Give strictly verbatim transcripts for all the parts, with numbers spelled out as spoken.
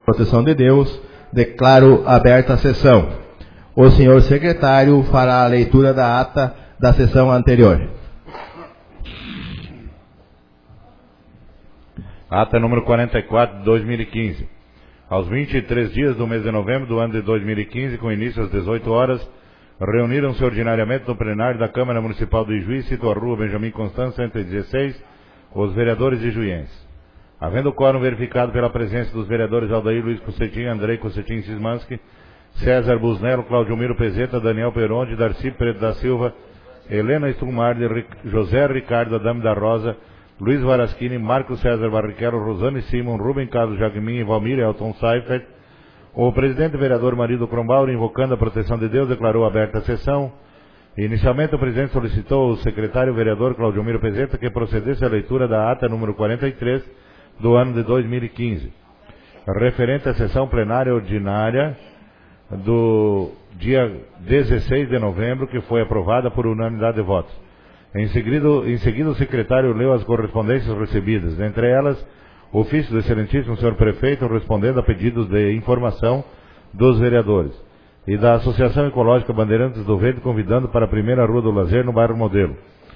Proteção de Deus, declaro aberta a sessão. O senhor secretário fará a leitura da ata da sessão anterior. Ata número quarenta e quatro de dois mil e quinze. Aos vinte e três dias do mês de novembro do ano de dois mil e quinze, com início às dezoito horas, reuniram-se ordinariamente no plenário da Câmara Municipal de Ijuí, situado à Rua Benjamin Constant, cento e dezesseis, os vereadores ijuienses. Havendo o quórum verificado pela presença dos vereadores Aldair Luiz Cossetin, Andrei Cossetin Sismanski, César Busnello, Claudio Miro Pezeta, Daniel Peronde, Darcy Preto da Silva, Helena Strumardi, José Ricardo Adame da Rosa, Luiz Varaschini, Marcos César Barrichello, Rosane Simon, Rubem Carlos Jagmin e Valmir Elton Seifert, o presidente vereador Marido Crombaur, invocando a proteção de Deus, declarou aberta a sessão. Inicialmente, o presidente solicitou ao secretário vereador Claudio Miro Pezeta que procedesse à leitura da ata número quarenta e três do ano de dois mil e quinze, referente à sessão plenária ordinária do dia dezesseis de novembro, que foi aprovada por unanimidade de votos. Em seguida, em seguida, o secretário leu as correspondências recebidas, entre elas, o ofício do excelentíssimo senhor prefeito respondendo a pedidos de informação dos vereadores, e da Associação Ecológica Bandeirantes do Verde, convidando para a primeira Rua do Lazer no bairro Modelo,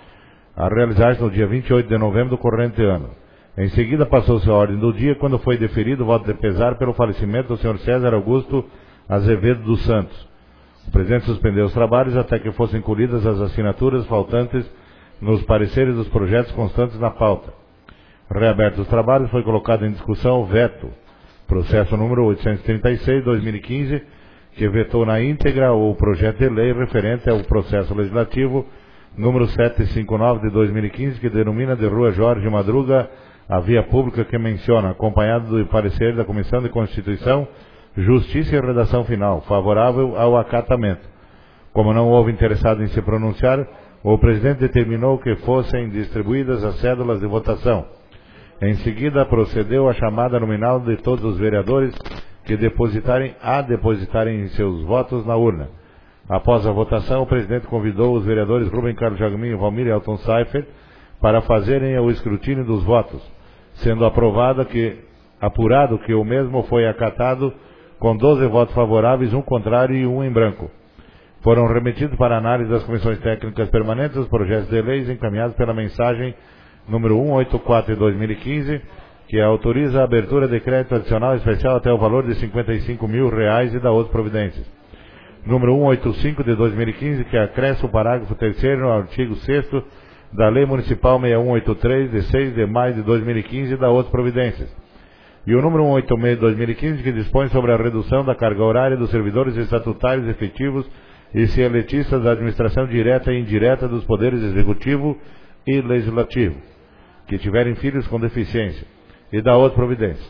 a realizar-se no dia vinte e oito de novembro do corrente ano. Em seguida, passou-se a ordem do dia, quando foi deferido o voto de pesar pelo falecimento do senhor César Augusto Azevedo dos Santos. O presidente suspendeu os trabalhos até que fossem colhidas as assinaturas faltantes nos pareceres dos projetos constantes na pauta. Reabertos os trabalhos, foi colocado em discussão o veto, processo número oitocentos e trinta e seis de dois mil e quinze, que vetou na íntegra o projeto de lei referente ao processo legislativo número setecentos e cinquenta e nove de dois mil e quinze, que denomina de Rua Jorge Madruga a via pública que menciona, acompanhado do parecer da Comissão de Constituição, Justiça e Redação Final, favorável ao acatamento. Como não houve interessado em se pronunciar, o presidente determinou que fossem distribuídas as cédulas de votação. Em seguida, procedeu à chamada nominal de todos os vereadores que depositarem a depositarem seus votos na urna. Após a votação, o presidente convidou os vereadores Rubem Carlos Jagmin e Valmir Elton Seifert para fazerem o escrutínio dos votos, sendo aprovado que, apurado que o mesmo foi acatado com doze votos favoráveis, um contrário e um em branco. Foram remetidos para análise das comissões técnicas permanentes os projetos de leis encaminhados pela mensagem número cento e oitenta e quatro de dois mil e quinze, que autoriza a abertura de crédito adicional especial até o valor de cinquenta e cinco mil reais e da outras providências. Número cento e oitenta e cinco de dois mil e quinze, que acresce o parágrafo terceiro ao artigo sexto da Lei Municipal seis mil cento e oitenta e três, de seis de maio de dois mil e quinze, e da outras providências. E o número cento e oitenta e seis de dois mil e quinze, que dispõe sobre a redução da carga horária dos servidores estatutários efetivos e cieletistas da administração direta e indireta dos poderes executivo e legislativo, que tiverem filhos com deficiência, e da outra providência.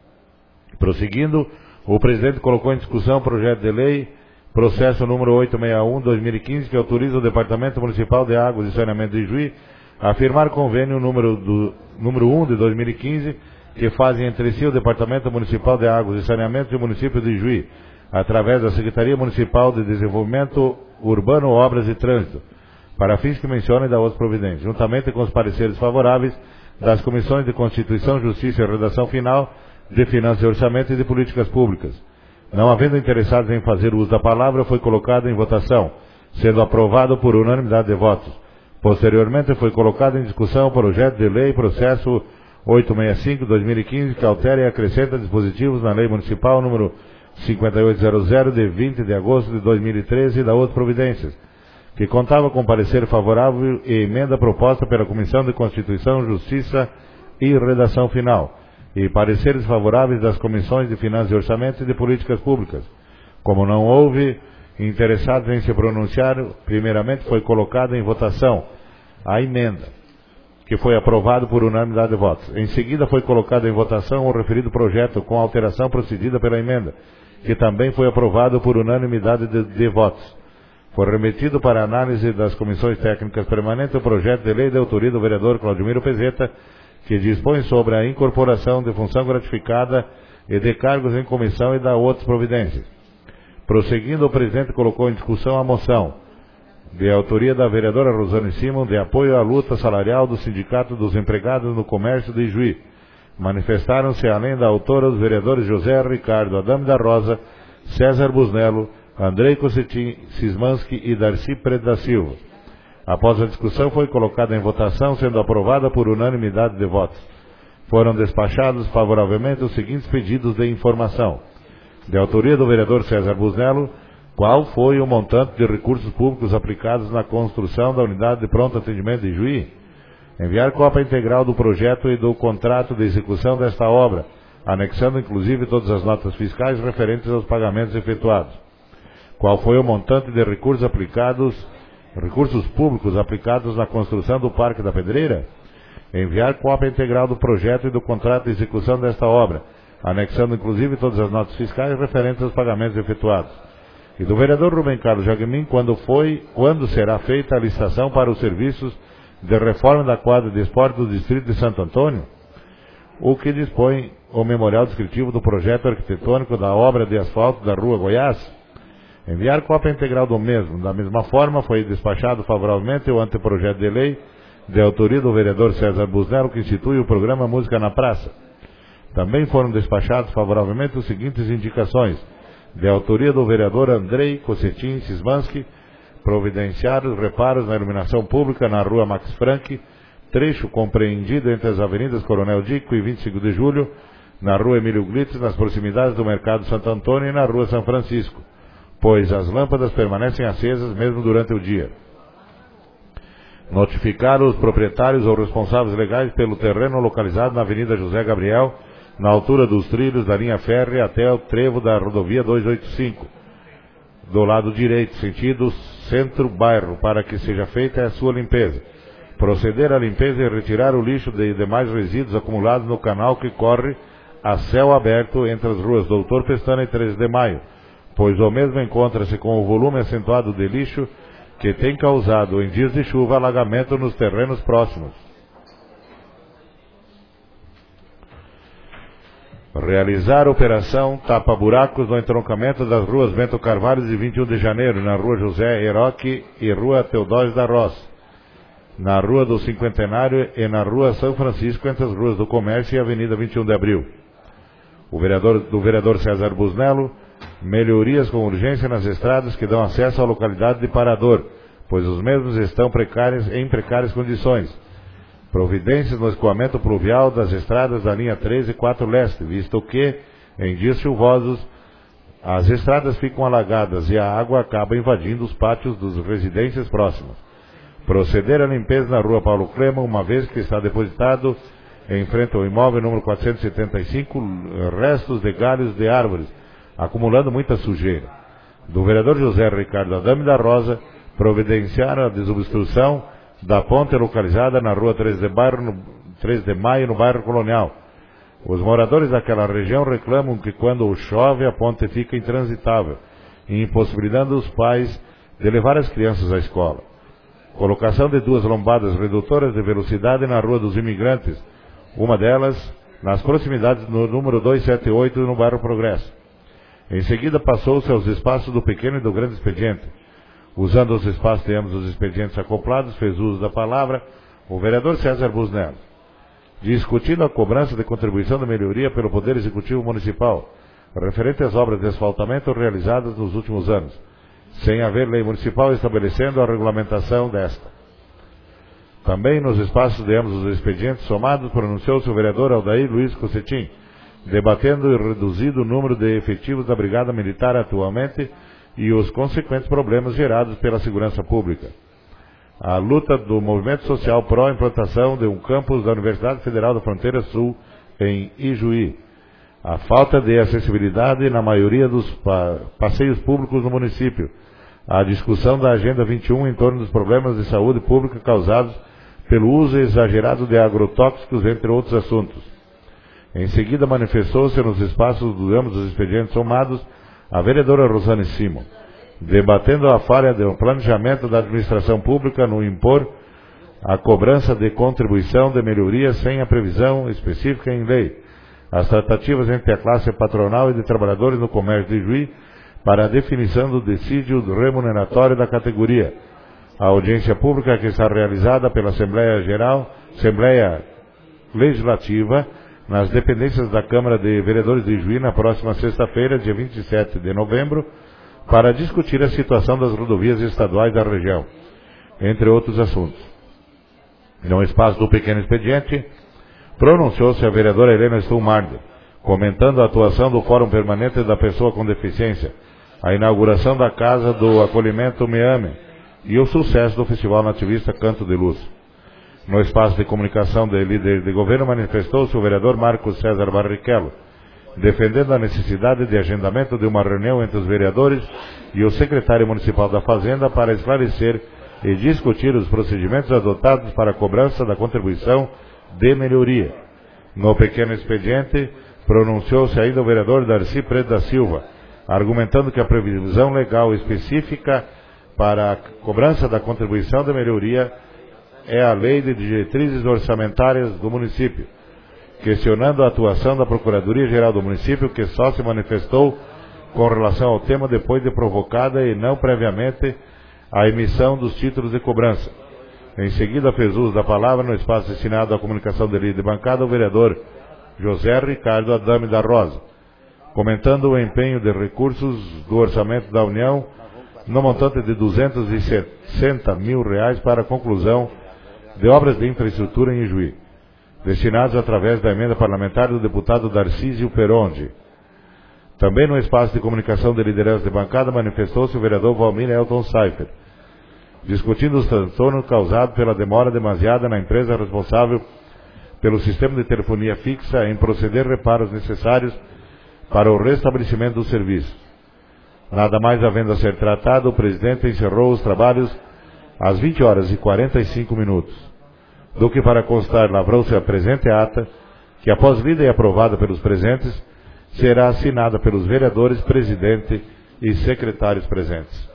Prosseguindo, o presidente colocou em discussão o projeto de lei, processo número oitocentos e sessenta e um de dois mil e quinze, que autoriza o Departamento Municipal de Águas e Saneamento de Ijuí a firmar convênio número, do, número um de dois mil e quinze, que fazem entre si o Departamento Municipal de Águas e Saneamento e o município de Ijuí, através da Secretaria Municipal de Desenvolvimento Urbano, Obras e Trânsito, para fins que mencionem da outra providência, juntamente com os pareceres favoráveis das Comissões de Constituição, Justiça e Redação Final, de Finanças e Orçamento e de Políticas Públicas. Não havendo interessados em fazer uso da palavra, foi colocado em votação, sendo aprovado por unanimidade de votos. Posteriormente, foi colocado em discussão o projeto de lei, processo oitocentos e sessenta e cinco de dois mil e quinze, que altera e acrescenta dispositivos na Lei Municipal número cinquenta e oito zero zero, de vinte de agosto de dois mil e treze, e da outras providências, que contava com parecer favorável e emenda proposta pela Comissão de Constituição, Justiça e Redação Final, e pareceres favoráveis das Comissões de Finanças e Orçamento e de Políticas Públicas. Como não houve interessados em se pronunciar, primeiramente foi colocada em votação a emenda, que foi aprovado por unanimidade de votos. Em seguida foi colocado em votação o referido projeto com alteração procedida pela emenda, que também foi aprovado por unanimidade de, de votos. Foi remetido para análise das comissões técnicas permanentes o projeto de lei de autoria do vereador Claudio Miro Pezeta, que dispõe sobre a incorporação de função gratificada e de cargos em comissão e da outras providências. Prosseguindo, o presidente colocou em discussão a moção, de autoria da vereadora Rosane Simon, de apoio à luta salarial do Sindicato dos Empregados no Comércio de Ijuí, Manifestaram-se, além da autora, os vereadores José Ricardo Adame da Rosa, César Busnello, Andrei Cossetin Sismanski e Darcy Preto da Silva. Após a discussão, foi colocada em votação, sendo aprovada por unanimidade de votos. Foram despachados favoravelmente os seguintes pedidos de informação. De autoria do vereador César Busnello, qual foi o montante de recursos públicos aplicados na construção da unidade de pronto atendimento de Juí? Enviar cópia integral do projeto e do contrato de execução desta obra, anexando inclusive todas as notas fiscais referentes aos pagamentos efetuados. Qual foi o montante de recursos aplicados, recursos públicos aplicados na construção do Parque da Pedreira? Enviar cópia integral do projeto e do contrato de execução desta obra, anexando inclusive todas as notas fiscais referentes aos pagamentos efetuados. E do vereador Rubem Carlos Jagmin, quando foi, quando será feita a licitação para os serviços de reforma da quadra de esporte do Distrito de Santo Antônio, o que dispõe o memorial descritivo do projeto arquitetônico da obra de asfalto da Rua Goiás? Enviar cópia integral do mesmo. Da mesma forma, foi despachado favoravelmente o anteprojeto de lei de autoria do vereador César Busnello, que institui o programa Música na Praça. Também foram despachados favoravelmente os seguintes indicações. De autoria do vereador Andrei Cossetin Sismanski, providenciar os reparos na iluminação pública na Rua Max Frank, trecho compreendido entre as avenidas Coronel Dico e vinte e cinco de julho, na Rua Emílio Glitz, nas proximidades do Mercado Santo Antônio e na Rua São Francisco, pois as lâmpadas permanecem acesas mesmo durante o dia. Notificar os proprietários ou responsáveis legais pelo terreno localizado na Avenida José Gabriel, na altura dos trilhos da linha férrea até o trevo da rodovia duzentos e oitenta e cinco, do lado direito, sentido centro-bairro, para que seja feita a sua limpeza. Proceder à limpeza e retirar o lixo e demais resíduos acumulados no canal que corre a céu aberto entre as ruas Doutor Pestana e treze de maio, pois o mesmo encontra-se com o volume acentuado de lixo que tem causado, em dias de chuva, alagamento nos terrenos próximos. Realizar operação tapa-buracos no entroncamento das ruas Bento Carvalho e vinte e um de janeiro, na Rua José Heroque e Rua Teodósio da Roça, na Rua do Cinquentenário e na Rua São Francisco, entre as Ruas do Comércio e a Avenida vinte e um de abril. O vereador, do vereador César Busnello, melhorias com urgência nas estradas que dão acesso à localidade de Parador, pois os mesmos estão precários, em precárias condições. Providências no escoamento pluvial das estradas da linha treze e quatro leste, visto que, em dias chuvosos, as estradas ficam alagadas e a água acaba invadindo os pátios das residências próximas. Proceder à limpeza na Rua Paulo Crema, uma vez que está depositado em frente ao imóvel número quatrocentos e setenta e cinco restos de galhos de árvores, acumulando muita sujeira. Do vereador José Ricardo Adame da Rosa, providenciar a desobstrução da ponte localizada na Rua treze de, bairro, no, treze de maio, no bairro Colonial. Os moradores daquela região reclamam que quando chove a ponte fica intransitável, impossibilitando os pais de levar as crianças à escola. Colocação de duas lombadas redutoras de velocidade na Rua dos Imigrantes, uma delas nas proximidades do número duzentos e setenta e oito no bairro Progresso. Em seguida passou-se aos espaços do pequeno e do grande expediente. Usando os espaços de ambos os expedientes acoplados, fez uso da palavra o vereador César Busnello, discutindo a cobrança de contribuição de melhoria pelo Poder Executivo Municipal, referente às obras de asfaltamento realizadas nos últimos anos, sem haver lei municipal estabelecendo a regulamentação desta. Também nos espaços de ambos os expedientes somados, pronunciou-se o vereador Aldair Luiz Cossetin, debatendo o reduzido número de efetivos da Brigada Militar atualmente e os consequentes problemas gerados pela segurança pública. A luta do movimento social pró-implantação de um campus da Universidade Federal da Fronteira Sul em Ijuí. A falta de acessibilidade na maioria dos pa passeios públicos no município. A discussão da Agenda vinte e um em torno dos problemas de saúde pública causados pelo uso exagerado de agrotóxicos, entre outros assuntos. Em seguida, manifestou-se nos espaços de ambos os expedientes somados a vereadora Rosane Simon, debatendo a falha do planejamento da administração pública no impor a cobrança de contribuição de melhoria sem a previsão específica em lei, as tratativas entre a classe patronal e de trabalhadores no comércio de Juí para a definição do dissídio remuneratório da categoria, a audiência pública que está realizada pela Assembleia Geral, Assembleia Legislativa, nas dependências da Câmara de Vereadores de Ijuí na próxima sexta-feira, dia vinte e sete de novembro, para discutir a situação das rodovias estaduais da região, entre outros assuntos. No espaço do pequeno expediente, pronunciou-se a vereadora Helena Stumarder, comentando a atuação do Fórum Permanente da Pessoa com Deficiência, a inauguração da Casa do Acolhimento Meame e o sucesso do Festival Nativista Canto de Luz. No espaço de comunicação de líder de governo, manifestou-se o vereador Marcos César Barrichello, defendendo a necessidade de agendamento de uma reunião entre os vereadores e o secretário municipal da Fazenda para esclarecer e discutir os procedimentos adotados para a cobrança da contribuição de melhoria. No pequeno expediente, pronunciou-se ainda o vereador Darcy Preto da Silva, argumentando que a previsão legal específica para a cobrança da contribuição de melhoria é a Lei de Diretrizes Orçamentárias do município, questionando a atuação da Procuradoria-Geral do município, que só se manifestou com relação ao tema depois de provocada e não previamente a emissão dos títulos de cobrança. Em seguida, fez uso da palavra no espaço destinado à comunicação de líder de bancada o vereador José Ricardo Adame da Rosa, comentando o empenho de recursos do orçamento da União no montante de duzentos e sessenta mil reais para a conclusão de obras de infraestrutura em Ijuí, destinados através da emenda parlamentar do deputado Darcísio Peronde. Também no espaço de comunicação de liderança de bancada manifestou-se o vereador Valmir Elton Seifer, discutindo os transtornos causados pela demora demasiada na empresa responsável pelo sistema de telefonia fixa em proceder reparos necessários para o restabelecimento do serviço. Nada mais havendo a ser tratado, o presidente encerrou os trabalhos às vinte horas e quarenta e cinco minutos. Do que para constar, lavrou-se a presente ata, que após lida e aprovada pelos presentes, será assinada pelos vereadores, presidente e secretários presentes.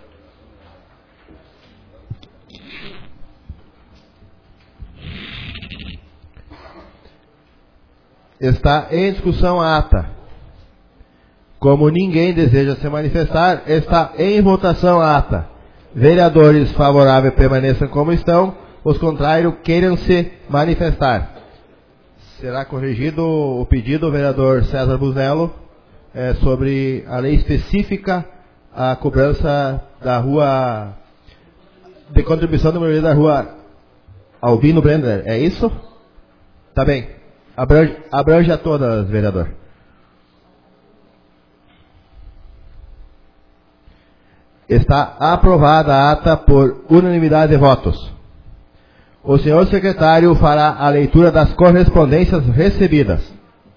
Está em discussão a ata. Como ninguém deseja se manifestar, está em votação a ata. Vereadores favoráveis permaneçam como estão, os contrários queiram se manifestar. Será corrigido o pedido do vereador César Buzello é, sobre a lei específica a cobrança da rua de contribuição de melhoria da rua Albino Brenner. É isso? Tá bem. Abrange, abrange a todas, vereador. Está aprovada a ata por unanimidade de votos. O senhor secretário fará a leitura das correspondências recebidas.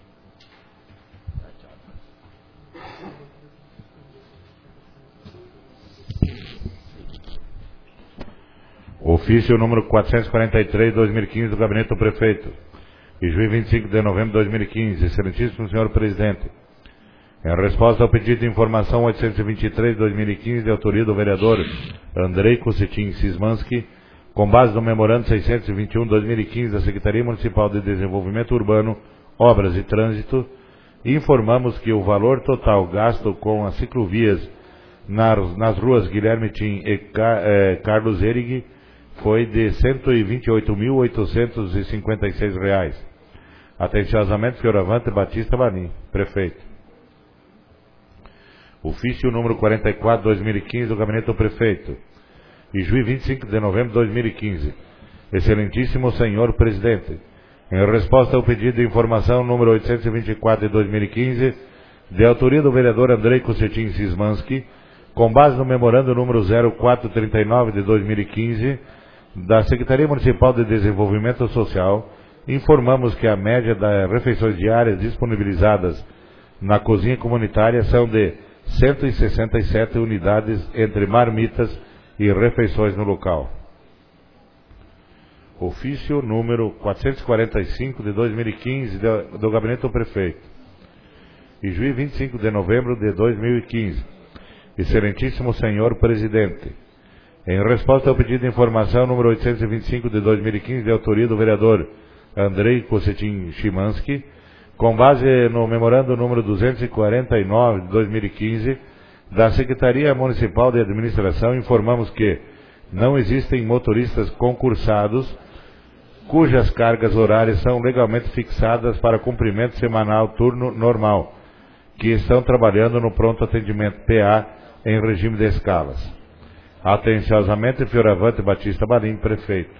Ofício número quatrocentos e quarenta e três, dois mil e quinze, do Gabinete do Prefeito. Ijuí, vinte e cinco de novembro de dois mil e quinze. Excelentíssimo senhor presidente, em resposta ao pedido de informação oitocentos e vinte e três, dois mil e quinze, de autoria do vereador Andrei Kocetin Szymanski, com base no memorando seiscentos e vinte e um, dois mil e quinze, da Secretaria Municipal de Desenvolvimento Urbano, Obras e Trânsito, informamos que o valor total gasto com as ciclovias nas, nas ruas Guilherme Tim e eh, Carlos Erig foi de cento e vinte e oito mil, oitocentos e cinquenta e seis reais. Atenciosamente, Fioravante Batista Banim, prefeito. Ofício número quarenta e quatro, dois mil e quinze, do Gabinete do Prefeito. Ijuí, vinte e cinco de novembro de dois mil e quinze. Excelentíssimo senhor presidente, em resposta ao pedido de informação número oitocentos e vinte e quatro de dois mil e quinze, de autoria do vereador Andrei Kocetin Szymanski, com base no memorando número zero quatro trinta e nove de dois mil e quinze, da Secretaria Municipal de Desenvolvimento Social, informamos que a média das refeições diárias disponibilizadas na cozinha comunitária são de cento e sessenta e sete unidades entre marmitas e refeições no local. Ofício número quatrocentos e quarenta e cinco de dois mil e quinze do, do Gabinete do Prefeito. Ijuí, vinte e cinco de novembro de dois mil e quinze. Excelentíssimo senhor presidente, em resposta ao pedido de informação número oitocentos e vinte e cinco de dois mil e quinze, de autoria do vereador Andrei Kocetin Szymanski, com base no memorando número duzentos e quarenta e nove de dois mil e quinze, da Secretaria Municipal de Administração, informamos que não existem motoristas concursados cujas cargas horárias são legalmente fixadas para cumprimento semanal turno normal, que estão trabalhando no pronto atendimento P A em regime de escalas. Atenciosamente, Fioravante Batista Balim, prefeito.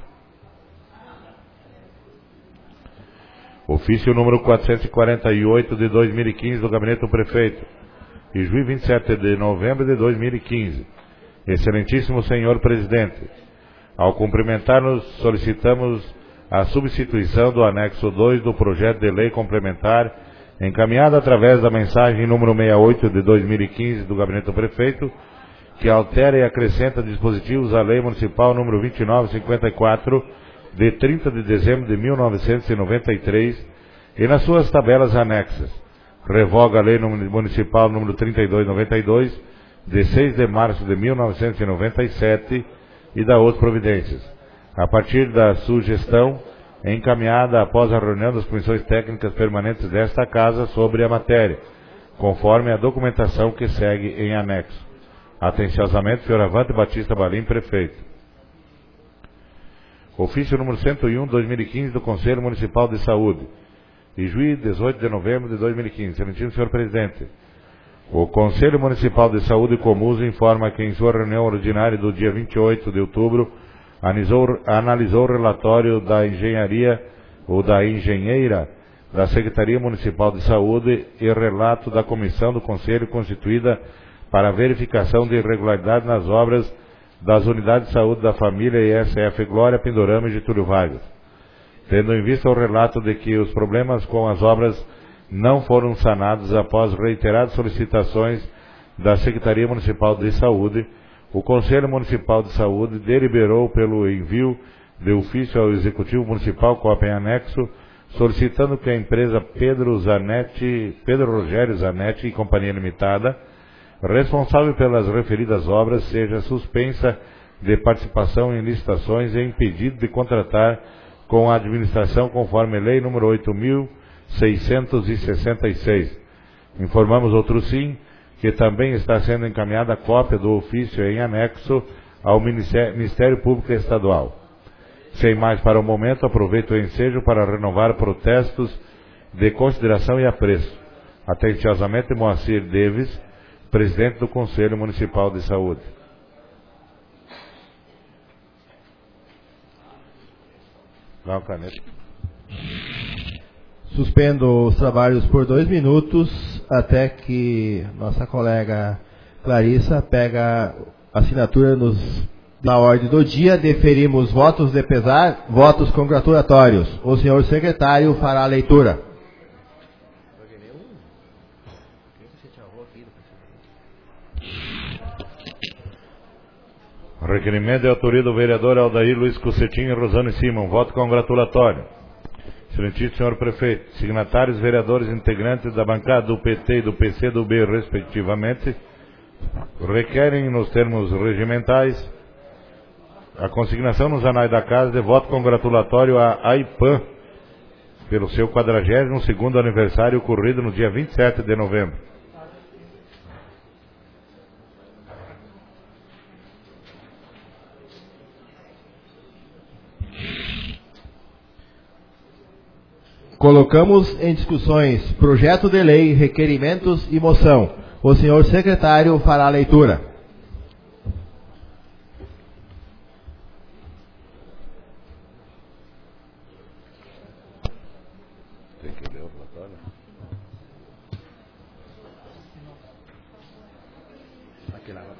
Ofício número quatrocentos e quarenta e oito de dois mil e quinze do Gabinete do Prefeito. Ijuí, vinte e sete de novembro de dois mil e quinze. Excelentíssimo Senhor Presidente, ao cumprimentar-nos, solicitamos a substituição do anexo dois do projeto de lei complementar, encaminhado através da mensagem número sessenta e oito de dois mil e quinze do Gabinete do Prefeito, que altera e acrescenta dispositivos à Lei Municipal número vinte e nove cinquenta e quatro, de trinta de dezembro de mil novecentos e noventa e três, e nas suas tabelas anexas. Revoga a Lei Municipal número trinta e dois noventa e dois, de seis de março de mil novecentos e noventa e sete, e dá outras providências. A partir da sugestão encaminhada após a reunião das comissões técnicas permanentes desta Casa sobre a matéria, conforme a documentação que segue em anexo. Atenciosamente, Fioravante Batista Balim, prefeito. Ofício número cento e um, dois mil e quinze, do Conselho Municipal de Saúde. Ijuí, dezoito de novembro de dois mil e quinze. Excelentíssimo senhor Presidente, o Conselho Municipal de Saúde Comusa informa que em sua reunião ordinária do dia vinte e oito de outubro, analisou, analisou o relatório da engenharia ou da engenheira da Secretaria Municipal de Saúde e relato da comissão do Conselho constituída para a verificação de irregularidade nas obras das unidades de saúde da família I S F Glória, Pindorama e Getúlio Vargas. Tendo em vista o relato de que os problemas com as obras não foram sanados após reiteradas solicitações da Secretaria Municipal de Saúde, o Conselho Municipal de Saúde deliberou pelo envio de ofício ao Executivo Municipal, cópia em anexo, solicitando que a empresa Pedro Zanetti, Pedro Rogério Zanetti e Companhia Limitada, responsável pelas referidas obras, seja suspensa de participação em licitações e impedido de contratar com a administração conforme Lei número oito mil seiscentos e sessenta e seis. Informamos outro sim, que também está sendo encaminhada a cópia do ofício em anexo ao Ministério Público Estadual. Sem mais para o momento, aproveito o ensejo para renovar protestos de consideração e apreço. Atenciosamente, Moacir Davis, presidente do Conselho Municipal de Saúde. Dá uma caneta. Suspendo os trabalhos por dois minutos até que nossa colega Clarissa pega a assinatura nos, na ordem do dia. Deferimos votos de pesar, votos congratulatórios. O senhor secretário fará a leitura. Requerimento de autoria do vereador Aldair Luiz Cossetinho e Rosane Simon. Voto congratulatório. Excelentíssimo senhor prefeito, signatários vereadores integrantes da bancada do P T e do P C do B, respectivamente, requerem, nos termos regimentais, a consignação nos anais da Casa de voto congratulatório à AIPAM pelo seu quadragésimo segundo aniversário ocorrido no dia vinte e sete de novembro. Colocamos em discussões projeto de lei, requerimentos e moção. O senhor secretário fará a leitura. Tem que ler o relatório? Aqui lá.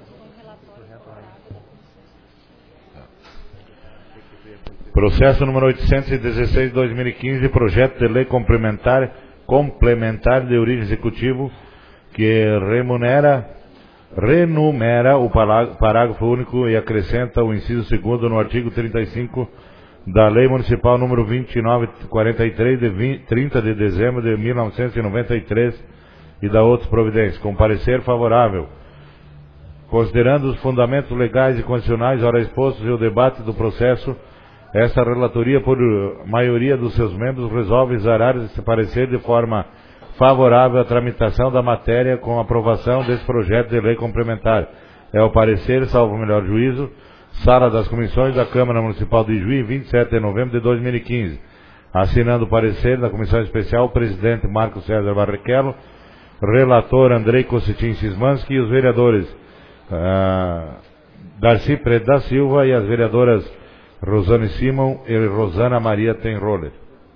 Processo número oitocentos e dezesseis de dois mil e quinze, projeto de lei complementar, complementar de origem executivo, que remunera, renumera o parágrafo único e acrescenta o inciso segundo no artigo trinta e cinco da Lei Municipal número vinte e nove quarenta e três, de vinte, trinta de dezembro de mil novecentos e noventa e três, e da outras providências, com parecer favorável. Considerando os fundamentos legais e constitucionais ora expostos e o debate do processo, esta relatoria, por maioria dos seus membros, resolve exarar esse parecer de forma favorável à tramitação da matéria com aprovação desse projeto de lei complementar. É o parecer, salvo o melhor juízo, Sala das Comissões da Câmara Municipal de Juí, vinte e sete de novembro de dois mil e quinze. Assinando o parecer da Comissão Especial, o presidente Marco César Barrichello, relator Andrei Cossetin Sismanski e os vereadores uh, Darcy Preto da Silva e as vereadoras Rosane Simon e Rosana Maria Tenroller.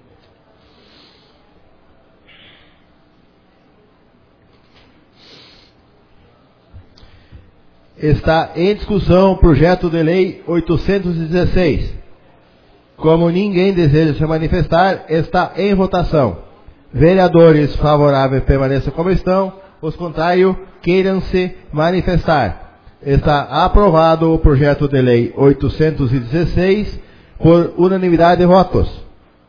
Está em discussão o projeto de lei oitocentos e dezesseis. Como ninguém deseja se manifestar, está em votação. Vereadores favoráveis permaneçam como estão, os contrários queiram se manifestar. Está aprovado o projeto de lei oitocentos e dezesseis por unanimidade de votos.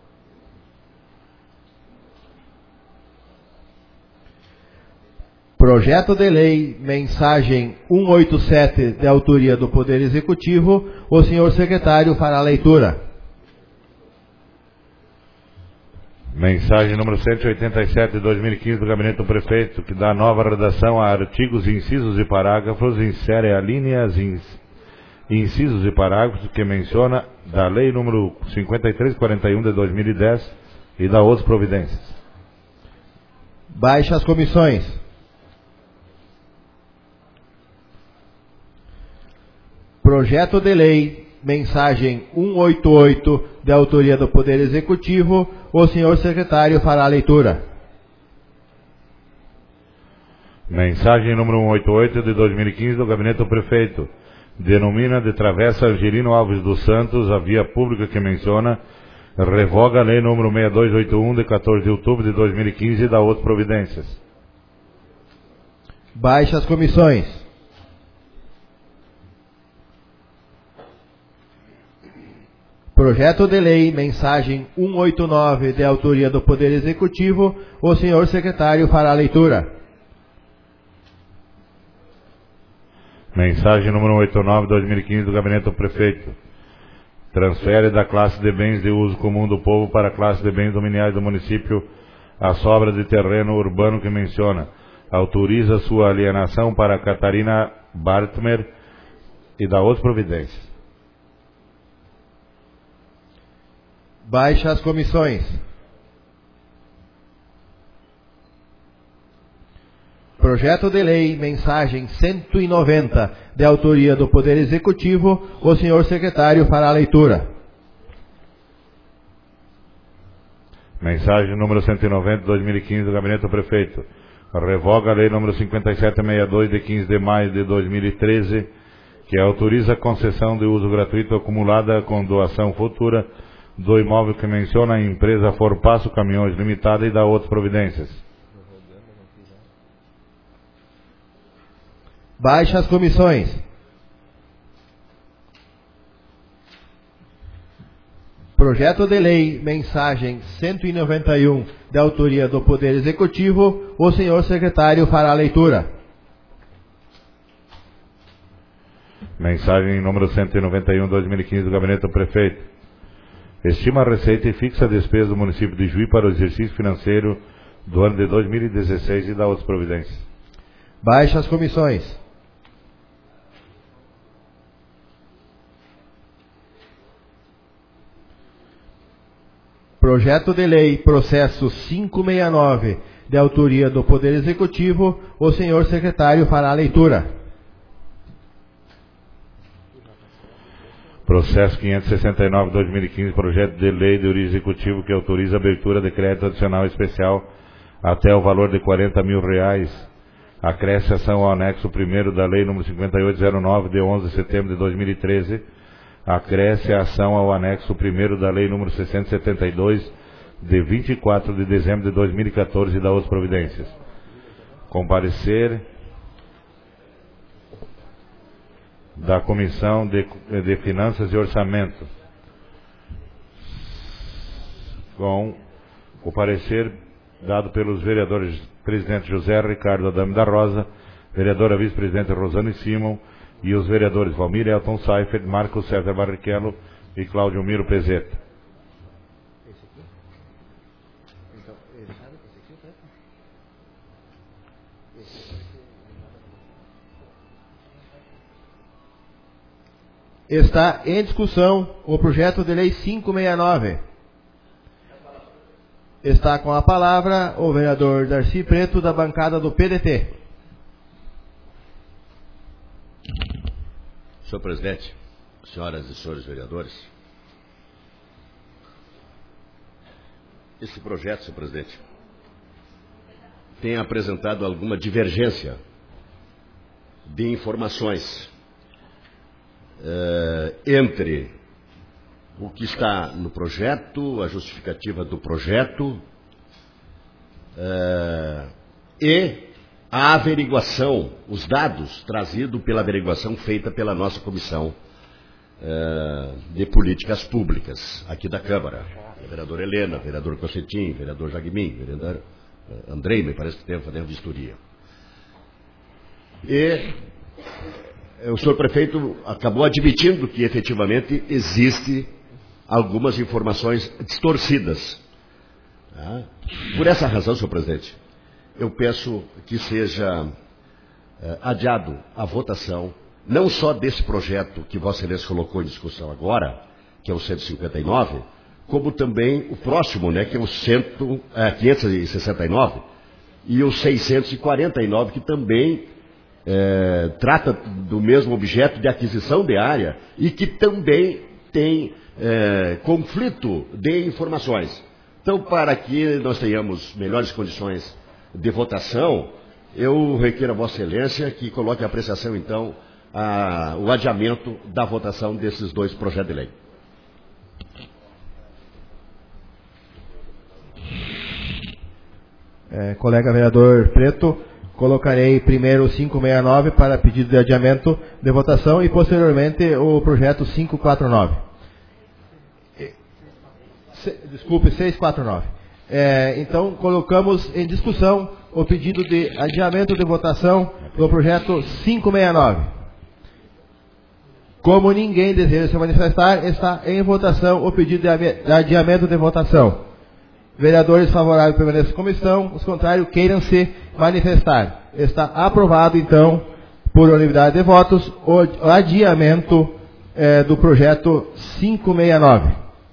Projeto de lei, mensagem cento e oitenta e sete, de autoria do Poder Executivo, o senhor secretário fará a leitura. Mensagem número cento e oitenta e sete de dois mil e quinze do Gabinete do Prefeito, que dá nova redação a artigos, incisos e parágrafos, insere alíneas, incisos e parágrafos que menciona da Lei número cinquenta e três quarenta e um de dois mil e dez e da outras providências. Baixe as comissões. Projeto de lei, mensagem cento e oitenta e oito, de autoria do Poder Executivo, o senhor secretário fará a leitura. Mensagem número cento e oitenta e oito de dois mil e quinze do Gabinete do Prefeito. Denomina de Travessa Argelino Alves dos Santos a via pública que menciona, revoga a Lei número seis dois oito um de quatorze de outubro de dois mil e quinze e da outras providências. Baixe as comissões. Projeto de lei, mensagem cento e oitenta e nove, de autoria do Poder Executivo, o senhor secretário fará a leitura. Mensagem número cento e oitenta e nove de dois mil e quinze do Gabinete do Prefeito. Transfere da classe de bens de uso comum do povo para a classe de bens dominiais do município a sobra de terreno urbano que menciona. Autoriza sua alienação para Catarina Bartmer e da outras providências. Baixe as comissões. Projeto de lei, mensagem cento e noventa, de autoria do Poder Executivo, o senhor secretário fará a leitura. Mensagem número cento e noventa de dois mil e quinze do Gabinete do Prefeito. Revoga a Lei número cinquenta e sete sessenta e dois de quinze de maio de dois mil e treze, que autoriza a concessão de uso gratuito acumulada com doação futura do imóvel que menciona a empresa Forpasso Caminhões Limitada e da outras providências. Baixe as comissões. Projeto de lei, mensagem cento e noventa e um, de autoria do Poder Executivo, o senhor secretário fará a leitura. Mensagem número cento e noventa e um de dois mil e quinze do Gabinete do Prefeito. Estima a receita e fixa a despesa do município de Juí para o exercício financeiro do ano de dois mil e dezesseis e da outras providências. Baixe as comissões. Projeto de lei, processo quinhentos e sessenta e nove, de autoria do Poder Executivo, o senhor secretário fará a leitura. Processo quinhentos e sessenta e nove de dois mil e quinze, projeto de lei de origem executivo que autoriza a abertura de crédito adicional especial até o valor de quarenta mil reais. Acresce ação ao anexo primeiro da lei número cinquenta e oito zero nove de onze de setembro de dois mil e treze. Acresce a ação ao anexo primeiro da lei número seiscentos e setenta e dois de vinte e quatro de dezembro de dois mil e quatorze e da outras providências. Comparecer da Comissão de, de Finanças e Orçamento, com o parecer dado pelos vereadores presidente José Ricardo Adame da Rosa, vereadora vice-presidente Rosane Simon e os vereadores Valmir Elton Seifert, Marco César Barrichello e Cláudio Miro Pezeta. Está em discussão o projeto de lei quinhentos e sessenta e nove. Está com a palavra o vereador Darcy Preto, da bancada do P D T. Senhor presidente, senhoras e senhores vereadores, esse projeto, senhor presidente, tem apresentado alguma divergência de informações uh, entre o que está no projeto, a justificativa do projeto uh, e a averiguação, os dados trazidos pela averiguação feita pela nossa comissão uh, de políticas públicas aqui da Câmara. A vereadora Helena, vereador Cossetim, vereador Jagmin, vereador Andrei, me parece que tem fazendo vistoria. E o senhor prefeito acabou admitindo que efetivamente existe algumas informações distorcidas. Tá? Por essa razão, senhor presidente, eu peço que seja eh, adiado a votação, não só desse projeto que Vossa Excelência colocou em discussão agora, que é o cento e cinquenta e nove, como também o próximo, né, que é o cento, é, quinhentos e sessenta e nove, e o seiscentos e quarenta e nove, que também é, trata do mesmo objeto de aquisição de área e que também tem é, conflito de informações. Então, para que nós tenhamos melhores condições de votação, eu requero a Vossa Excelência que coloque a apreciação, então, a, o adiamento da votação desses dois projetos de lei. É, colega vereador Preto, colocarei primeiro o quinhentos e sessenta e nove para pedido de adiamento de votação e posteriormente o projeto quinhentos e quarenta e nove. Se, desculpe, seiscentos e quarenta e nove. É, então, colocamos em discussão o pedido de adiamento de votação do projeto quinhentos e sessenta e nove. Como ninguém deseja se manifestar, está em votação o pedido de adiamento de votação. Vereadores favoráveis permaneçam como estão, os contrários queiram se manifestar. Está aprovado, então, por unanimidade de votos, o adiamento eh, do projeto quinhentos e sessenta e nove.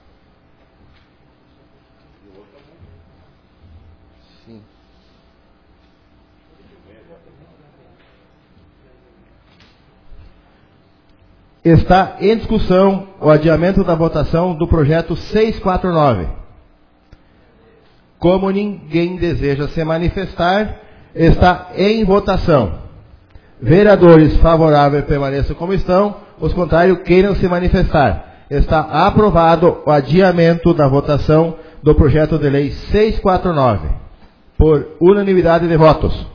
Está em discussão o adiamento da votação do projeto seiscentos e quarenta e nove. Como ninguém deseja se manifestar, está em votação. Vereadores favoráveis permaneçam como estão, os contrários queiram se manifestar. Está aprovado o adiamento da votação do projeto de lei seiscentos e quarenta e nove, por unanimidade de votos.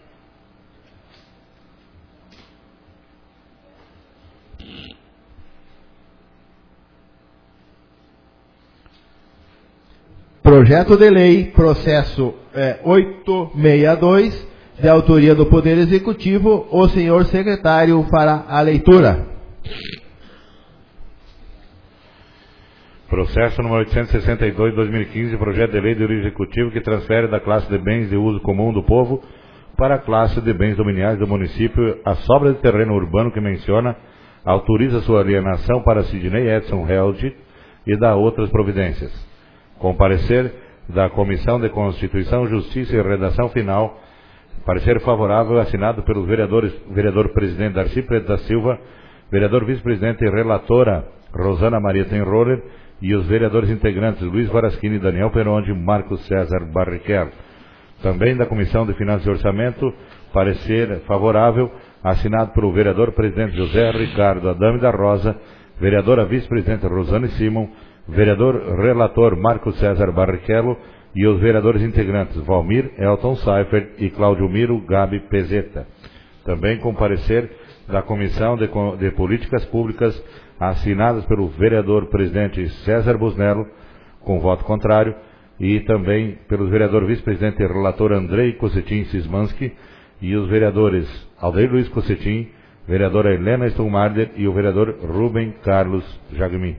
Projeto de lei, processo é, oitocentos e sessenta e dois, de autoria do Poder Executivo, o senhor secretário fará a leitura. Processo número oitocentos e sessenta e dois, dois mil e quinze, projeto de lei do Executivo que transfere da classe de bens de uso comum do povo para a classe de bens dominiais do município a sobra de terreno urbano que menciona, autoriza sua alienação para Sidney Edson Held e dá outras providências. Com parecer da Comissão de Constituição, Justiça e Redação Final, parecer favorável assinado pelos vereadores, vereador presidente Darcy Preto da Silva, vereador vice-presidente e relatora Rosana Maria Tenroller e os vereadores integrantes Luiz Varaschini, Daniel Peronde e Marcos César Barrichello. Também da Comissão de Finanças e Orçamento, parecer favorável assinado pelo vereador presidente José Ricardo Adame da Rosa, vereadora vice-presidente Rosane Simon, vereador relator Marcos César Barrichello e os vereadores integrantes Valmir Elton Seifert e Cláudio Miro Gabi Pezeta. Também com parecer da Comissão de, de Políticas Públicas, assinadas pelo vereador presidente César Busnello, com voto contrário, e também pelos vereador vice-presidente e relator Andrei Cossetim Sismanski e os vereadores Aldeir Luiz Cossetim, vereadora Helena Stumarder e o vereador Rubem Carlos Jagmin.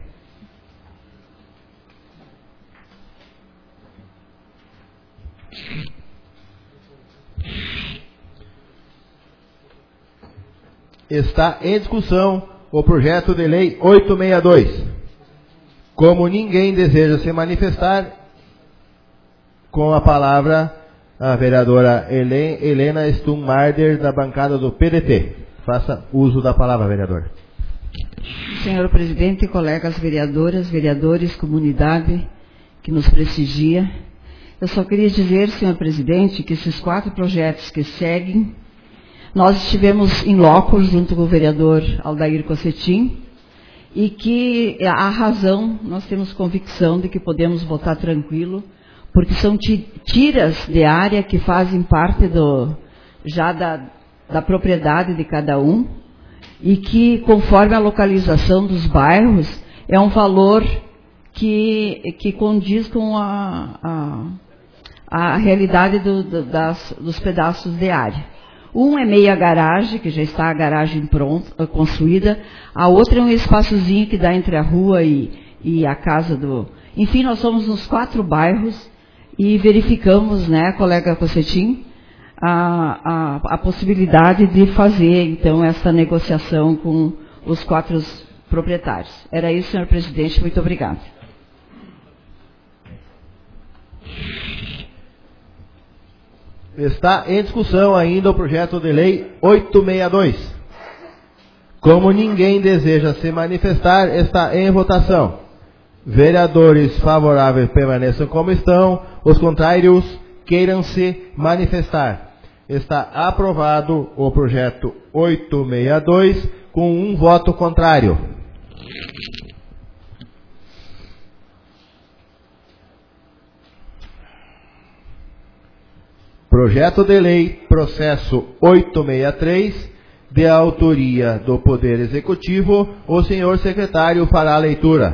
Está em discussão o projeto de lei oitocentos e sessenta e dois. Como ninguém deseja se manifestar, com a palavra a vereadora Helena Stummarder, da bancada do P D T. Faça uso da palavra, vereadora. Senhor presidente, colegas vereadoras, vereadores, comunidade que nos prestigia, eu só queria dizer, senhor presidente, que esses quatro projetos que seguem, nós estivemos em loco junto com o vereador Aldair Cossetin, e que a razão, nós temos convicção de que podemos votar tranquilo, porque são tiras de área que fazem parte do, já da, da propriedade de cada um, e que, conforme a localização dos bairros, é um valor que, que condiz com a, a, a realidade do, do, das, dos pedaços de área. Um é meia garagem, que já está a garagem pronta, construída. A outra é um espaçozinho que dá entre a rua e, e a casa do... Enfim, nós somos nos quatro bairros e verificamos, né, colega Cossetin, a, a, a possibilidade de fazer, então, essa negociação com os quatro proprietários. Era isso, senhor presidente. Muito obrigada. Está em discussão ainda o projeto de lei oitocentos e sessenta e dois. Como ninguém deseja se manifestar, está em votação. Vereadores favoráveis permaneçam como estão, os contrários queiram se manifestar. Está aprovado o projeto oitocentos e sessenta e dois com um voto contrário. Projeto de lei, processo oitocentos e sessenta e três, de autoria do Poder Executivo, o senhor secretário fará a leitura.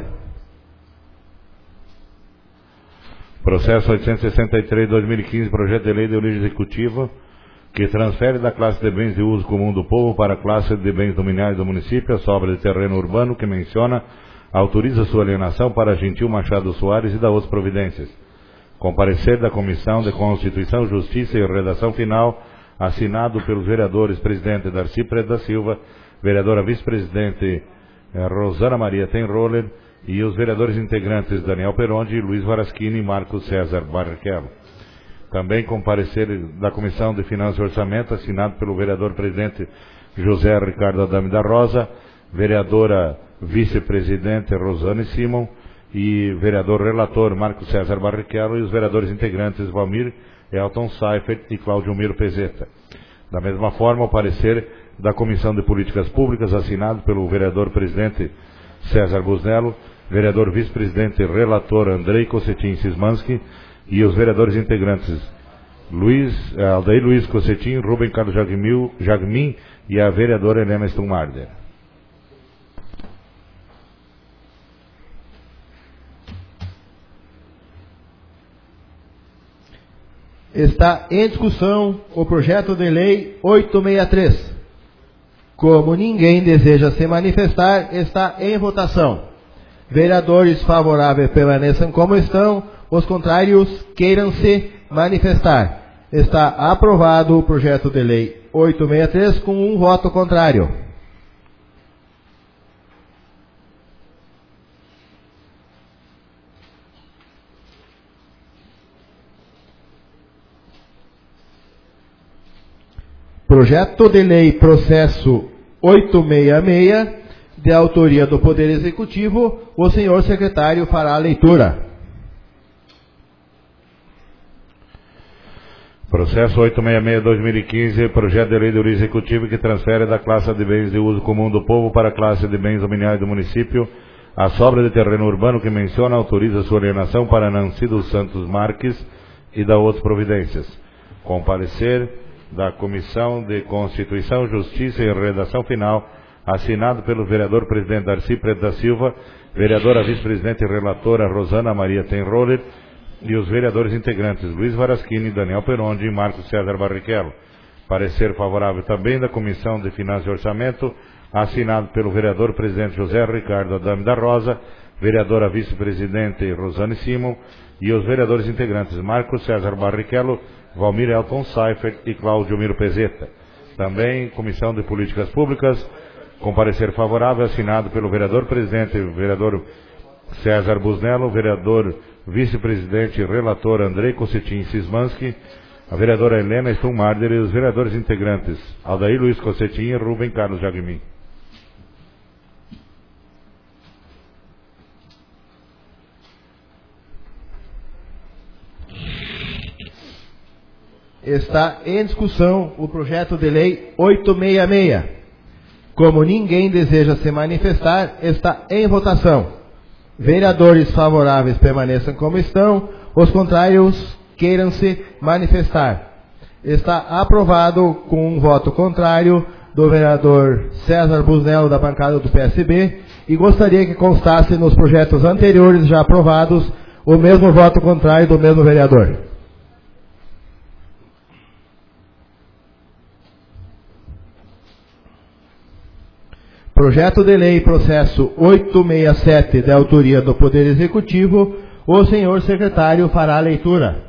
Processo oitocentos e sessenta e três, dois mil e quinze, projeto de lei de origem executiva, que transfere da classe de bens de uso comum do povo para a classe de bens dominiais do município a sobra de terreno urbano que menciona, autoriza sua alienação para Gentil Machado Soares e da outras providências. Comparecer da Comissão de Constituição, Justiça e Redação Final, assinado pelos vereadores presidente Darcy Preto da Silva, vereadora vice-presidente eh, Rosana Maria Tenroller e os vereadores integrantes Daniel Perondi, Luiz Varaschini e Marcos César Barrichello. Também comparecer da Comissão de Finanças e Orçamento, assinado pelo vereador presidente José Ricardo Adame da Rosa, vereadora vice-presidente Rosane Simon, e vereador relator Marcos César Barrichello e os vereadores integrantes Valmir Elton Seifert e Cláudio Miro Pezeta. Da mesma forma, o parecer da Comissão de Políticas Públicas, assinado pelo vereador presidente César Busnello, vereador vice-presidente relator Andrei Cossetin Sismanski e os vereadores integrantes Luiz, Aldair Luiz Cossetin, Rubem Carlos Jagmil, Jagmin e a vereadora Helena Stummarder. Está em discussão o projeto de lei oitocentos e sessenta e três. Como ninguém deseja se manifestar, está em votação. Vereadores favoráveis permaneçam como estão, os contrários queiram se manifestar. Está aprovado o projeto de lei oitocentos e sessenta e três com um voto contrário. Projeto de lei processo oitocentos e sessenta e seis, de autoria do Poder Executivo, o senhor secretário fará a leitura. Processo oitocentos e sessenta e seis, dois mil e quinze, projeto de lei de origem executiva que transfere da classe de bens de uso comum do povo para a classe de bens dominiais do município a sobra de terreno urbano que menciona, autoriza sua alienação para Nancy dos Santos Marques e da outras providências. Comparecer da Comissão de Constituição, Justiça e Redação Final, assinado pelo vereador presidente Darcy Preto da Silva, vereadora vice-presidente e relatora Rosana Maria Tenroller e os vereadores integrantes Luiz Varaschini, Daniel Perondi e Marcos César Barrichello. Parecer favorável também da Comissão de Finanças e Orçamento, assinado pelo vereador presidente José Ricardo Adame da Rosa, vereadora vice-presidente Rosane Simon e os vereadores integrantes Marcos César Barrichello, Valmir Elton Seifert e Cláudio Miro Pezeta. Também Comissão de Políticas Públicas, Com parecer favorável, assinado pelo vereador presidente, vereador César Busnello, vereador vice-presidente e relator Andrei Cossetin Sismanski, a vereadora Helena Stummarder e os vereadores integrantes Aldair Luiz Cossetin e Rubem Carlos Jagmin. Está em discussão o projeto de lei oitocentos e sessenta e seis. Como ninguém deseja se manifestar, está em votação. Vereadores favoráveis permaneçam como estão, os contrários queiram se manifestar. Está aprovado com um voto contrário do vereador César Busnello, da bancada do P S B, e gostaria que constasse nos projetos anteriores já aprovados o mesmo voto contrário do mesmo vereador. Projeto de lei, processo oitocentos e sessenta e sete, de autoria do Poder Executivo. O senhor secretário fará a leitura.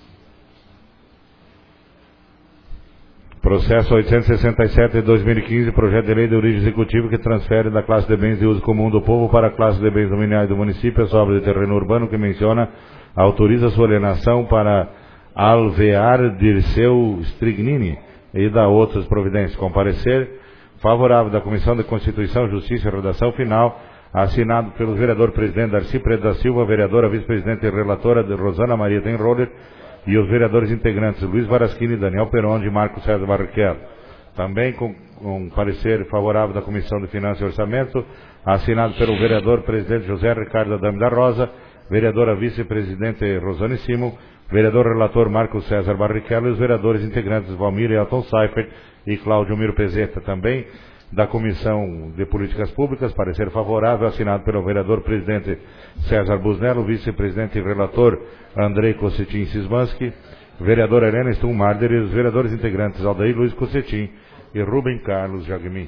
Processo oitocentos e sessenta e sete de dois mil e quinze, projeto de lei de origem executiva que transfere da classe de bens de uso comum do povo para a classe de bens dominiais do município as obras de terreno urbano que menciona, autoriza sua alienação para Alvear Dirceu Strignini e dá outras providências. Com parecer favorável da Comissão de Constituição, Justiça e Redação Final, assinado pelo vereador presidente Darcy Preto da Silva, vereadora vice-presidente e relatora de Rosana Maria Tenroller e os vereadores integrantes Luiz Varaschini, Daniel Peron e Marco César Barrichello. Também com, com parecer favorável da Comissão de Finanças e Orçamento, assinado pelo vereador presidente José Ricardo Adame da Rosa, vereadora vice-presidente Rosane Simon, vereador relator Marco César Barrichello e os vereadores integrantes Valmir Elton Seifert e Cláudio Miro Pezeta. Também da Comissão de Políticas Públicas, parecer favorável, assinado pelo vereador presidente César Busnello, vice-presidente e relator Andrei Cossetin Sismanski, vereadora Helena Stummarder e os vereadores integrantes Aldair Luiz Cossetin e Rubem Carlos Jagmin.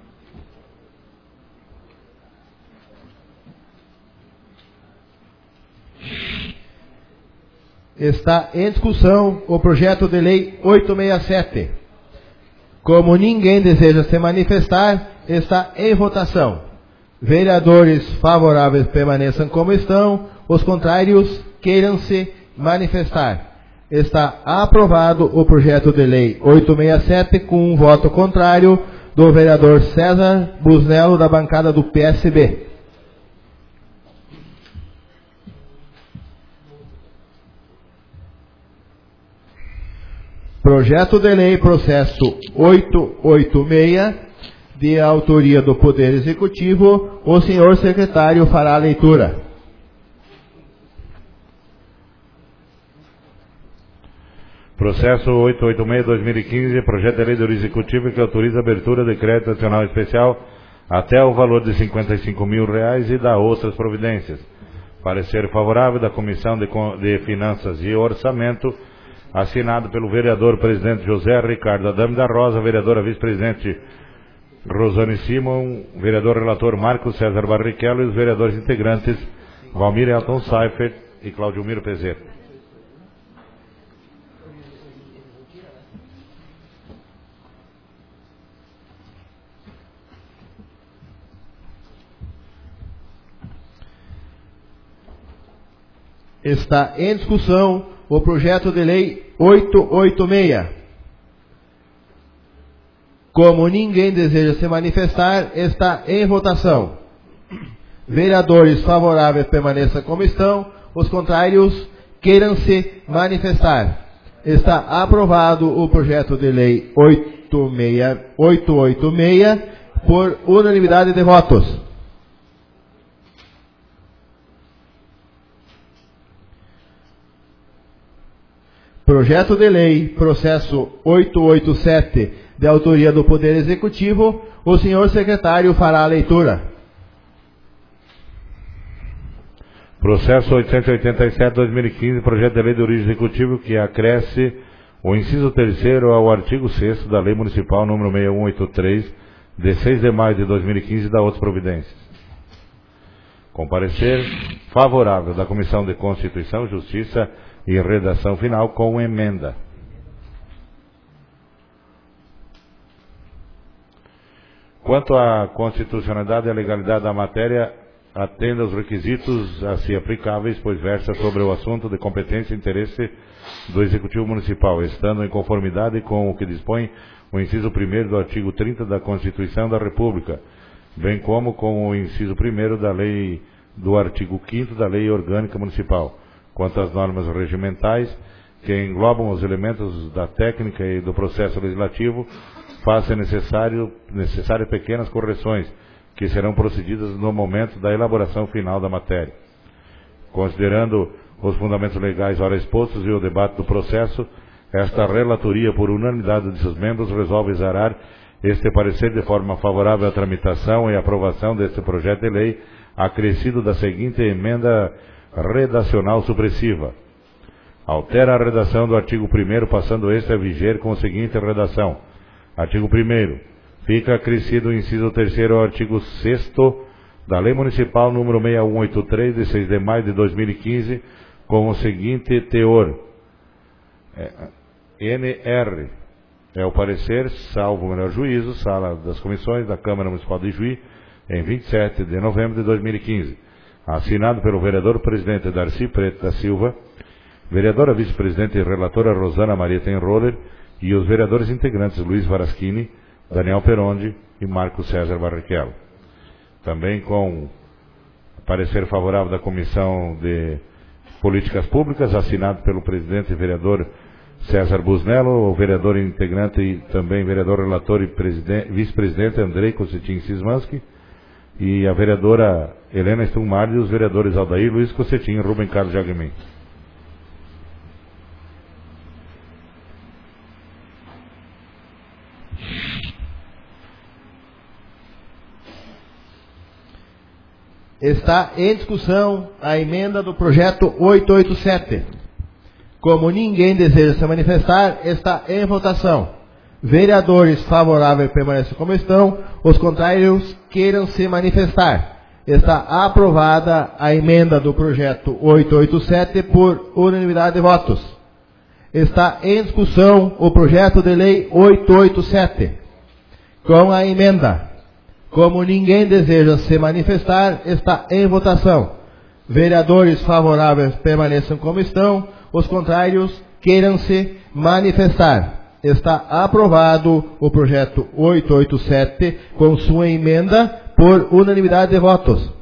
Está em discussão o projeto de lei oitocentos e sessenta e sete. Como ninguém deseja se manifestar, está em votação. Vereadores favoráveis permaneçam como estão, os contrários queiram se manifestar. Está aprovado o projeto de lei oitocentos e sessenta e sete com um voto contrário do vereador César Busnello, da bancada do P S B. Projeto de lei, processo oitocentos e oitenta e seis, de autoria do Poder Executivo. O senhor secretário fará a leitura. Processo oitocentos e oitenta e seis de dois mil e quinze, projeto de lei do Executivo que autoriza a abertura de crédito nacional especial até o valor de cinquenta e cinco mil reais e dá outras providências. Parecer favorável da Comissão de, de Finanças e Orçamento, assinado pelo vereador presidente José Ricardo Adame da Rosa, vereadora vice-presidente Rosane Simon, vereador relator Marco César Barrichello e os vereadores integrantes Valmir Elton Seifert e Cláudio Miro Pezeta. Está em discussão o projeto de lei oitocentos e oitenta e seis. Como ninguém deseja se manifestar, está em votação. Vereadores favoráveis permaneçam como estão, os contrários queiram se manifestar. Está aprovado o projeto de lei oitocentos e oitenta e seis por unanimidade de votos. Projeto de lei, processo oitocentos e oitenta e sete, de autoria do Poder Executivo. O senhor secretário fará a leitura. Processo oitocentos e oitenta e sete de dois mil e quinze, projeto de lei de origem executiva que acresce o inciso terceiro ao artigo sexto da Lei Municipal número seis mil cento e oitenta e três, de seis de maio de dois mil e quinze, e dá outras providências. Com parecer favorável da Comissão de Constituição, Justiça e Redação Final com emenda. Quanto à constitucionalidade e legalidade da matéria, atende aos requisitos a si aplicáveis, pois versa sobre o assunto de competência e interesse do Executivo Municipal, estando em conformidade com o que dispõe o inciso primeiro do artigo trinta da Constituição da República, bem como com o inciso primeiro da lei do artigo quinto da Lei Orgânica Municipal, quanto às normas regimentais que englobam os elementos da técnica e do processo legislativo, faça necessário, necessárias pequenas correções, que serão procedidas no momento da elaboração final da matéria. Considerando os fundamentos legais ora expostos e o debate do processo, esta relatoria, por unanimidade de seus membros, resolve exarar este parecer de forma favorável à tramitação e aprovação deste projeto de lei, acrescido da seguinte emenda redacional supressiva. Altera a redação do artigo primeiro, passando este a viger com a seguinte redação. Artigo primeiro. Fica acrescido o inciso terceiro ao artigo sexto da Lei Municipal número seis mil cento e oitenta e três, de seis de maio de dois mil e quinze, com o seguinte teor. É, N R é o parecer, salvo o melhor juízo, Sala das Comissões da Câmara Municipal de Juí, em vinte e sete de novembro de dois mil e quinze. Assinado pelo vereador presidente Darcy Preto da Silva, vereadora vice-presidente e relatora Rosana Maria Tenroller e os vereadores integrantes Luiz Varaschini, Daniel Perondi e Marco César Barrichello. Também com parecer favorável da Comissão de Políticas Públicas, assinado pelo presidente e vereador César Busnello, o vereador integrante e também vereador relator e vice-presidente Andrei Cossetin Sismanski, e a vereadora Helena Stummardi e os vereadores Aldair Luiz Cossetin e Rubem Carlos Jagmin. Está em discussão a emenda do projeto oitocentos e oitenta e sete. Como ninguém deseja se manifestar, está em votação. Vereadores favoráveis permaneçam como estão, os contrários queiram se manifestar. Está aprovada a emenda do projeto oitocentos e oitenta e sete por unanimidade de votos. Está em discussão o projeto de lei oitocentos e oitenta e sete. Com a emenda. Como ninguém deseja se manifestar, está em votação. Vereadores favoráveis permaneçam como estão, os contrários queiram se manifestar. Está aprovado o projeto oitocentos e oitenta e sete com sua emenda por unanimidade de votos.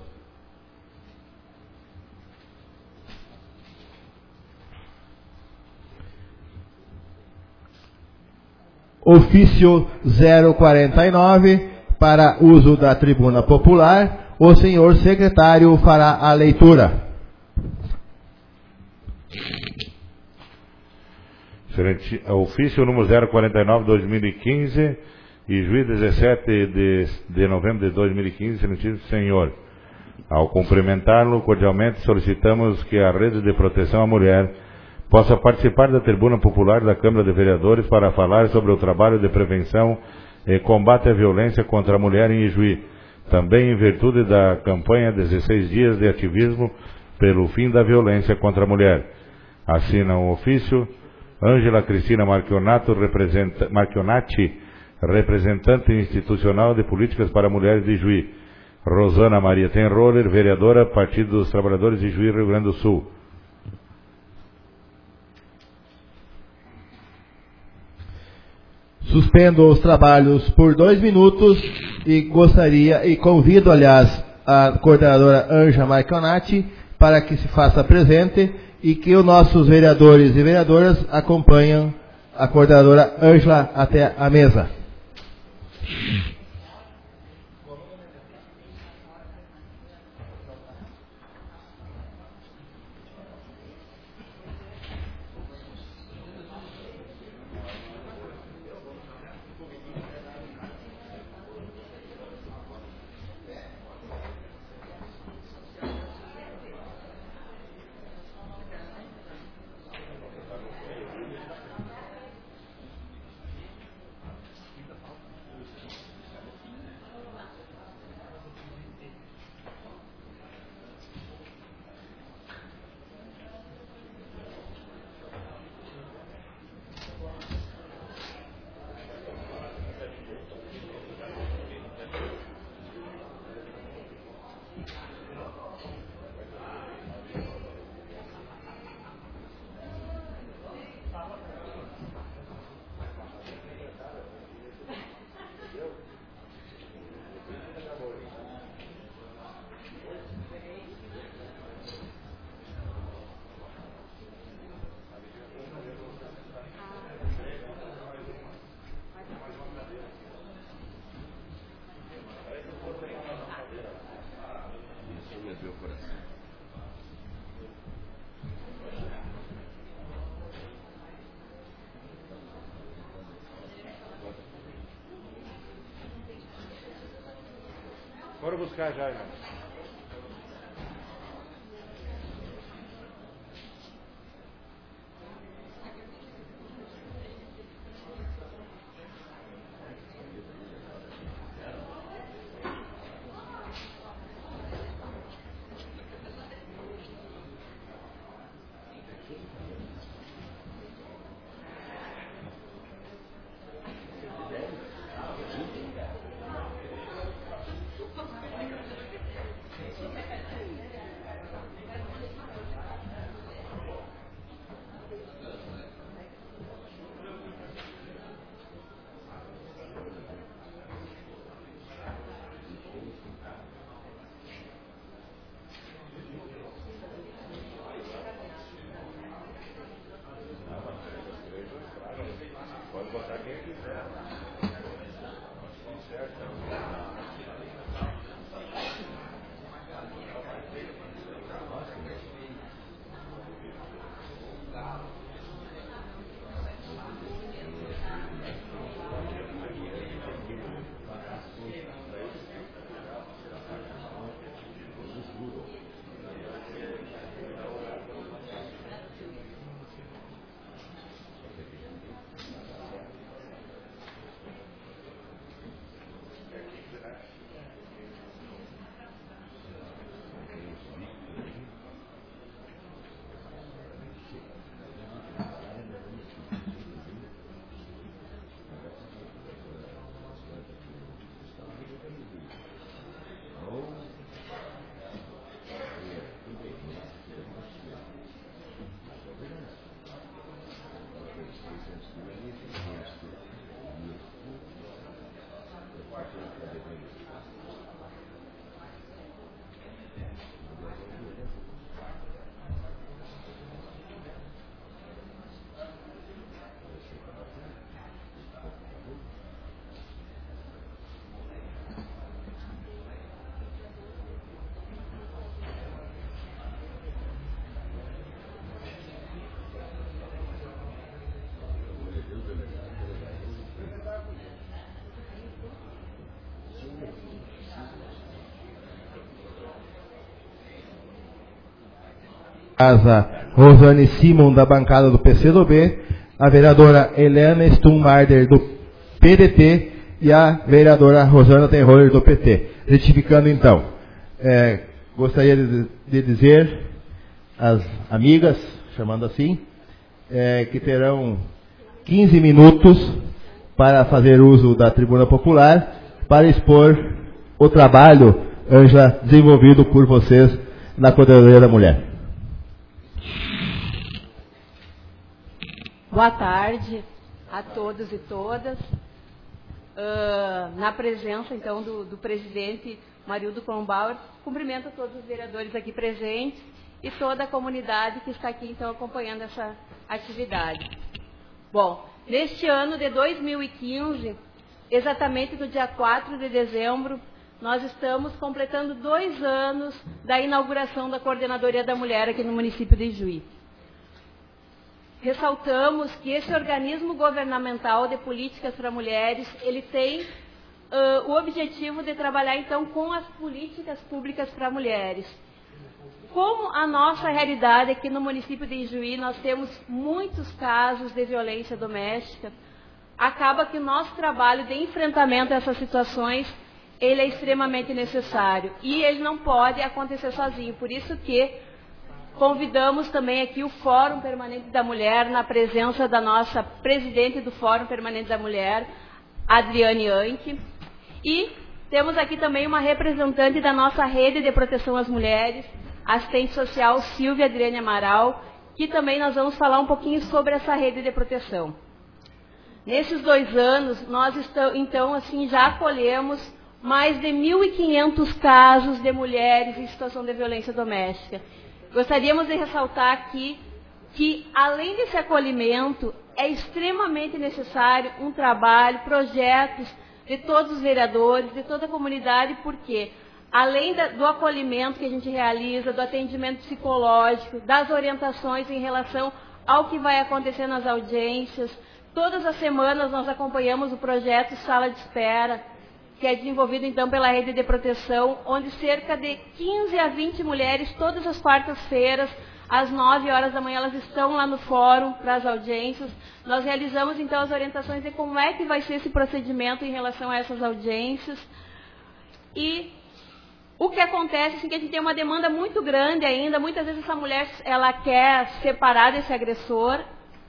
Ofício zero quarenta e nove. Para uso da tribuna popular, o senhor secretário fará a leitura. Excelente. Ofício número zero quarenta e nove, dois mil e quinze, e juiz dezessete de, de novembro de dois mil e quinze, excelentíssimo senhor. Ao cumprimentá-lo cordialmente, solicitamos que a Rede de Proteção à Mulher possa participar da tribuna popular da Câmara de Vereadores para falar sobre o trabalho de prevenção e combate à violência contra a mulher em Ijuí, também em virtude da campanha dezesseis dias de ativismo pelo fim da violência contra a mulher. Assinam o ofício Ângela Cristina Marchionato, representa, Marchionati, representante institucional de políticas para mulheres de Ijuí. Rosana Maria Tenroller, vereadora, Partido dos Trabalhadores de Ijuí, Rio Grande do Sul. Suspendo os trabalhos por dois minutos e gostaria, e convido, aliás, a coordenadora Ângela Marchionati para que se faça presente e que os nossos vereadores e vereadoras acompanhem a coordenadora Ângela até a mesa. Bora buscar já, irmão. Casa Rosane Simon, da bancada do P C do B, a vereadora Helena Stummarder, do P D T, e a vereadora Rosana Tenroller, do P T. Retificando, então, é, gostaria de, de dizer às amigas, chamando assim, é, que terão quinze minutos para fazer uso da tribuna popular, para expor o trabalho já desenvolvido por vocês na Coordenadoria da Mulher. Boa tarde a todos e todas. Uh, na presença, então, do, do presidente Marildo Kronbauer, cumprimento a todos os vereadores aqui presentes e toda a comunidade que está aqui, então, acompanhando essa atividade. Bom, neste ano de dois mil e quinze, exatamente no dia quatro de dezembro, nós estamos completando dois anos da inauguração da Coordenadoria da Mulher aqui no município de Ijuí. Ressaltamos que esse organismo governamental de políticas para mulheres, ele tem uh, o objetivo de trabalhar, então, com as políticas públicas para mulheres. Como a nossa realidade aqui no município de Ijuí, nós temos muitos casos de violência doméstica, acaba que o nosso trabalho de enfrentamento a essas situações, ele é extremamente necessário. E ele não pode acontecer sozinho. Por isso que convidamos também aqui o Fórum Permanente da Mulher, na presença da nossa presidente do Fórum Permanente da Mulher, Adriane Anke. E temos aqui também uma representante da nossa Rede de Proteção às Mulheres, assistente social Silvia Adriane Amaral, que também nós vamos falar um pouquinho sobre essa rede de proteção. Nesses dois anos, nós estamos, então, assim, já acolhemos mais de mil e quinhentos casos de mulheres em situação de violência doméstica. Gostaríamos de ressaltar aqui que, além desse acolhimento, é extremamente necessário um trabalho, projetos de todos os vereadores, de toda a comunidade, porque, além da, do acolhimento que a gente realiza, do atendimento psicológico, das orientações em relação ao que vai acontecer nas audiências, todas as semanas nós acompanhamos o projeto Sala de Espera, que é desenvolvido então pela Rede de Proteção, onde cerca de quinze a vinte mulheres, todas as quartas-feiras, às nove horas da manhã, elas estão lá no fórum para as audiências. Nós realizamos então as orientações de como é que vai ser esse procedimento em relação a essas audiências. E o que acontece é assim, que a gente tem uma demanda muito grande ainda. Muitas vezes essa mulher ela quer separar desse agressor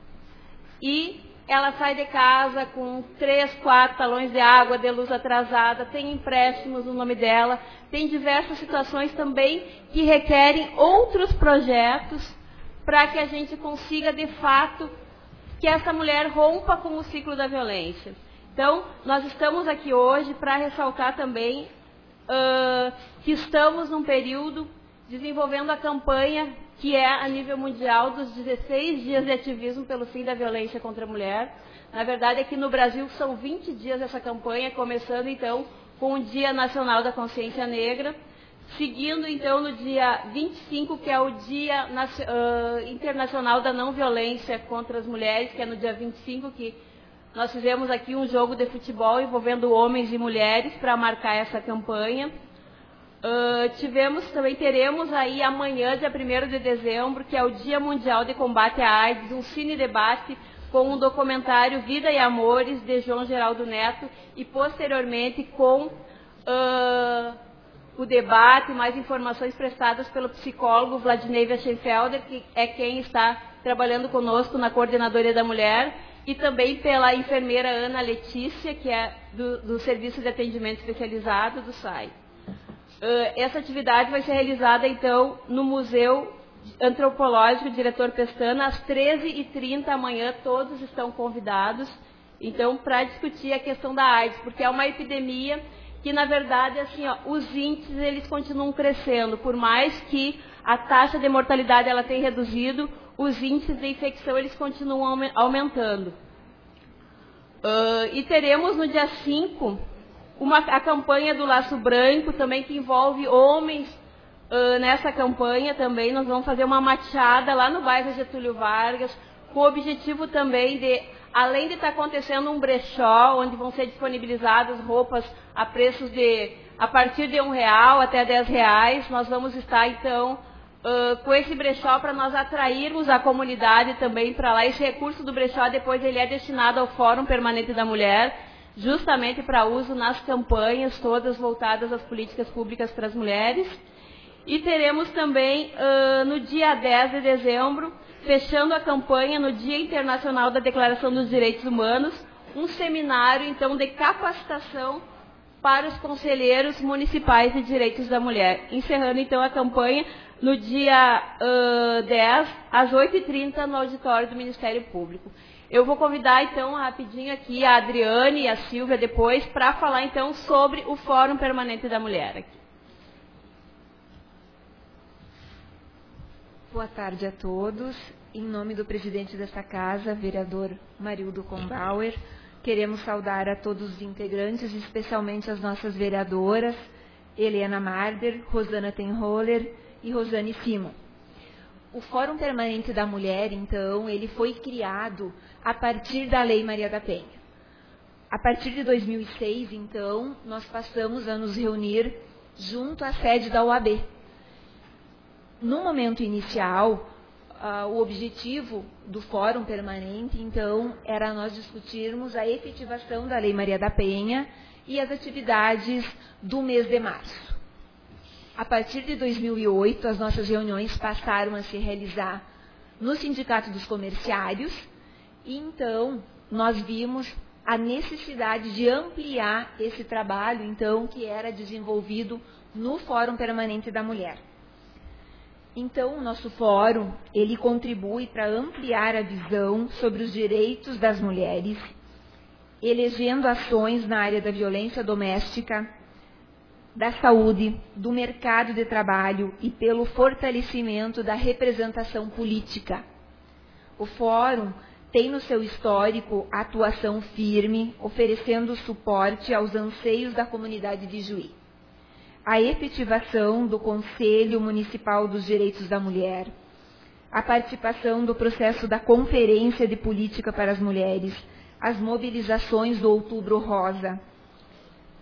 e ela sai de casa com três, quatro talões de água, de luz atrasada, tem empréstimos no nome dela, tem diversas situações também que requerem outros projetos para que a gente consiga, de fato, que essa mulher rompa com o ciclo da violência. Então, nós estamos aqui hoje para ressaltar também uh, que estamos num período desenvolvendo a campanha que é a nível mundial dos dezesseis dias de ativismo pelo fim da violência contra a mulher. Na verdade, aqui no Brasil são vinte dias essa campanha, começando então com o Dia Nacional da Consciência Negra, seguindo então no dia vinte e cinco, que é o Dia uh, Internacional da Não Violência contra as Mulheres, que é no dia vinte e cinco que nós fizemos aqui um jogo de futebol envolvendo homens e mulheres para marcar essa campanha. Uh, tivemos, também teremos aí amanhã, dia primeiro de dezembro, que é o Dia Mundial de Combate à AIDS, um cine-debate com o documentário Vida e Amores, de João Geraldo Neto, e posteriormente com uh, o debate, mais informações prestadas pelo psicólogo Vladimir Weschenfelder, que é quem está trabalhando conosco na Coordenadoria da Mulher, e também pela enfermeira Ana Letícia, que é do, do Serviço de Atendimento Especializado do S A I. Uh, essa atividade vai ser realizada, então, no Museu Antropológico Diretor Pestana, às treze e trinta amanhã, todos estão convidados, então, para discutir a questão da AIDS, porque é uma epidemia que, na verdade, assim, ó, os índices, eles continuam crescendo, por mais que a taxa de mortalidade ela tenha reduzido, os índices de infecção, eles continuam aumentando. Uh, e teremos no dia cinco, Uma, a campanha do Laço Branco, também que envolve homens uh, nessa campanha também. Nós vamos fazer uma machada lá no bairro Getúlio Vargas, com o objetivo também de, além de estar acontecendo um brechó, onde vão ser disponibilizadas roupas a preços de, a partir de um real até dez reais, nós vamos estar então uh, com esse brechó para nós atrairmos a comunidade também para lá. Esse recurso do brechó depois ele é destinado ao Fórum Permanente da Mulher, justamente para uso nas campanhas todas voltadas às políticas públicas para as mulheres. E teremos também, uh, no dia dez de dezembro, fechando a campanha no Dia Internacional da Declaração dos Direitos Humanos, um seminário, então, de capacitação para os conselheiros municipais de direitos da mulher. Encerrando, então, a campanha no dia uh, dez, às oito e trinta, no auditório do Ministério Público. Eu vou convidar, então, rapidinho aqui a Adriane e a Silvia depois para falar, então, sobre o Fórum Permanente da Mulher. Aqui. Boa tarde a todos. Em nome do presidente desta casa, vereador Marildo Kombauer, queremos saudar a todos os integrantes, especialmente as nossas vereadoras, Helena Marder, Rosana Tenholler e Rosane Simon. O Fórum Permanente da Mulher, então, ele foi criado a partir da Lei Maria da Penha. A partir de dois mil e seis, então, nós passamos a nos reunir junto à sede da O A B. No momento inicial, uh, o objetivo do Fórum Permanente, então, era nós discutirmos a efetivação da Lei Maria da Penha e as atividades do mês de março. A partir de dois mil e oito, as nossas reuniões passaram a se realizar no Sindicato dos Comerciários, e então nós vimos a necessidade de ampliar esse trabalho, então, que era desenvolvido no Fórum Permanente da Mulher. Então, o nosso fórum, ele contribui para ampliar a visão sobre os direitos das mulheres, elegendo ações na área da violência doméstica, da saúde, do mercado de trabalho e pelo fortalecimento da representação política. O Fórum tem no seu histórico a atuação firme, oferecendo suporte aos anseios da comunidade de Juí. A efetivação do Conselho Municipal dos Direitos da Mulher, a participação do processo da Conferência de Política para as Mulheres, as mobilizações do Outubro Rosa,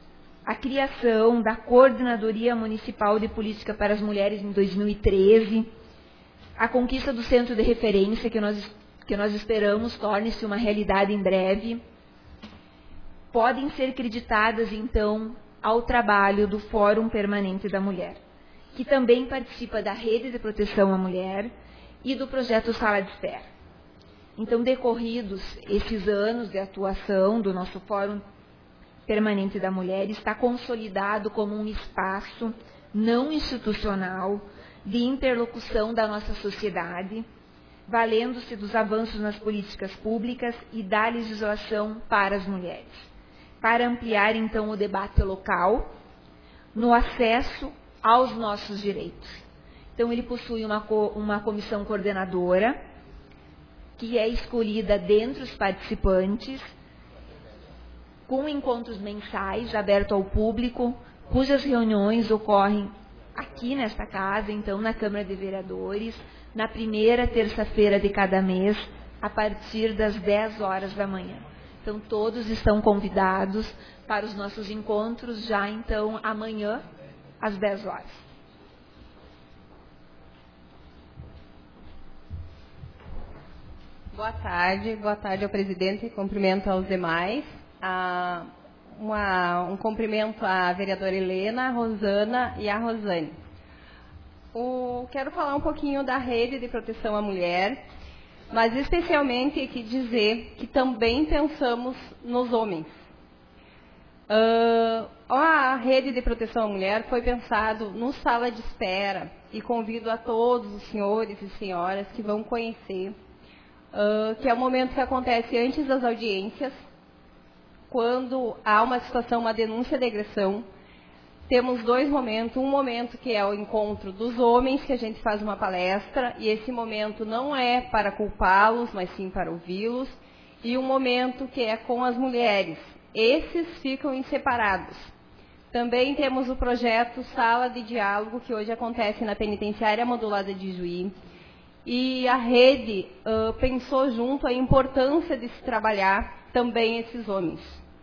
a criação da Coordenadoria Municipal de Política para as Mulheres em dois mil e treze, a conquista do Centro de Referência, que nós, que nós esperamos torne-se uma realidade em breve, podem ser creditadas, então, ao trabalho do Fórum Permanente da Mulher, que também participa da Rede de Proteção à Mulher e do projeto Sala de Espera. Então, decorridos esses anos de atuação do nosso Fórum Permanente da Mulher, está consolidado como um espaço não institucional de interlocução da nossa sociedade, valendo-se dos avanços nas políticas públicas e da legislação para as mulheres, para ampliar, então, o debate local no acesso aos nossos direitos. Então, ele possui uma, co uma comissão coordenadora, que é escolhida dentre os participantes, com encontros mensais, aberto ao público, cujas reuniões ocorrem aqui nesta casa, então, na Câmara de Vereadores, na primeira terça-feira de cada mês, a partir das dez horas da manhã. Então, todos estão convidados para os nossos encontros já, então, amanhã, às dez horas. Boa tarde, boa tarde ao presidente e cumprimento aos demais. Ah, uma, um cumprimento à vereadora Helena, a Rosana e a Rosane. O, quero falar um pouquinho da Rede de Proteção à Mulher, mas especialmente aqui dizer que também pensamos nos homens. Uh, a Rede de Proteção à Mulher foi pensado no Sala de Espera e convido a todos os senhores e senhoras que vão conhecer, uh, que é o momento que acontece antes das audiências, quando há uma situação, uma denúncia de agressão. Temos dois momentos, um momento que é o encontro dos homens, que a gente faz uma palestra, e esse momento não é para culpá-los, mas sim para ouvi-los, e um momento que é com as mulheres. Esses ficam em separados. Também temos o projeto Sala de Diálogo, que hoje acontece na Penitenciária Modulada de Juí, e a rede uh, pensou junto a importância de se trabalhar também esses homens.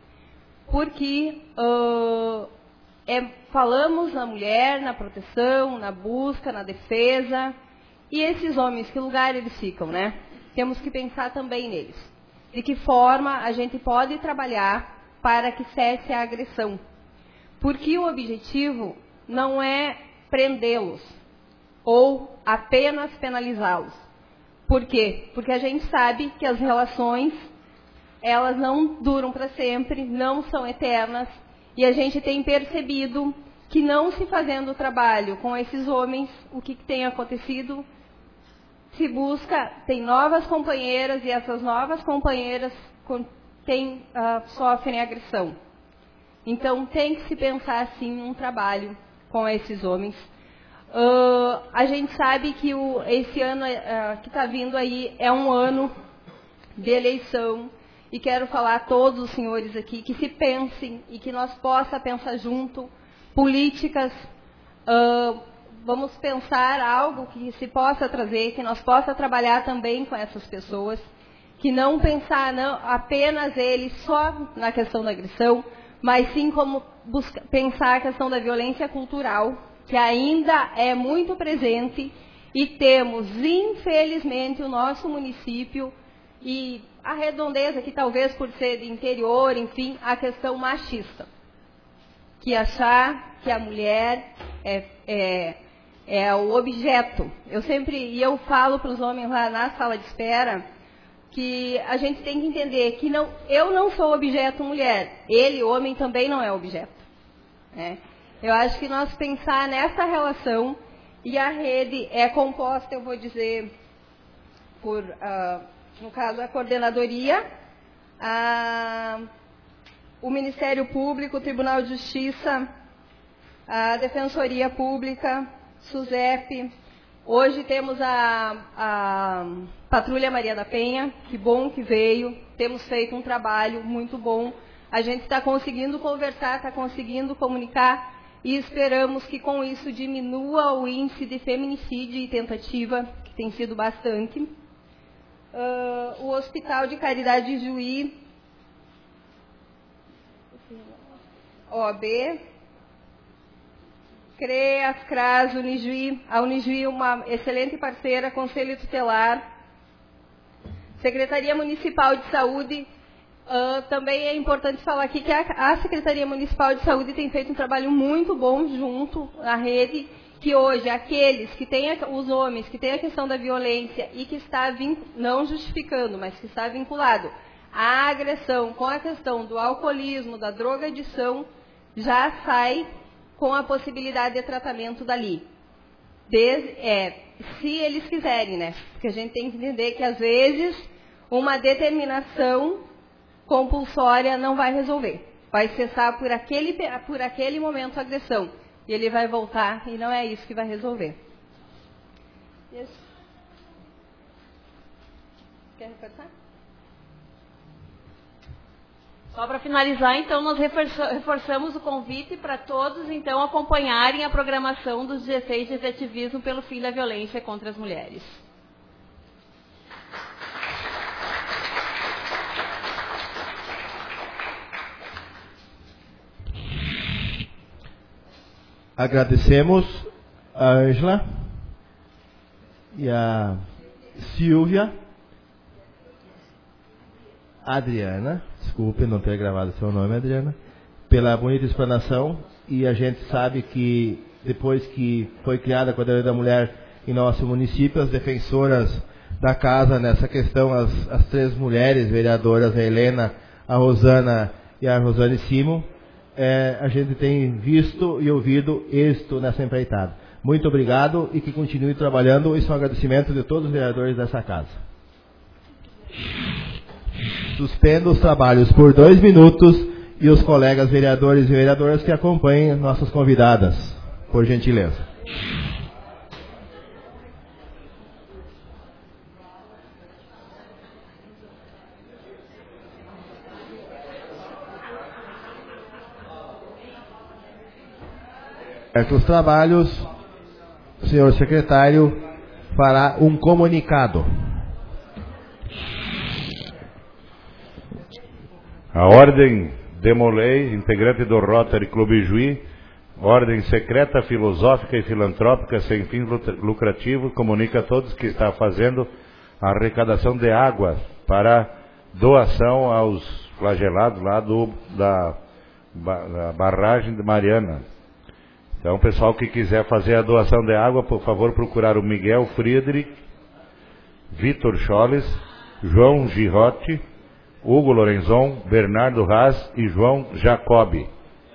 Porque uh, é, falamos na mulher, na proteção, na busca, na defesa, e esses homens, que lugar eles ficam, né? Temos que pensar também neles. De que forma a gente pode trabalhar para que cesse a agressão. Porque o objetivo não é prendê-los ou apenas penalizá-los. Por quê? Porque a gente sabe que as relações, elas não duram para sempre, não são eternas, e a gente tem percebido que não se fazendo o trabalho com esses homens, o que tem acontecido? Se busca, tem novas companheiras, e essas novas companheiras tem, uh, sofrem agressão. Então, tem que se pensar, assim, um trabalho com esses homens. Uh, a gente sabe que o, esse ano uh, que está vindo aí é um ano de eleição, e quero falar a todos os senhores aqui que se pensem e que nós possamos pensar junto políticas, uh, vamos pensar algo que se possa trazer, que nós possa trabalhar também com essas pessoas, que não pensar não, apenas eles só na questão da agressão, mas sim como busca, pensar a questão da violência cultural, que ainda é muito presente, e temos, infelizmente, o nosso município, e a redondeza, que talvez por ser de interior, enfim, a questão machista. Que achar que a mulher é, é, é o objeto. Eu sempre, e eu falo para os homens lá na sala de espera, que a gente tem que entender que não, eu não sou objeto mulher, ele, homem, também não é objeto. Né? Eu acho que nós pensar nessa relação, e a rede é composta, eu vou dizer, por, uh, no caso, a coordenadoria, a, o Ministério Público, o Tribunal de Justiça, a Defensoria Pública, SUSEP. Hoje temos a, a Patrulha Maria da Penha, que bom que veio, temos feito um trabalho muito bom. A gente está conseguindo conversar, está conseguindo comunicar, e esperamos que com isso diminua o índice de feminicídio e tentativa, que tem sido bastante. Uh, o Hospital de Caridade de Juí O A B, CREAS, CRAS, Unijuí, a Unijuí uma excelente parceira, Conselho Tutelar, Secretaria Municipal de Saúde. Uh, também é importante falar aqui que a, a Secretaria Municipal de Saúde tem feito um trabalho muito bom junto à rede, que hoje aqueles que têm, a, os homens que têm a questão da violência e que está, vin, não justificando, mas que está vinculado à agressão com a questão do alcoolismo, da drogadição, já sai com a possibilidade de tratamento dali. Desde, é, se eles quiserem, né? Porque a gente tem que entender que às vezes uma determinação compulsória não vai resolver. Vai cessar por aquele, por aquele momento a agressão. E ele vai voltar e não é isso que vai resolver. Isso. Quer reforçar? Só para finalizar, então, nós reforçamos o convite para todos, então, acompanharem a programação dos dezesseis dias de ativismo pelo fim da violência contra as mulheres. Agradecemos a Ângela e a Silvia, a Adriana, desculpe não ter gravado seu nome, Adriana, pela bonita explanação, e a gente sabe que depois que foi criada a Quadrilha da Mulher em nosso município, as defensoras da casa nessa questão, as, as três mulheres vereadoras, a Helena, a Rosana e a Rosane Simon, É, a gente tem visto e ouvido êxito nessa empreitada. Muito obrigado e que continue trabalhando. Isso é um agradecimento de todos os vereadores dessa casa. Suspendo os trabalhos por dois minutos e os colegas vereadores e vereadoras que acompanhem nossas convidadas, por gentileza. Os trabalhos, o senhor secretário fará um comunicado. A Ordem Demolei, integrante do Rotary Clube Juí, ordem secreta, filosófica e filantrópica sem fins lucrativos, comunica a todos que está fazendo a arrecadação de água para doação aos flagelados lá do, da, da barragem de Mariana. Então, pessoal que quiser fazer a doação de água, por favor, procurar o Miguel Friedrich, Vitor Scholes, João Girotti, Hugo Lorenzon, Bernardo Haas e João Jacobi.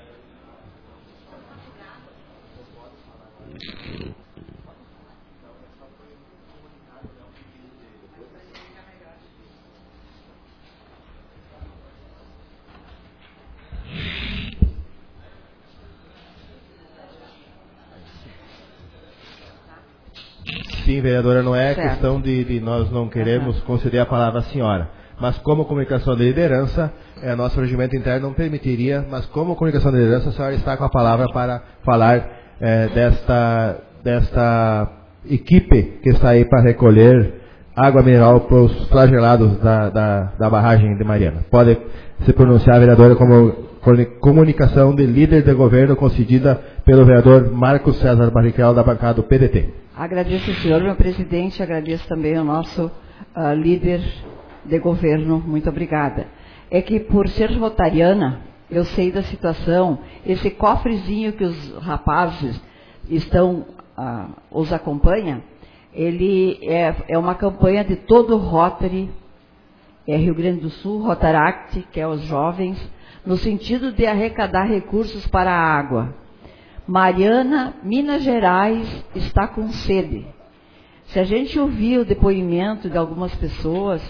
Sim, vereadora, não é certo. Questão de, de nós não queremos uhum. conceder a palavra à senhora. Mas como comunicação de liderança, é, nosso regimento interno não permitiria, mas como comunicação de liderança, a senhora está com a palavra para falar é, desta, desta equipe que está aí para recolher água mineral para os flagelados da, da, da barragem de Mariana. Pode se pronunciar, vereadora, como comunicação de líder de governo concedida pelo vereador Marcos César Barrichello, da bancada do P D T. Agradeço, senhor, meu presidente, agradeço também ao nosso uh, líder de governo, muito obrigada. É que por ser rotariana, eu sei da situação, esse cofrezinho que os rapazes estão, uh, os acompanha, ele é, é uma campanha de todo o Rotary, é Rio Grande do Sul, Rotaract, que é os jovens, no sentido de arrecadar recursos para a água. Mariana, Minas Gerais, está com sede. Se a gente ouvir o depoimento de algumas pessoas,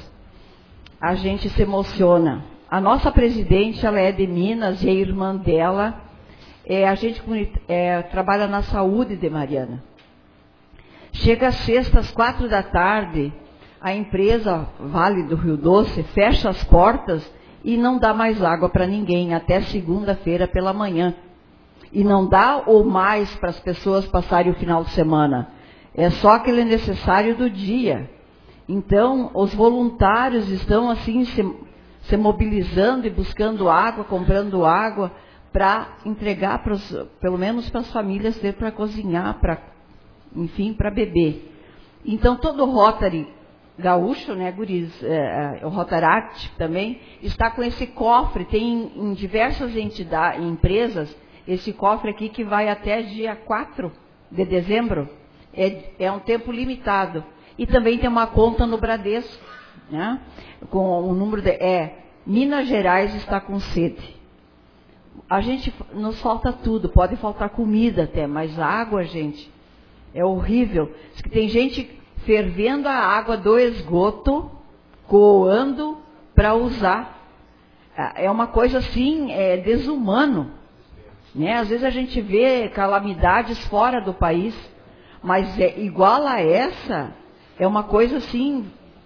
a gente se emociona. A nossa presidente, ela é de Minas e a irmã dela, é, a gente é, trabalha na saúde de Mariana. Chega às sexta, às quatro da tarde, a empresa Vale do Rio Doce fecha as portas e não dá mais água para ninguém, até segunda-feira pela manhã. E não dá ou mais para as pessoas passarem o final de semana. É só aquele necessário do dia. Então, os voluntários estão assim se, se mobilizando e buscando água, comprando água para entregar, pros, pelo menos para as famílias ter para cozinhar, para, enfim, para beber. Então, todo o Rotary gaúcho, né, guris, é, o Rotaract também, está com esse cofre, tem em diversas entidades, empresas, esse cofre aqui que vai até dia quatro de dezembro, é, é um tempo limitado. E também tem uma conta no Bradesco, né, com o número de... É, Minas Gerais está com sede. A gente, nos falta tudo, pode faltar comida até, mas a água, gente, é horrível. Tem gente fervendo a água do esgoto, coando para usar. É uma coisa assim, é desumano. Né? Às vezes a gente vê calamidades fora do país, mas é igual a essa, é uma coisa assim...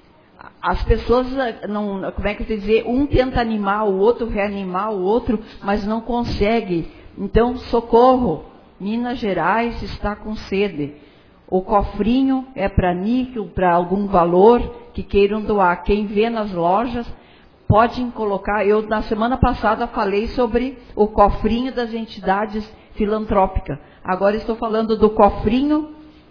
As pessoas, não, como é que eu vou dizer, um tenta animar o outro, reanimar o outro, mas não consegue. Então, socorro, Minas Gerais está com sede. O cofrinho é para níquel, para algum valor que queiram doar. Quem vê nas lojas, podem colocar. Eu, na semana passada, falei sobre o cofrinho das entidades filantrópicas. Agora estou falando do cofrinho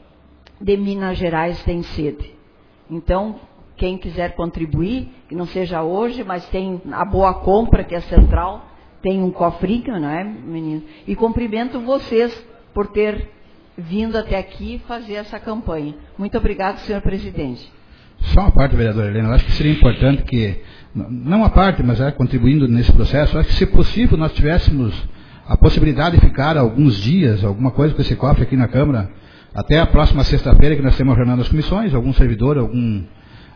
de Minas Gerais tem sede. Então, quem quiser contribuir, que não seja hoje, mas tem a Boa Compra, que é central, tem um cofrinho, não é, menino? E cumprimento vocês por ter vindo até aqui fazer essa campanha. Muito obrigado, senhor presidente. Só uma parte, vereadora Helena, eu acho que seria importante que, não a parte, mas é, contribuindo nesse processo, eu acho que, se possível, nós tivéssemos a possibilidade de ficar alguns dias, alguma coisa com esse cofre aqui na Câmara, até a próxima sexta-feira, que nós temos a jornada das comissões, algum servidor, algum...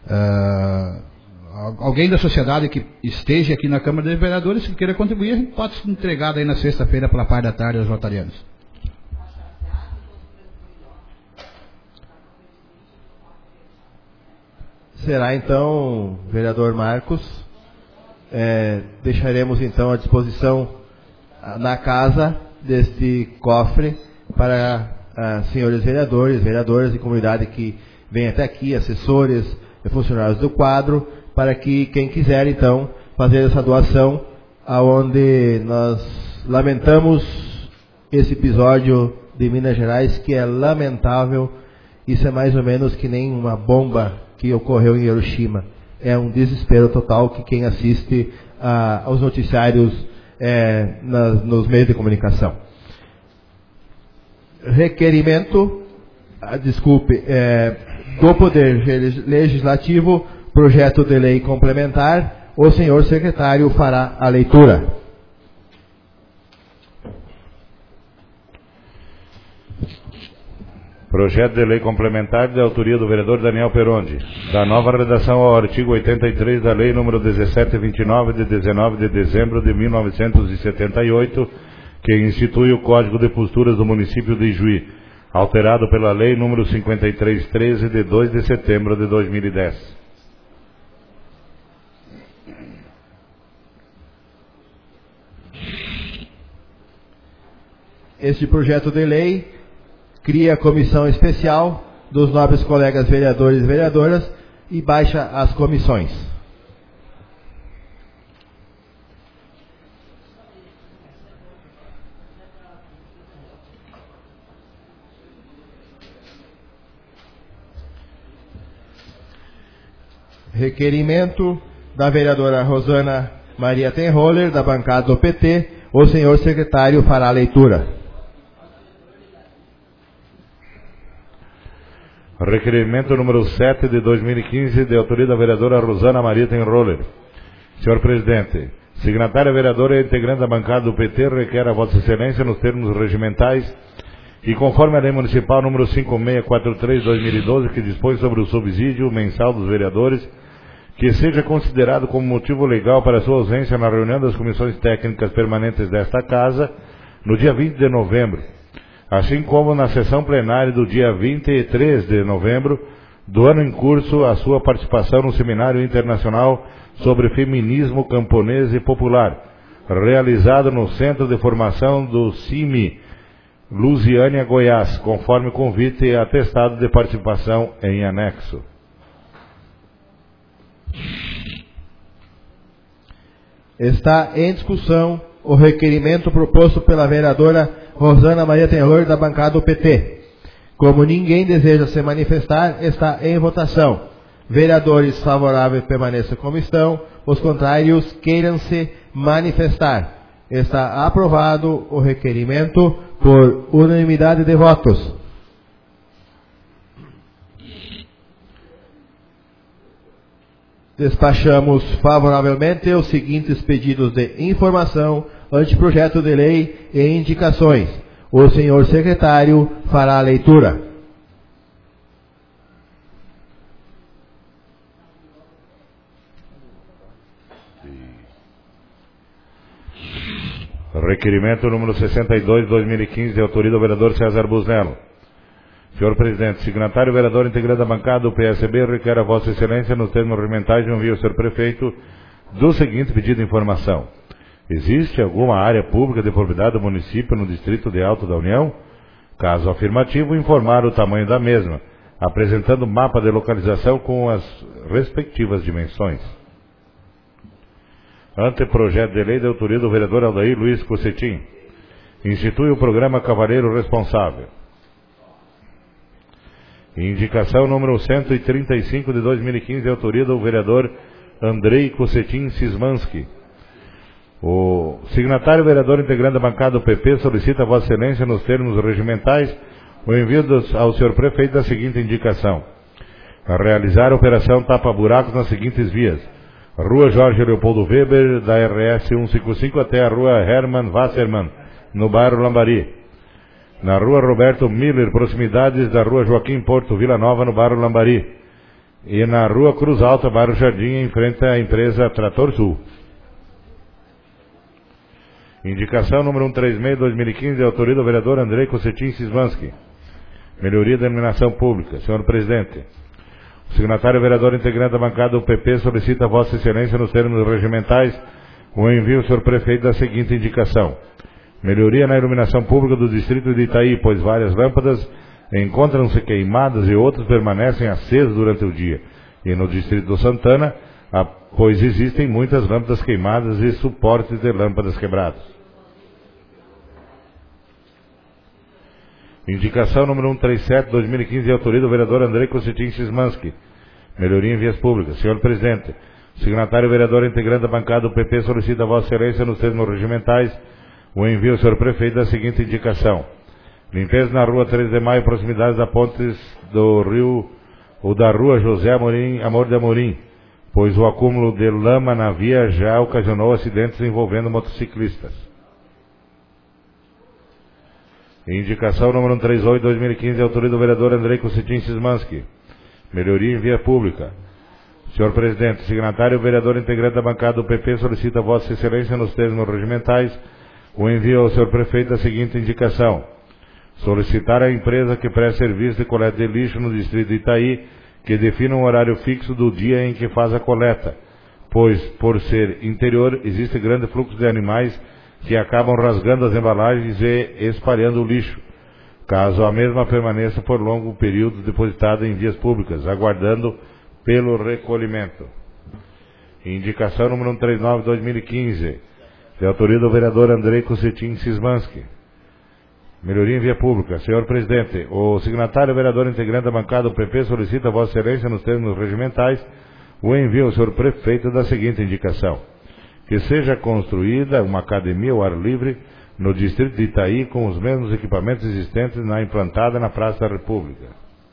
Uh, alguém da sociedade que esteja aqui na Câmara de Vereadores, que queira contribuir, a gente pode ser entregado aí na sexta-feira pela parte da tarde aos rotarianos. Será então, vereador Marcos, é, deixaremos então à disposição na casa deste cofre para uh, senhores vereadores, vereadoras e comunidade que vêm até aqui, assessores, funcionários do quadro, para que quem quiser então fazer essa doação, aonde nós lamentamos esse episódio de Minas Gerais, que é lamentável. Isso é mais ou menos que nem uma bomba que ocorreu em Hiroshima. É um desespero total que quem assiste ah, aos noticiários é, nas, nos meios de comunicação. Requerimento, ah, desculpe, é, do Poder Legislativo, projeto de lei complementar. O senhor secretário fará a leitura. Projeto de lei complementar de autoria do vereador Daniel Perondi, da nova redação ao artigo oitenta e três da lei número dezessete vinte e nove, de dezenove de dezembro de mil novecentos e setenta e oito, que institui o Código de Posturas do município de Ijuí, alterado pela lei número cinquenta e três treze, de dois de setembro de dois mil e dez. Este projeto de lei cria a comissão especial dos nobres colegas vereadores e vereadoras e baixa as comissões. Requerimento da vereadora Rosana Maria Tenroller, da bancada do P T. O senhor secretário fará a leitura. Requerimento número sete de dois mil e quinze, de autoria da vereadora Rosana Maria Tenroller. Senhor presidente, signatária vereadora e integrante da bancada do P T requer a Vossa Excelência, nos termos regimentais e conforme a lei municipal número cinco mil seiscentos e quarenta e três de dois mil e doze, que dispõe sobre o subsídio mensal dos vereadores, que seja considerado como motivo legal para sua ausência na reunião das comissões técnicas permanentes desta Casa, no dia vinte de novembro, assim como na sessão plenária do dia vinte e três de novembro do ano em curso, a sua participação no Seminário Internacional sobre Feminismo Camponês e Popular, realizado no Centro de Formação do CIMI, Lusiânia, Goiás, conforme convite e atestado de participação em anexo. Está em discussão o requerimento proposto pela vereadora Rosana Maria Tenor, da bancada do P T. Como ninguém deseja se manifestar, está em votação. Vereadores favoráveis permaneçam como estão, os contrários queiram se manifestar. Está aprovado o requerimento por unanimidade de votos. Despachamos favoravelmente os seguintes pedidos de informação, anteprojeto de lei e indicações. O senhor secretário fará a leitura. Requerimento número sessenta e dois, dois mil e quinze, de autoria do vereador César Busnello. Senhor presidente, signatário vereador integrante da bancada do P S B requer a Vossa Excelência, nos termos regimentais, de envio ao senhor prefeito do seguinte pedido de informação. Existe alguma área pública de propriedade do município no distrito de Alto da União? Caso afirmativo, informar o tamanho da mesma, apresentando mapa de localização com as respectivas dimensões. Anteprojeto de lei de autoria do vereador Aldair Luiz Cossetim. Institui o programa Cavaleiro Responsável. Indicação número cento e trinta e cinco de dois mil e quinze, de autoria do vereador Andrei Cossetim Sismanski. O signatário vereador integrante da bancada do P P solicita a Vossa Excelência, nos termos regimentais, o envio dos, ao senhor prefeito da seguinte indicação. A realizar a operação tapa-buracos nas seguintes vias. Rua Jorge Leopoldo Weber, da R S cento e cinquenta e cinco até a Rua Hermann Wassermann, no bairro Lambari. Na Rua Roberto Miller, proximidades da Rua Joaquim Porto, Vila Nova, no bairro Lambari. E na Rua Cruz Alta, bairro Jardim, em frente à empresa Trator Sul. Indicação número cento e trinta e seis, dois mil e quinze, de autoria do vereador Andrei Cossetim Sismanski. Melhoria da iluminação pública. Senhor presidente, o signatário vereador integrante da bancada do P P solicita a Vossa Excelência, nos termos regimentais, o envio ao senhor prefeito da seguinte indicação. Melhoria na iluminação pública do distrito de Itaí, pois várias lâmpadas encontram-se queimadas e outras permanecem acesas durante o dia. E no distrito do Santana, a, pois existem muitas lâmpadas queimadas e suportes de lâmpadas quebrados. Indicação número cento e trinta e sete, dois mil e quinze, de autoria do vereador Andrei Cossetim Sismanski. Melhoria em vias públicas. Senhor presidente, o signatário vereador integrante da bancada do P P solicita a Vossa Excelência, nos termos regimentais, o envio ao senhor prefeito da seguinte indicação. Limpeza na Rua três de Maio, proximidades da pontes do Rio ou da Rua José Amorim, Amor de Amorim, pois o acúmulo de lama na via já ocasionou acidentes envolvendo motociclistas. Indicação número cento e trinta e oito, dois mil e quinze, de autoria do vereador Andrei Cossetim Sismanski. Melhoria em via pública. Senhor presidente, signatário vereador integrante da bancada do P P solicita a Vossa Excelência, nos termos regimentais, o envio ao senhor prefeito da seguinte indicação. Solicitar à empresa que presta serviço de coleta de lixo no distrito de Itaí que defina um horário fixo do dia em que faz a coleta, pois, por ser interior, existe grande fluxo de animais que acabam rasgando as embalagens e espalhando o lixo, caso a mesma permaneça por longo período depositada em vias públicas, aguardando pelo recolhimento. Indicação número cento e trinta e nove, dois mil e quinze, de autoria do vereador Andrei Cossetim Sismanski. Melhoria em via pública. Senhor presidente, o signatário vereador integrante da bancada do P P solicita a Vossa Excelência, nos termos regimentais, o envio ao senhor prefeito da seguinte indicação. Que seja construída uma academia ao ar livre no distrito de Itaí com os mesmos equipamentos existentes na implantada na Praça da República.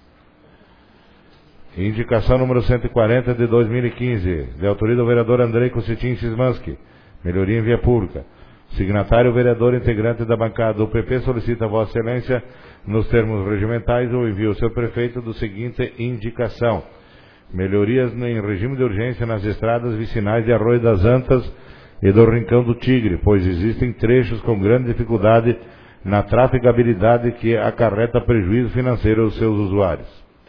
Indicação número cento e quarenta de dois mil e quinze, de autoria do vereador Andrei Cossetim Sismanski. Melhoria em via pública. Signatário vereador integrante da bancada do P P solicita a Vossa Excelência, nos termos regimentais, o envio ao senhor prefeito do seguinte indicação. Melhorias em regime de urgência nas estradas vicinais de Arroio das Antas e do Rincão do Tigre, pois existem trechos com grande dificuldade na trafegabilidade que acarreta prejuízo financeiro aos seus usuários.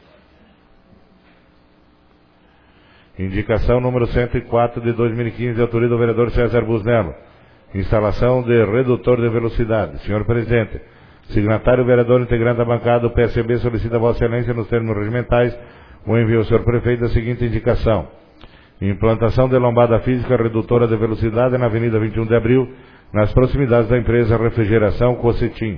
Indicação número cento e quatro de dois mil e quinze, de autoria do vereador César Busnello. Instalação de redutor de velocidade. Senhor presidente, signatário vereador integrante da bancada do P S B solicita a Vossa Excelência, nos termos regimentais, o envio ao senhor prefeito da seguinte indicação. Implantação de lombada física redutora de velocidade na Avenida vinte e um de Abril, nas proximidades da empresa Refrigeração Cocetim.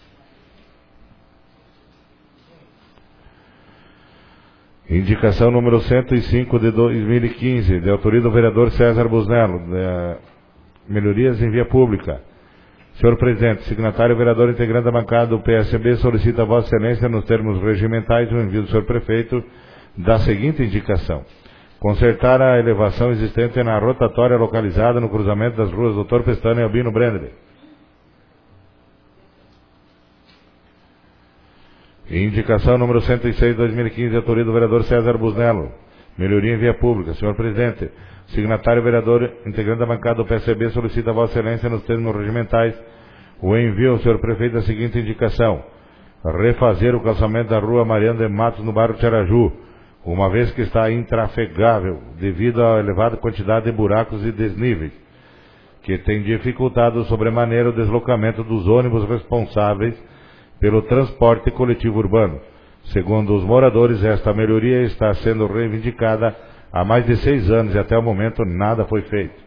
Indicação número cento e cinco de dois mil e quinze, de autoria do vereador César Busnello, de Melhorias em Via Pública. Senhor Presidente, signatário vereador integrante da bancada do P S B solicita a Vossa Excelência, nos termos regimentais, o envio do senhor prefeito da seguinte indicação: consertar a elevação existente na rotatória localizada no cruzamento das ruas doutor Pestana e Albino Brenner. Indicação número cento e seis de dois mil e quinze, de autoria do vereador César Busnello, Melhoria em Via Pública. Senhor Presidente, signatário vereador integrante da bancada do P S B solicita a Vossa Excelência, nos termos regimentais, o envio ao senhor prefeito da seguinte indicação: refazer o calçamento da rua Mariano de Matos, no bairro Tiaraju, uma vez que está intrafegável devido à elevada quantidade de buracos e desníveis, que tem dificultado sobremaneira o deslocamento dos ônibus responsáveis pelo transporte coletivo urbano. Segundo os moradores, esta melhoria está sendo reivindicada há mais de seis anos e até o momento nada foi feito.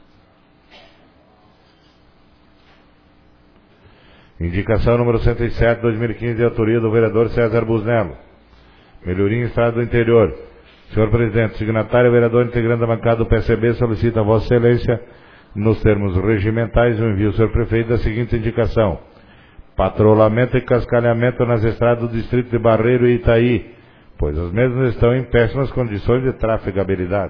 Indicação número cento e sete de dois mil e quinze, de autoria do vereador César Busnello, Melhoria em Estado do Interior. Senhor Presidente, signatário vereador integrante da bancada do P S B solicita a Vossa Excelência, nos termos regimentais, o envio ao senhor prefeito da seguinte indicação: patrulhamento e cascalhamento nas estradas do distrito de Barreiro e Itaí, pois as mesmas estão em péssimas condições de trafegabilidade.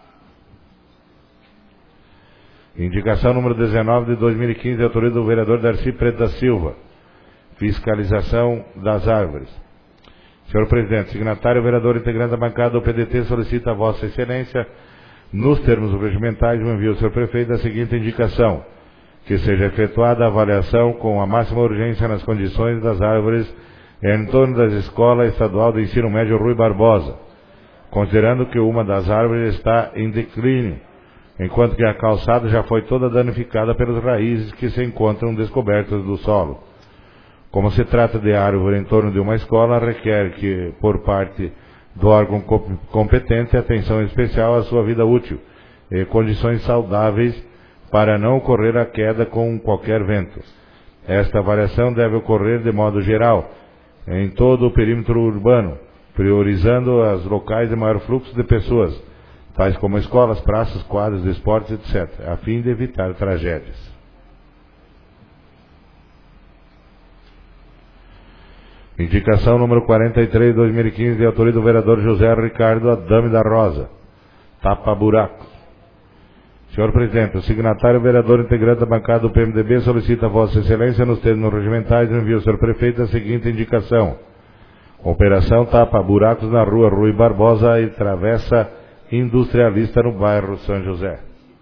Indicação número dezenove de dois mil e quinze, de autoria do vereador Darcy Preto da Silva, fiscalização das árvores. Senhor Presidente, signatário vereador integrante da bancada do P D T solicita a Vossa Excelência, nos termos regimentais, o envio ao senhor prefeito da seguinte indicação: que seja efetuada a avaliação com a máxima urgência nas condições das árvores em torno da Escola Estadual de Ensino Médio Rui Barbosa, considerando que uma das árvores está em declínio, enquanto que a calçada já foi toda danificada pelas raízes que se encontram descobertas do solo. Como se trata de árvore em torno de uma escola, requer que, por parte do órgão competente, atenção especial à sua vida útil e condições saudáveis para não ocorrer a queda com qualquer vento. Esta avaliação deve ocorrer de modo geral, em todo o perímetro urbano, priorizando os locais de maior fluxo de pessoas, tais como escolas, praças, quadras de esportes, etcétera, a fim de evitar tragédias. Indicação número quarenta e três de dois mil e quinze, de autoria do vereador José Ricardo Adame da Rosa, Tapa Buracos. Senhor Presidente, o signatário vereador integrante da bancada do P M D B solicita a Vossa Excelência, nos termos regimentais, o envio ao senhor prefeito a seguinte indicação: operação Tapa Buracos na rua Rui Barbosa e Travessa Industrialista, no bairro São José.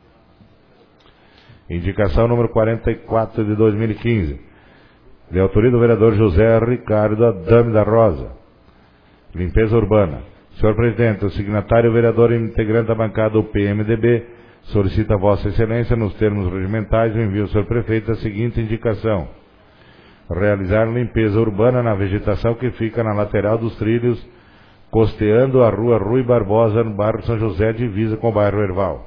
Indicação número quarenta e quatro de dois mil e quinze, de autoria do vereador José Ricardo Adame da Rosa, limpeza urbana. Senhor Presidente, o signatário vereador integrante da bancada do P M D B solicita a Vossa Excelência, nos termos regimentais, o envio ao senhor prefeito a seguinte indicação: realizar limpeza urbana na vegetação que fica na lateral dos trilhos, costeando a rua Rui Barbosa, no bairro São José, divisa com o bairro Herval.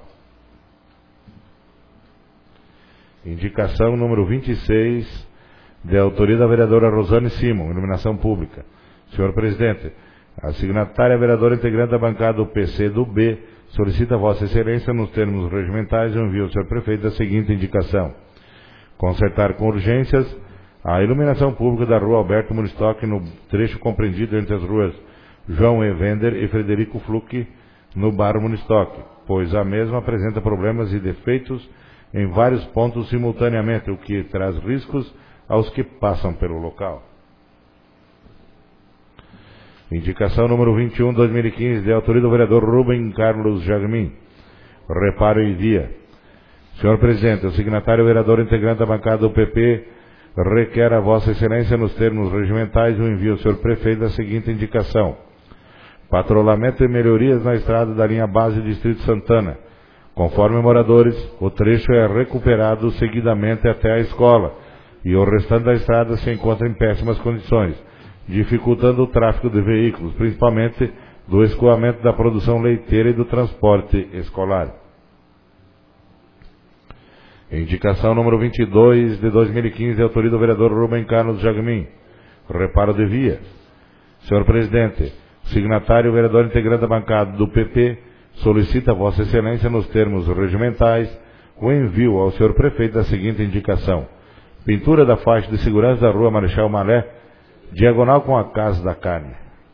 Indicação número vinte e seis, de autoria da vereadora Rosane Simon, iluminação pública. Senhor Presidente, a signatária vereadora integrante da bancada do P C do B solicita a Vossa Excelência, nos termos regimentais, o envio ao senhor prefeito da seguinte indicação: consertar com urgências a iluminação pública da rua Alberto Munistock, no trecho compreendido entre as ruas João Evender e Frederico Fluck, no bairro Munistock, pois a mesma apresenta problemas e defeitos em vários pontos simultaneamente, o que traz riscos aos que passam pelo local. Indicação número vinte e um de dois mil e quinze, de autoria do vereador Rubem Carlos Jagmin, reparo e via. Senhor Presidente, o signatário vereador integrante da bancada do P P requer a Vossa Excelência, nos termos regimentais, o envio ao senhor prefeito da seguinte indicação: patrulhamento e melhorias na estrada da linha base Distrito Santana. Conforme moradores, o trecho é recuperado seguidamente até a escola e o restante da estrada se encontra em péssimas condições, dificultando o tráfego de veículos, principalmente do escoamento da produção leiteira e do transporte escolar. Indicação número vinte e dois de dois mil e quinze, autoria do vereador Rubem Carlos Jagmin. Reparo de via. Senhor presidente, o signatário, o vereador integrante da bancada do P P, solicita a Vossa Excelência, nos termos regimentais, o envio ao senhor prefeito da seguinte indicação: pintura da faixa de segurança da rua Marechal Malé, diagonal com a Casa da Carne.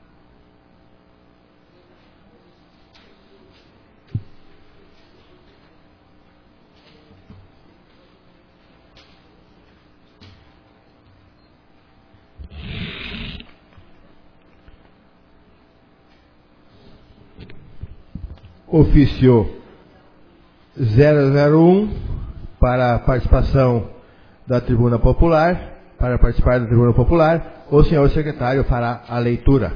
Ofício zero zero um para a participação da Tribuna Popular, para participar da Tribuna Popular, o senhor secretário fará a leitura.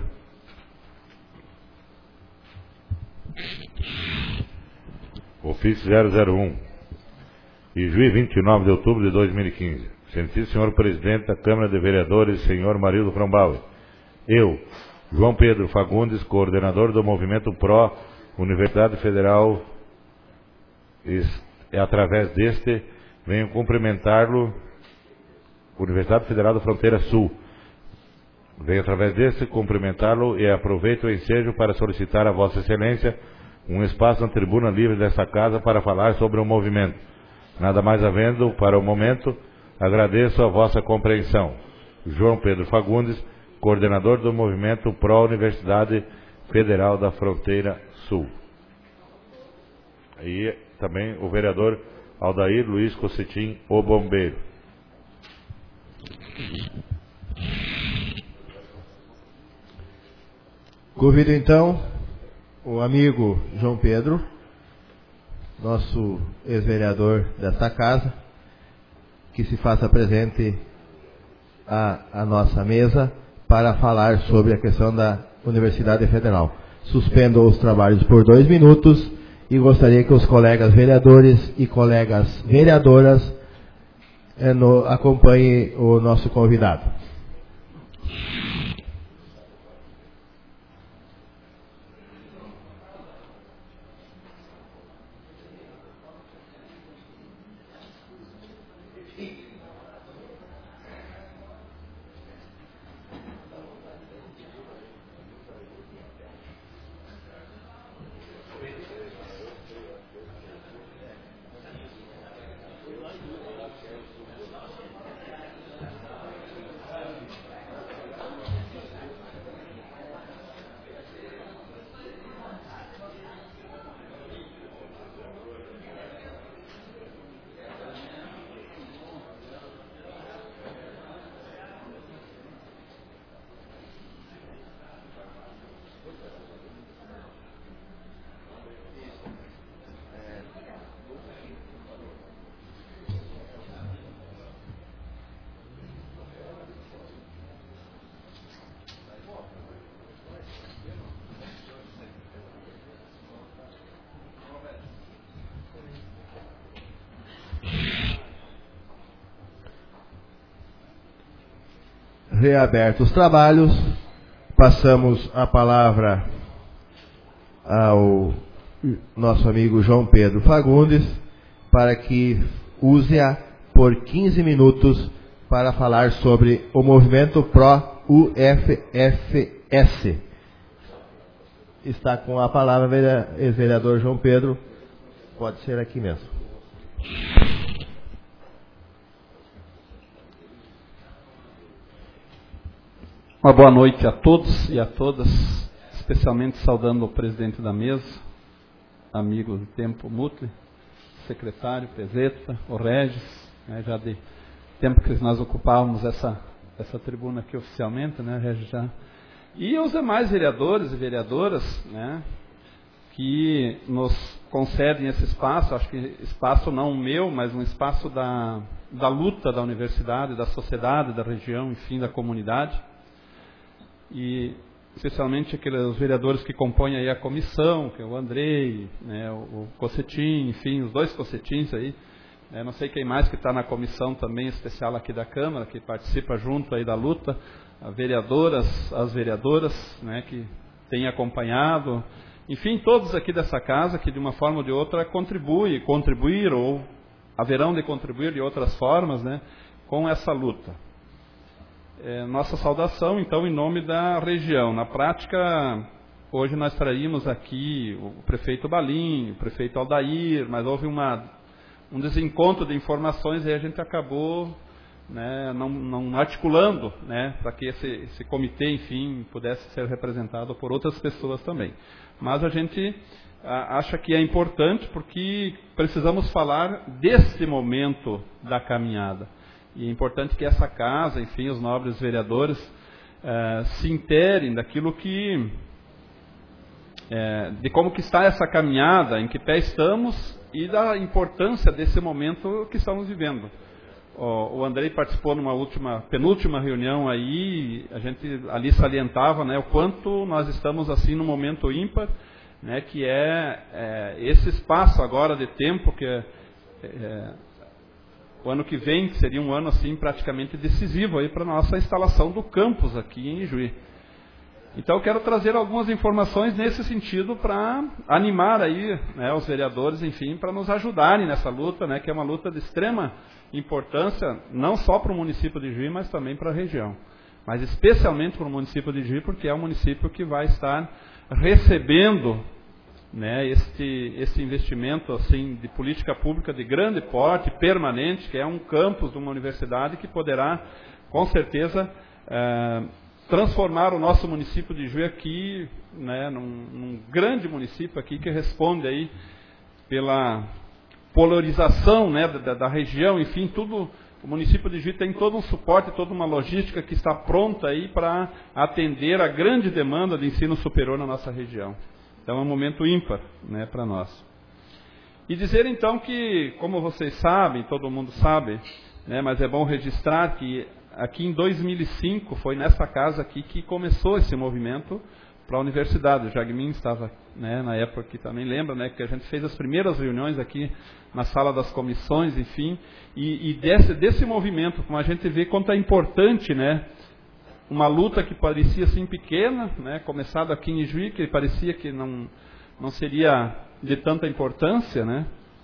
Ofício zero zero um. Ijuí, vinte e nove de outubro de dois mil e quinze. Sentir senhor presidente da Câmara de Vereadores, senhor Marildo Kronbauer. Eu, João Pedro Fagundes, coordenador do Movimento Pró Universidade Federal, e através deste venho cumprimentá-lo, Universidade Federal da Fronteira Sul. Venho através deste cumprimentá-lo e aproveito o ensejo para solicitar a Vossa Excelência um espaço na tribuna livre desta casa para falar sobre o movimento. Nada mais havendo para o momento, agradeço a vossa compreensão. João Pedro Fagundes, coordenador do Movimento Pró Universidade Federal da Fronteira Sul. E também o vereador Aldair Luiz Cocetim, o bombeiro. Convido então o amigo João Pedro, nosso ex-vereador desta casa, que se faça presente à, à nossa mesa para falar sobre a questão da Universidade Federal. Suspendo os trabalhos por dois minutos e gostaria que os colegas vereadores e colegas vereadoras eh, no, acompanhem o nosso convidado. Reabertos os trabalhos, passamos a palavra ao nosso amigo João Pedro Fagundes para que use-a por quinze minutos para falar sobre o movimento Pró-U F F S. Está com a palavra o ex-vereador João Pedro, pode ser aqui mesmo. Uma boa noite a todos e a todas, especialmente saudando o presidente da mesa, amigo do tempo Mutle, secretário Pezeta, o Regis, né, já de tempo que nós ocupávamos essa, essa tribuna aqui oficialmente, né, Regis já. E os demais vereadores e vereadoras, né, que nos concedem esse espaço, acho que espaço não meu, mas um espaço da, da luta da universidade, da sociedade, da região, enfim, da comunidade. E especialmente aqueles vereadores que compõem aí a comissão, que é o Andrei, né, o, o Cocetim, enfim, os dois Cocetins aí, né, não sei quem mais que está na comissão também especial aqui da Câmara, que participa junto aí da luta, as vereadoras, as vereadoras, né, que têm acompanhado, enfim, todos aqui dessa casa que de uma forma ou de outra contribuem, contribuíram ou haverão de contribuir de outras formas, né, com essa luta. É, nossa saudação, então, em nome da região. Na prática, hoje nós traímos aqui o prefeito Balim, o prefeito Aldair, mas houve uma, um desencontro de informações e a gente acabou, né, não, não articulando, né, para que esse, esse comitê, enfim, pudesse ser representado por outras pessoas também. Mas a gente a, acha que é importante porque precisamos falar desse momento da caminhada. E é importante que essa casa, enfim, os nobres vereadores, eh, se interem daquilo que, eh, de como que está essa caminhada, em que pé estamos e da importância desse momento que estamos vivendo. O, o Andrei participou numa última, penúltima reunião aí, a gente ali salientava, né, o quanto nós estamos assim num momento ímpar, né, que é, é esse espaço agora de tempo que é, é, o ano que vem, que seria um ano assim praticamente decisivo aí para a nossa instalação do campus aqui em Ijuí. Então eu quero trazer algumas informações nesse sentido para animar aí, né, os vereadores, enfim, para nos ajudarem nessa luta, né, que é uma luta de extrema importância, não só para o município de Ijuí, mas também para a região. Mas especialmente para o município de Ijuí, porque é o município que vai estar recebendo, né, este, este investimento assim, de política pública de grande porte, permanente, que é um campus de uma universidade que poderá, com certeza, eh, transformar o nosso município de Ijuí aqui, né, num, num grande município aqui que responde aí pela polarização, né, da, da região, enfim, tudo. O município de Ijuí tem todo um suporte, toda uma logística que está pronta aí para atender a grande demanda de ensino superior na nossa região. Então é um momento ímpar, né, para nós. E dizer então que, como vocês sabem, todo mundo sabe, né, mas é bom registrar que aqui em dois mil e cinco foi nessa casa aqui que começou esse movimento para a universidade. O Jagmin estava, né, na época que também lembra, né, que a gente fez as primeiras reuniões aqui na sala das comissões, enfim, e, e desse, desse movimento, como a gente vê quanto é importante, né, uma luta que parecia assim pequena, né, começada aqui em Ijuí, que parecia que não, não seria de tanta importância, né,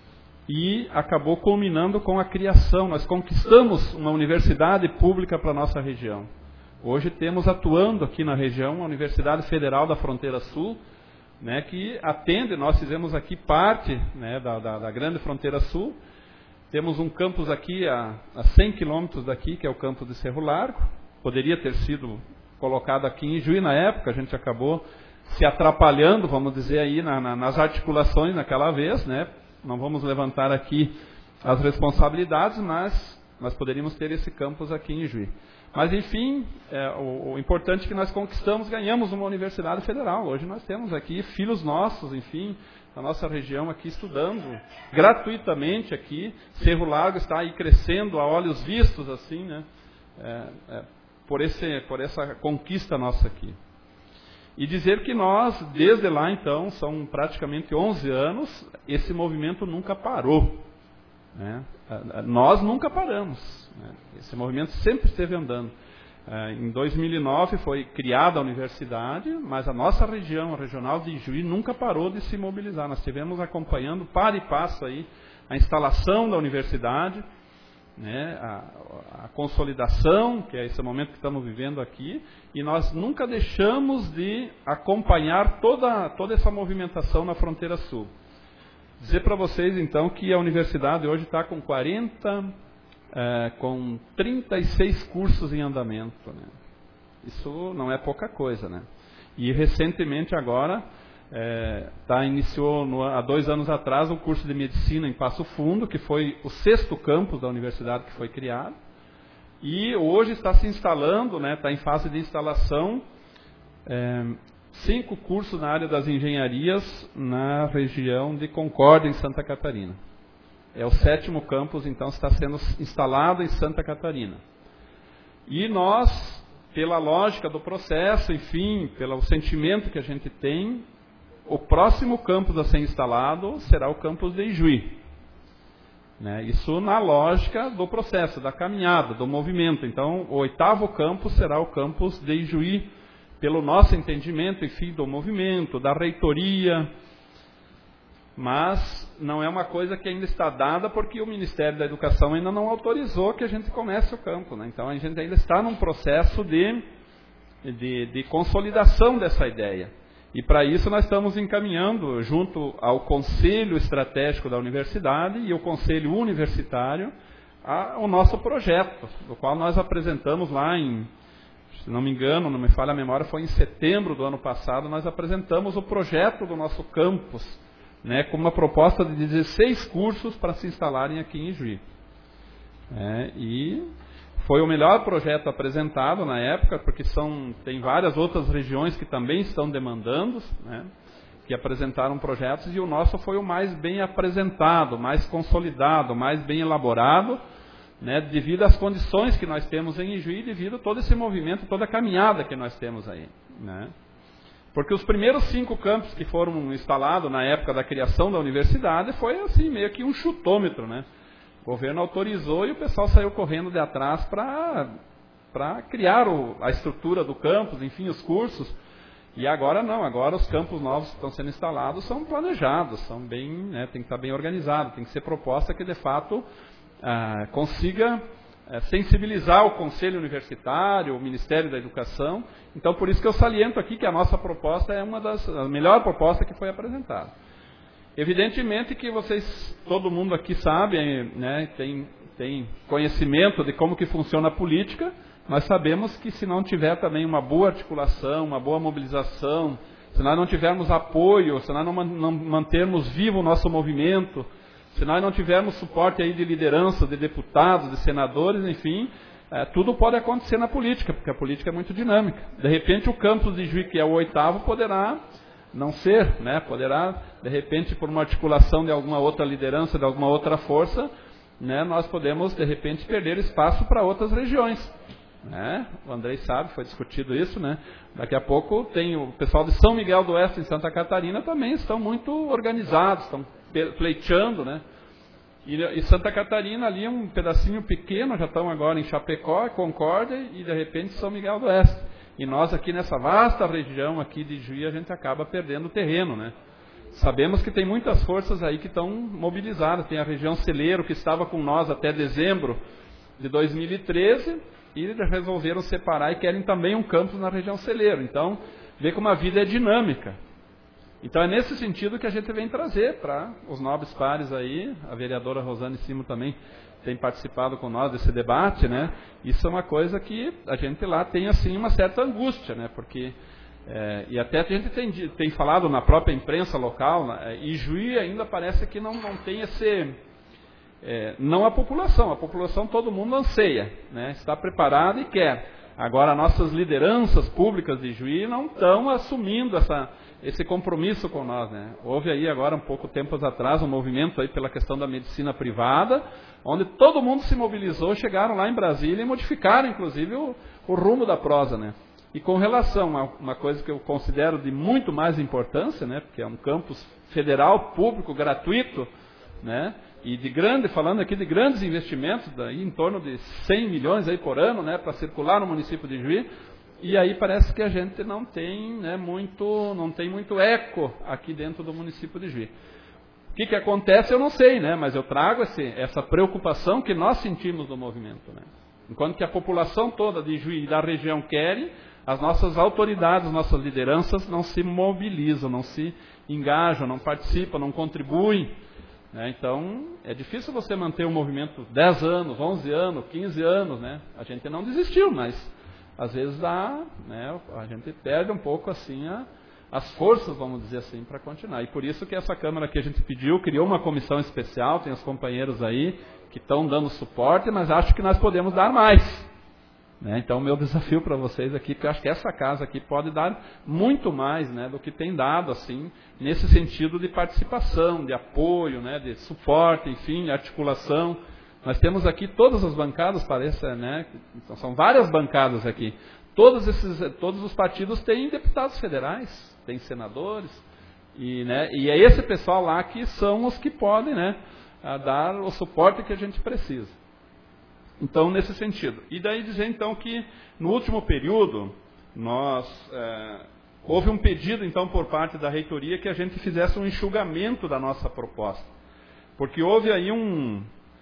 e acabou culminando com a criação. Nós conquistamos uma universidade pública para a nossa região. Hoje temos atuando aqui na região a Universidade Federal da Fronteira Sul, né, que atende, nós fizemos aqui parte, né, da, da, da grande Fronteira Sul. Temos um campus aqui a, a cem quilômetros daqui, que é o campus de Cerro Largo. Poderia ter sido colocado aqui em Ijuí na época, a gente acabou se atrapalhando, vamos dizer aí, na, na, nas articulações naquela vez, né? Não vamos levantar aqui as responsabilidades, mas nós poderíamos ter esse campus aqui em Ijuí. Mas, enfim, é, o, o importante é que nós conquistamos, ganhamos uma universidade federal. Hoje nós temos aqui filhos nossos, enfim, da nossa região aqui estudando gratuitamente aqui. Cerro Largo está aí crescendo a olhos vistos, assim, né? É, é, por, esse, por essa conquista nossa aqui. E dizer que nós, desde lá então, são praticamente onze anos, esse movimento nunca parou. Né? Nós nunca paramos. Né? Esse movimento sempre esteve andando. Em dois mil e nove foi criada a universidade, mas a nossa região, a regional de Ijuí, nunca parou de se mobilizar. Nós estivemos acompanhando, para e passo, aí, a instalação da universidade, né, a, a consolidação, que é esse momento que estamos vivendo aqui, e nós nunca deixamos de acompanhar toda, toda essa movimentação na Fronteira Sul. Dizer para vocês, então, que a universidade hoje está com quarenta, é, com trinta e seis cursos em andamento. Né? Isso não é pouca coisa, né? E recentemente agora, É, tá, iniciou no, há dois anos atrás o curso de medicina em Passo Fundo, que foi o sexto campus da universidade que foi criado, e hoje está se instalando, né, está em fase de instalação, é, cinco cursos na área das engenharias na região de Concórdia, em Santa Catarina. É o sétimo campus, então, está sendo instalado em Santa Catarina. E nós, pela lógica do processo, enfim, pelo sentimento que a gente tem, o próximo campus a ser instalado será o campus de Ijuí. Né? Isso na lógica do processo, da caminhada, do movimento. Então, o oitavo campus será o campus de Ijuí, pelo nosso entendimento, enfim, do movimento, da reitoria, mas não é uma coisa que ainda está dada porque o Ministério da Educação ainda não autorizou que a gente comece o campo, né? Então a gente ainda está num processo de, de, de consolidação dessa ideia. E para isso nós estamos encaminhando junto ao Conselho Estratégico da Universidade e o Conselho Universitário a, o nosso projeto, do qual nós apresentamos lá em, se não me engano, não me falha a memória, foi em setembro do ano passado, nós apresentamos o projeto do nosso campus, né, com uma proposta de dezesseis cursos para se instalarem aqui em Ijuí. É, e foi o melhor projeto apresentado na época, porque são, tem várias outras regiões que também estão demandando, né, que apresentaram projetos, e o nosso foi o mais bem apresentado, mais consolidado, mais bem elaborado, né, devido às condições que nós temos em Ijuí, devido a todo esse movimento, toda a caminhada que nós temos aí, né. Porque os primeiros cinco campos que foram instalados na época da criação da universidade foi assim, meio que um chutômetro, né? O governo autorizou e o pessoal saiu correndo de atrás para para criar o, a estrutura do campus, enfim, os cursos. E agora não, agora os campos novos que estão sendo instalados são planejados, são bem, né, tem que estar bem organizado, tem que ser proposta que de fato ah, consiga É, sensibilizar o Conselho Universitário, o Ministério da Educação. Então, por isso que eu saliento aqui que a nossa proposta é uma das, a melhor proposta que foi apresentada. Evidentemente que vocês, todo mundo aqui sabe, né, tem, tem conhecimento de como que funciona a política. Nós sabemos que se não tiver também uma boa articulação, uma boa mobilização, se nós não tivermos apoio, se nós não, não mantermos vivo o nosso movimento, se nós não tivermos suporte aí de liderança, de deputados, de senadores, enfim, é, tudo pode acontecer na política, porque a política é muito dinâmica. De repente o campus de Ijuí, que é o oitavo, poderá não ser, né? Poderá, de repente, por uma articulação de alguma outra liderança, de alguma outra força, né, nós podemos, de repente, perder espaço para outras regiões. Né? O Andrei sabe, foi discutido isso, né? Daqui a pouco tem o pessoal de São Miguel do Oeste, em Santa Catarina, também estão muito organizados, estão pleiteando, né? E, e Santa Catarina ali um pedacinho pequeno, já estão agora em Chapecó, Concórdia e de repente São Miguel do Oeste. E nós aqui nessa vasta região aqui de Ijuí, a gente acaba perdendo terreno, né? Sabemos que tem muitas forças aí que estão mobilizadas. Tem a região Celeiro, que estava com nós até dezembro de dois mil e treze, e resolveram separar e querem também um campus na região Celeiro. Então, vê como a vida é dinâmica. Então é nesse sentido que a gente vem trazer para os nobres pares aí, a vereadora Rosane Simo também tem participado com nós desse debate, né? Isso é uma coisa que a gente lá tem assim uma certa angústia, né? Porque, é, e até a gente tem, tem falado na própria imprensa local, né? Ijuí ainda parece que não, não tem esse... É, não a população, a população todo mundo anseia, né? Está preparada e quer. Agora, nossas lideranças públicas de Ijuí não estão assumindo essa, esse compromisso com nós, né? Houve aí agora, um pouco tempos atrás, um movimento aí pela questão da medicina privada, onde todo mundo se mobilizou, chegaram lá em Brasília e modificaram, inclusive, o, o rumo da prosa, né? E com relação a uma coisa que eu considero de muito mais importância, né? Porque é um campus federal, público, gratuito, né? E de grande, falando aqui de grandes investimentos, daí em torno de cem milhões aí por ano, né, para circular no município de Ijuí, e aí parece que a gente não tem, né, muito, não tem muito eco aqui dentro do município de Ijuí. O que, que acontece eu não sei, né, mas eu trago esse, essa preocupação que nós sentimos do movimento, né. Enquanto que a população toda de Ijuí e da região querem, as nossas autoridades, as nossas lideranças não se mobilizam, não se engajam, não participam, não contribuem. Então, é difícil você manter um movimento dez anos, onze anos, quinze anos, né? A gente não desistiu, mas às vezes dá, né? A gente perde um pouco assim a, as forças, vamos dizer assim, para continuar. E por isso que essa Câmara que a gente pediu, criou uma comissão especial, tem os companheiros aí que estão dando suporte, mas acho que nós podemos dar mais. Né? Então, o meu desafio para vocês aqui, porque eu acho que essa casa aqui pode dar muito mais, né, do que tem dado, assim, nesse sentido de participação, de apoio, né, de suporte, enfim, de articulação. Nós temos aqui todas as bancadas, parece, né, então, são várias bancadas aqui. Todos, esses, todos os partidos têm deputados federais, têm senadores, e, né, e é esse pessoal lá que são os que podem, né, dar o suporte que a gente precisa. Então, nesse sentido. E daí dizer, então, que no último período, nós é, houve um pedido, então, por parte da reitoria que a gente fizesse um enxugamento da nossa proposta. Porque houve aí um...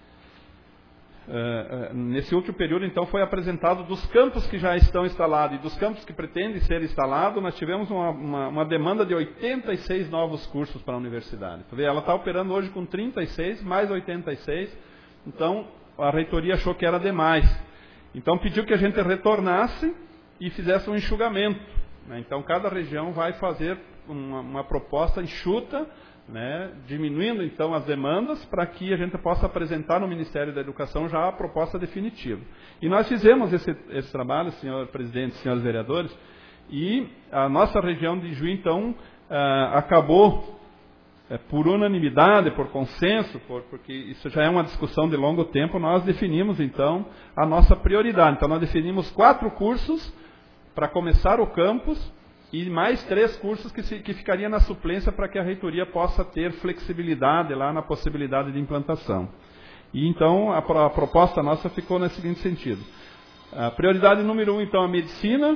Uh, uh, nesse último período, então, foi apresentado dos campos que já estão instalados e dos campos que pretendem ser instalados, nós tivemos uma, uma, uma demanda de oitenta e seis novos cursos para a universidade. Ela está operando hoje com trinta e seis, mais oitenta e seis, então a reitoria achou que era demais. Então pediu que a gente retornasse e fizesse um enxugamento, né? Então cada região vai fazer uma, uma proposta enxuta, né, diminuindo então as demandas para que a gente possa apresentar no Ministério da Educação já a proposta definitiva. E nós fizemos esse, esse trabalho, senhor presidente, senhores vereadores, e a nossa região de Juí, então, uh, acabou, uh, por unanimidade, por consenso, por, porque isso já é uma discussão de longo tempo, nós definimos então a nossa prioridade. Então nós definimos quatro cursos para começar o campus, e mais três cursos que, se, que ficaria na suplência para que a reitoria possa ter flexibilidade lá na possibilidade de implantação. E então a, a proposta nossa ficou no seguinte sentido. A prioridade número um, então, a medicina.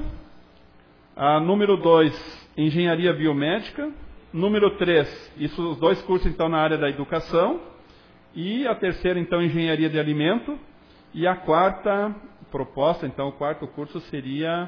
A número dois, engenharia biomédica. Número três, isso, os dois cursos então na área da educação. E a terceira, então, engenharia de alimento. E a quarta proposta, então, o quarto curso seria...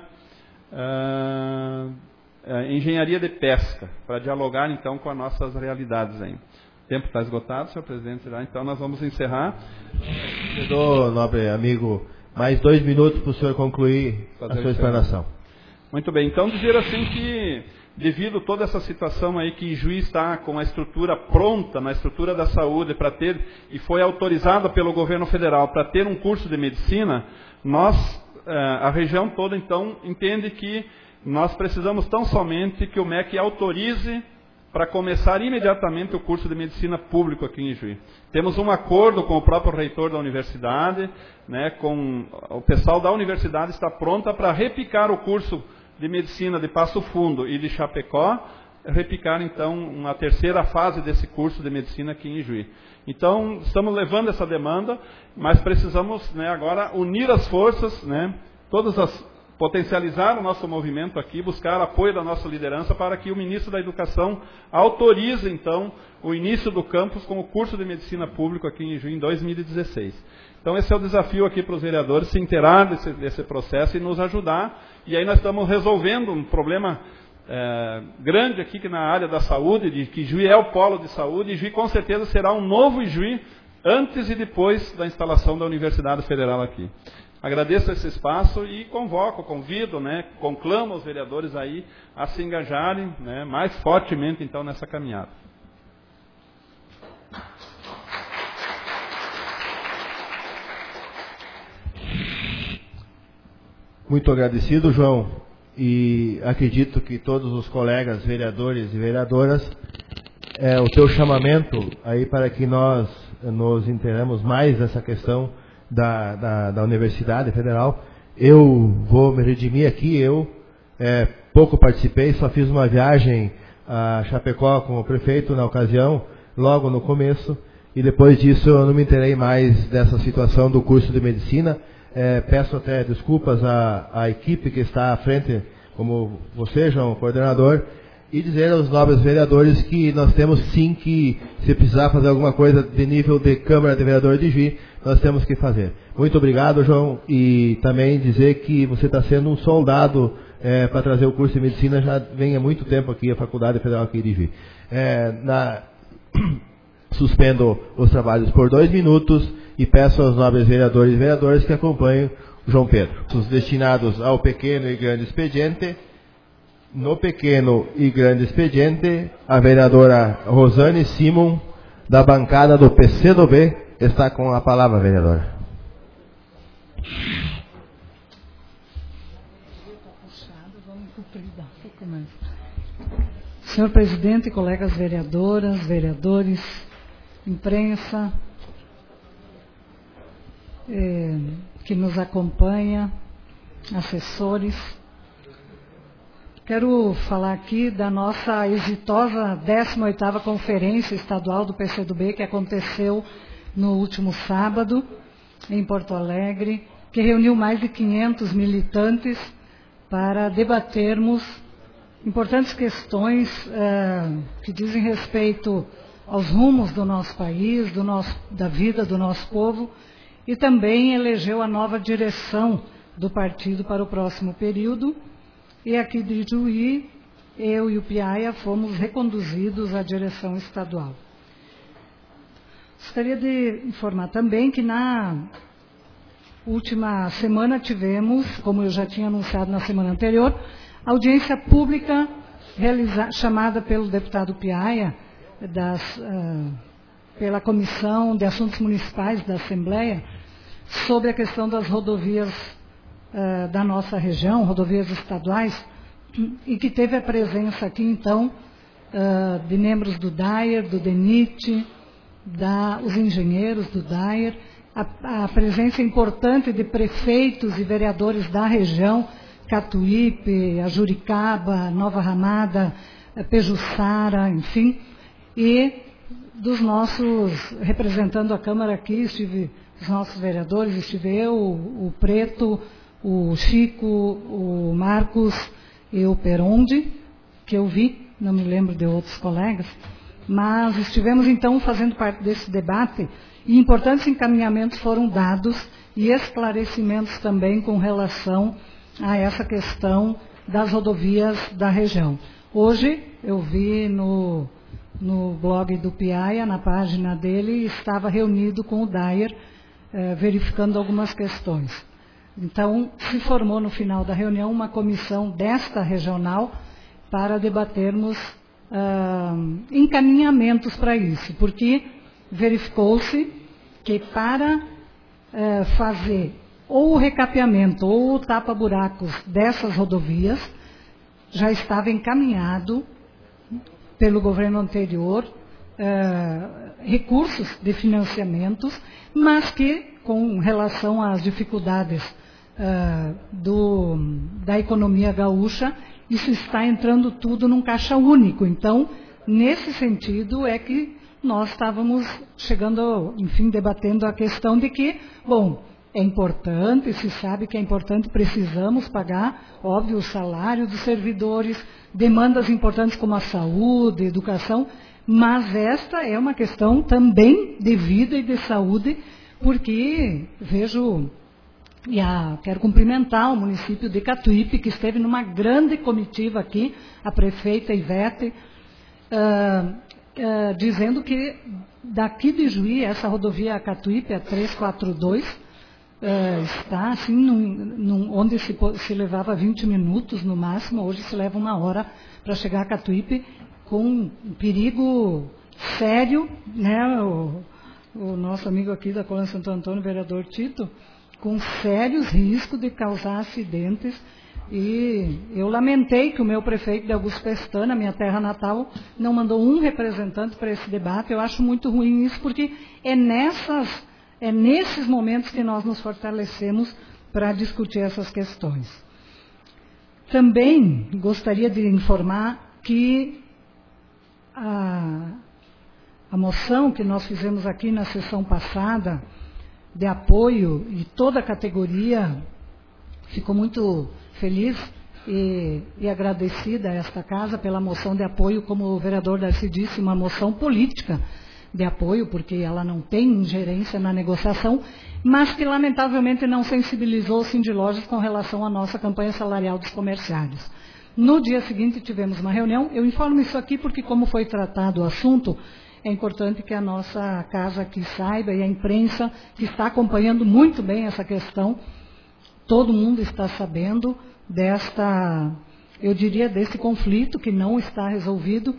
Uh, engenharia de pesca, para dialogar então com as nossas realidades aí. O tempo está esgotado, senhor presidente, então nós vamos encerrar. Eu dou, nobre amigo, mais dois minutos para o senhor concluir Fazer a sua explanação. Muito bem, então dizer assim que, devido a toda essa situação aí que Juí está com a estrutura pronta, na estrutura da saúde, para ter, e foi autorizada pelo governo federal para ter um curso de medicina, nós, a região toda então, entende que nós precisamos tão somente que o M E C autorize para começar imediatamente o curso de medicina público aqui em Juí. Temos um acordo com o próprio reitor da universidade, né, com o pessoal da universidade está pronta para repicar o curso de medicina de Passo Fundo e de Chapecó, repicar então uma terceira fase desse curso de medicina aqui em Juí. Então estamos levando essa demanda, mas precisamos, né, agora unir as forças, né, todas as potencializar o nosso movimento aqui, buscar apoio da nossa liderança para que o ministro da Educação autorize, então, o início do campus com o curso de medicina público aqui em Juí em dois mil e dezesseis. Então, esse é o desafio aqui para os vereadores, se inteirar desse, desse processo e nos ajudar. E aí nós estamos resolvendo um problema é, grande aqui que na área da saúde, de que Juí é o polo de saúde, e Juí com certeza será um novo Juí antes e depois da instalação da Universidade Federal aqui. Agradeço esse espaço e convoco, convido, né, conclamo os vereadores aí a se engajarem, né, mais fortemente então nessa caminhada. Muito agradecido, João, e acredito que todos os colegas vereadores e vereadoras, é, o teu chamamento aí para que nós nos inteiremos mais nessa questão Da, da, da Universidade Federal. Eu vou me redimir aqui, eu é, pouco participei, só fiz uma viagem a Chapecó com o prefeito na ocasião, logo no começo, e depois disso eu não me inteirei mais dessa situação do curso de medicina. É, peço até desculpas à, à equipe que está à frente, como você, João, coordenador, e dizer aos nobres vereadores que nós temos sim que, se precisar fazer alguma coisa de nível de Câmara de Vereadores de Juí, nós temos que fazer. Muito obrigado, João, e também dizer que você está sendo um soldado é, para trazer o curso de medicina, já vem há muito tempo aqui, a Faculdade Federal aqui de Juí. É, na... Suspendo os trabalhos por dois minutos e peço aos nobres vereadores e vereadoras que acompanhem o João Pedro. Os destinados ao pequeno e grande expediente. No pequeno e grande expediente, a vereadora Rosane Simon, da bancada do P C do B, está com a palavra, vereadora. Senhor presidente, colegas vereadoras, vereadores, imprensa, eh, que nos acompanha, assessores, quero falar aqui da nossa exitosa décima oitava Conferência Estadual do P C do B, que aconteceu no último sábado, em Porto Alegre, que reuniu mais de quinhentos militantes para debatermos importantes questões uh, que dizem respeito aos rumos do nosso país, do nosso, da vida do nosso povo, e também elegeu a nova direção do partido para o próximo período. E aqui de Ijuí, eu e o Piaia fomos reconduzidos à direção estadual. Gostaria de informar também que na última semana tivemos, como eu já tinha anunciado na semana anterior, audiência pública realiza, chamada pelo deputado Piaia, das, uh, pela Comissão de Assuntos Municipais da Assembleia, sobre a questão das rodovias uh, da nossa região, rodovias estaduais, e que teve a presença aqui, então, uh, de membros do D A E R, do D E N I T, da, os engenheiros do D A E R, a, a presença importante de prefeitos e vereadores da região, Catuípe, Ajuricaba, Nova Ramada, Pejuçara, enfim, e dos nossos, representando a Câmara aqui, estive os nossos vereadores, estive eu, o, o Preto, o Chico, o Marcos e o Peronde, que eu vi, não me lembro de outros colegas, mas estivemos então fazendo parte desse debate e importantes encaminhamentos foram dados e esclarecimentos também com relação a essa questão das rodovias da região. Hoje eu vi no, no blog do Piaia, na página dele, estava reunido com o D A E R, eh, verificando algumas questões. Então, se formou no final da reunião uma comissão desta regional para debatermos ah, encaminhamentos para isso, porque verificou-se que para ah, fazer ou o recapeamento ou o tapa-buracos dessas rodovias já estava encaminhado pelo governo anterior ah, recursos de financiamentos, mas que, com relação às dificuldades Uh, do, da economia gaúcha, isso está entrando tudo num caixa único. Então, nesse sentido, é que nós estávamos chegando, enfim, debatendo a questão de que, bom, é importante, se sabe que é importante, precisamos pagar, óbvio, o salário dos servidores, demandas importantes como a saúde, a educação, mas esta é uma questão também de vida e de saúde, porque vejo... E a, quero cumprimentar o município de Catuípe, que esteve numa grande comitiva aqui, a prefeita Ivete, uh, uh, dizendo que daqui de Juí, essa rodovia Catuípe, a trezentos e quarenta e dois, uh, está assim, num, num, onde se, se levava vinte minutos no máximo, hoje se leva uma hora para chegar a Catuípe, com um perigo sério, né? O, o nosso amigo aqui da Colônia Santo Antônio, o vereador Tito, com sérios riscos de causar acidentes, e eu lamentei que o meu prefeito de Augusto Pestana, minha terra natal, não mandou um representante para esse debate. Eu acho muito ruim isso, porque é, nessas, é nesses momentos que nós nos fortalecemos para discutir essas questões. Também gostaria de informar que a, a moção que nós fizemos aqui na sessão passada, de apoio, e toda a categoria ficou muito feliz e, e agradecida a esta casa pela moção de apoio, como o vereador Darcy disse, uma moção política de apoio, porque ela não tem ingerência na negociação, mas que lamentavelmente não sensibilizou o Sindilojas com relação à nossa campanha salarial dos comerciários. No dia seguinte tivemos uma reunião, eu informo isso aqui porque, como foi tratado o assunto, é importante que a nossa casa aqui saiba, e a imprensa que está acompanhando muito bem essa questão, todo mundo está sabendo desta, eu diria, desse conflito que não está resolvido.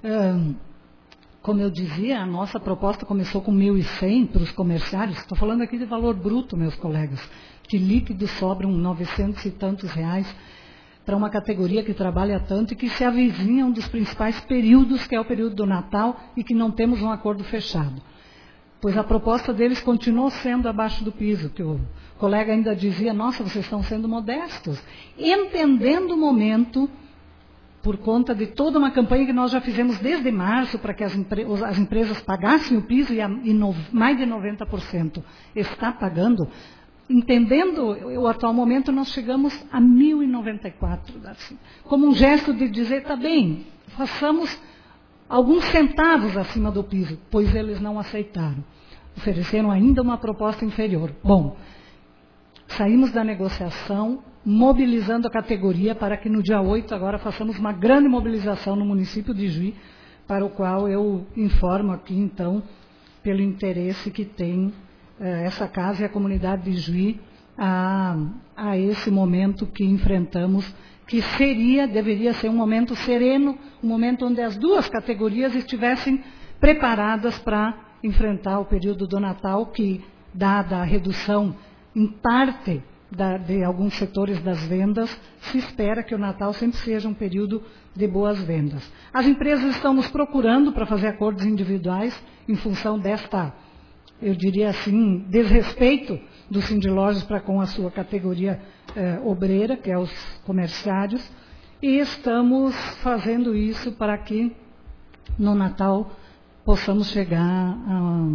Como eu dizia, a nossa proposta começou com mil e cem para os comerciários. Estou falando aqui de valor bruto, meus colegas, que líquido sobram novecentos e tantos reais para uma categoria que trabalha tanto e que se avizinha um dos principais períodos, que é o período do Natal, e que não temos um acordo fechado. Pois a proposta deles continuou sendo abaixo do piso, que o colega ainda dizia, nossa, vocês estão sendo modestos, entendendo o momento, por conta de toda uma campanha que nós já fizemos desde março, para que as, empre as empresas pagassem o piso, e, a, e no, mais de noventa por cento está pagando. entendendo o atual momento, nós chegamos a mil e noventa e quatro, assim, como um gesto de dizer, tá bem, façamos alguns centavos acima do piso, pois eles não aceitaram. Ofereceram ainda uma proposta inferior. Bom, saímos da negociação, mobilizando a categoria para que no dia oito agora façamos uma grande mobilização no município de Juí, para o qual eu informo aqui, então, pelo interesse que tem eh, essa casa e a comunidade de Juí a, a esse momento que enfrentamos, que seria, deveria ser um momento sereno, um momento onde as duas categorias estivessem preparadas para enfrentar o período do Natal, que, dada a redução, em parte, da, de alguns setores das vendas, se espera que o Natal sempre seja um período de boas vendas. As empresas estão nos procurando para fazer acordos individuais em função desta, eu diria assim, desrespeito do Sindilojas para com a sua categoria eh, obreira, que é os comerciários, e estamos fazendo isso para que no Natal possamos chegar a,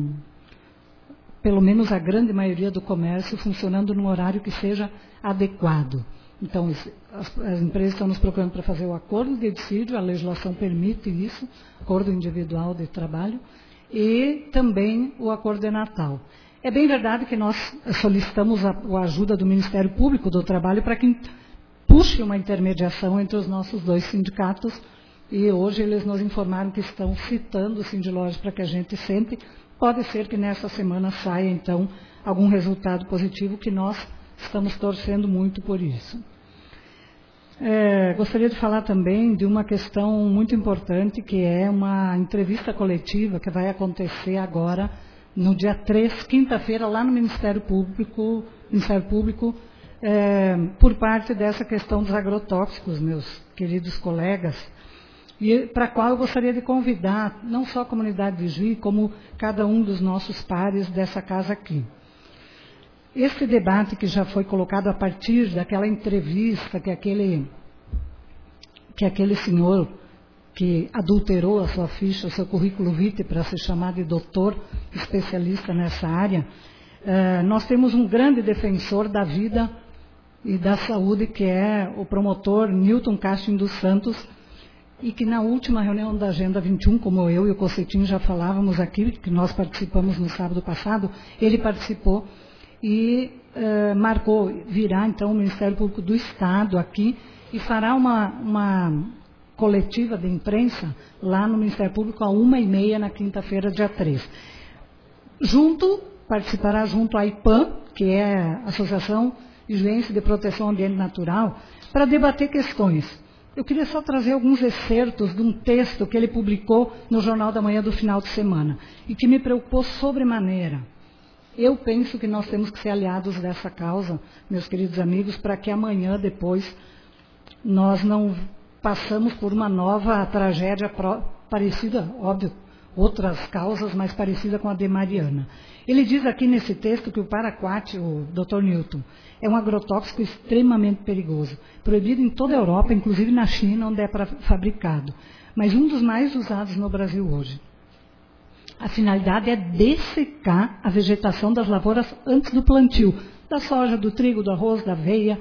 pelo menos a grande maioria do comércio funcionando num horário que seja adequado. Então, as, as empresas estão nos procurando para fazer o acordo de dissídio, a legislação permite isso, acordo individual de trabalho, e também o acordo de Natal. É bem verdade que nós solicitamos a, a ajuda do Ministério Público do Trabalho para que puxe uma intermediação entre os nossos dois sindicatos, e hoje eles nos informaram que estão citando o Sindilojas para que a gente sente. Pode ser que nessa semana saia, então, algum resultado positivo, que nós estamos torcendo muito por isso. É, gostaria de falar também de uma questão muito importante, que é uma entrevista coletiva que vai acontecer agora, no dia três, quinta-feira, lá no Ministério Público, Ministério Público é, por parte dessa questão dos agrotóxicos, meus queridos colegas, e para a qual eu gostaria de convidar não só a comunidade de Juí, como cada um dos nossos pares dessa casa aqui. Esse debate que já foi colocado a partir daquela entrevista que aquele, que aquele senhor que adulterou a sua ficha, o seu currículo vitae para se chamar de doutor especialista nessa área, eh, nós temos um grande defensor da vida e da saúde, que é o promotor Newton Casting dos Santos, e que na última reunião da Agenda vinte e um, como eu e o Cocetinho já falávamos aqui, que nós participamos no sábado passado, ele participou e uh, marcou, virá então o Ministério Público do Estado aqui e fará uma, uma coletiva de imprensa lá no Ministério Público a uma e meia na quinta-feira, dia três. Junto, participará junto à I P A M, que é a Associação Juiense de Proteção ao Ambiente Natural, para debater questões. Eu queria só trazer alguns excertos de um texto que ele publicou no Jornal da Manhã do final de semana, e que me preocupou sobremaneira. Eu penso que nós temos que ser aliados dessa causa, meus queridos amigos, para que amanhã, depois, nós não passamos por uma nova tragédia pro, parecida, óbvio, outras causas, mas parecida com a de Mariana. Ele diz aqui nesse texto que o paraquat, o doutor Newton, é um agrotóxico extremamente perigoso, proibido em toda a Europa, inclusive na China, onde é pra, fabricado, mas um dos mais usados no Brasil hoje. A finalidade é dessecar a vegetação das lavouras antes do plantio, da soja, do trigo, do arroz, da aveia,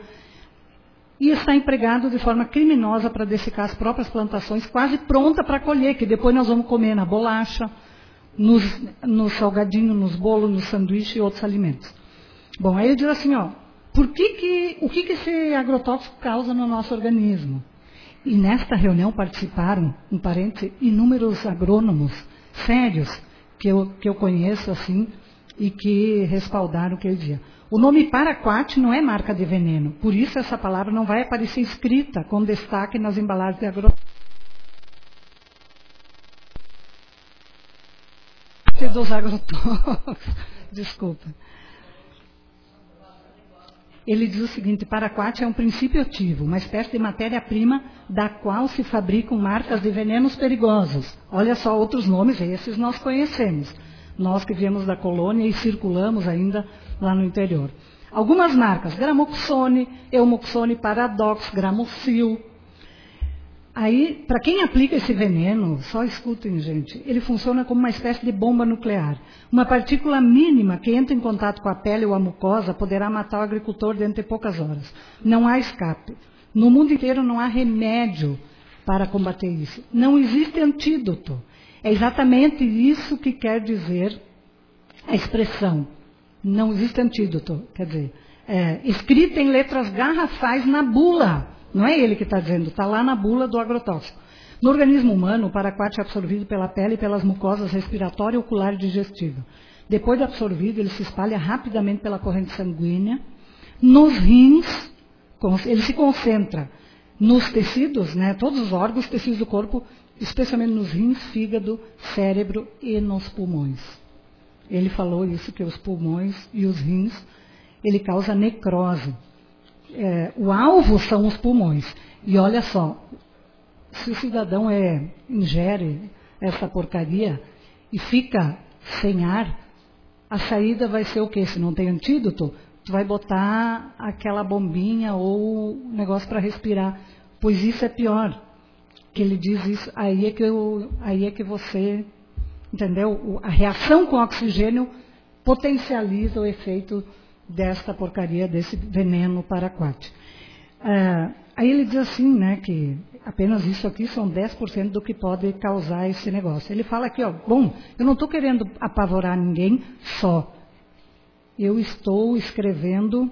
e está empregado de forma criminosa para dessecar as próprias plantações, quase pronta para colher, que depois nós vamos comer na bolacha, nos, no salgadinho, nos bolos, no sanduíche e outros alimentos. Bom, aí ele diz assim, ó, por que que, o que, que esse agrotóxico causa no nosso organismo? E nesta reunião participaram, um parente, inúmeros agrônomos sérios que eu, que eu conheço assim e que respaldaram o que ele dizia. O nome paraquat não é marca de veneno, por isso essa palavra não vai aparecer escrita com destaque nas embalagens de agrotóxicos. Dos agrotóxicos, desculpa. Ele diz o seguinte, paraquat é um princípio ativo, uma espécie de matéria-prima da qual se fabricam marcas de venenos perigosos. Olha só outros nomes, esses nós conhecemos. Nós que viemos da colônia e circulamos ainda lá no interior. Algumas marcas, Gramoxone, Eumoxone, Paradox, Gramocil. Aí, para quem aplica esse veneno, só escutem, gente, ele funciona como uma espécie de bomba nuclear. Uma partícula mínima que entra em contato com a pele ou a mucosa poderá matar o agricultor dentro de poucas horas. Não há escape. No mundo inteiro não há remédio para combater isso. Não existe antídoto. É exatamente isso que quer dizer a expressão. Não existe antídoto. Quer dizer, é, escrita em letras garrafais na bula. Não é ele que está dizendo, está lá na bula do agrotóxico. No organismo humano, o paraquat é absorvido pela pele e pelas mucosas respiratória, ocular e digestiva. Depois de absorvido, ele se espalha rapidamente pela corrente sanguínea. Nos rins, ele se concentra nos tecidos, né, todos os órgãos, tecidos do corpo, especialmente nos rins, fígado, cérebro e nos pulmões. Ele falou isso, que os pulmões e os rins, ele causa necrose. É, o alvo são os pulmões. E olha só, se o cidadão é, ingere essa porcaria e fica sem ar, a saída vai ser o quê? Se não tem antídoto, tu vai botar aquela bombinha ou negócio para respirar. Pois isso é pior. Que ele diz isso, aí é que, eu, aí é que você, entendeu? A reação com oxigênio potencializa o efeito desta porcaria, desse veneno paraquat. Ah, aí ele diz assim, né, que apenas isso aqui são dez por cento do que pode causar esse negócio. Ele fala aqui, ó, bom, eu não estou querendo apavorar ninguém só. Eu estou escrevendo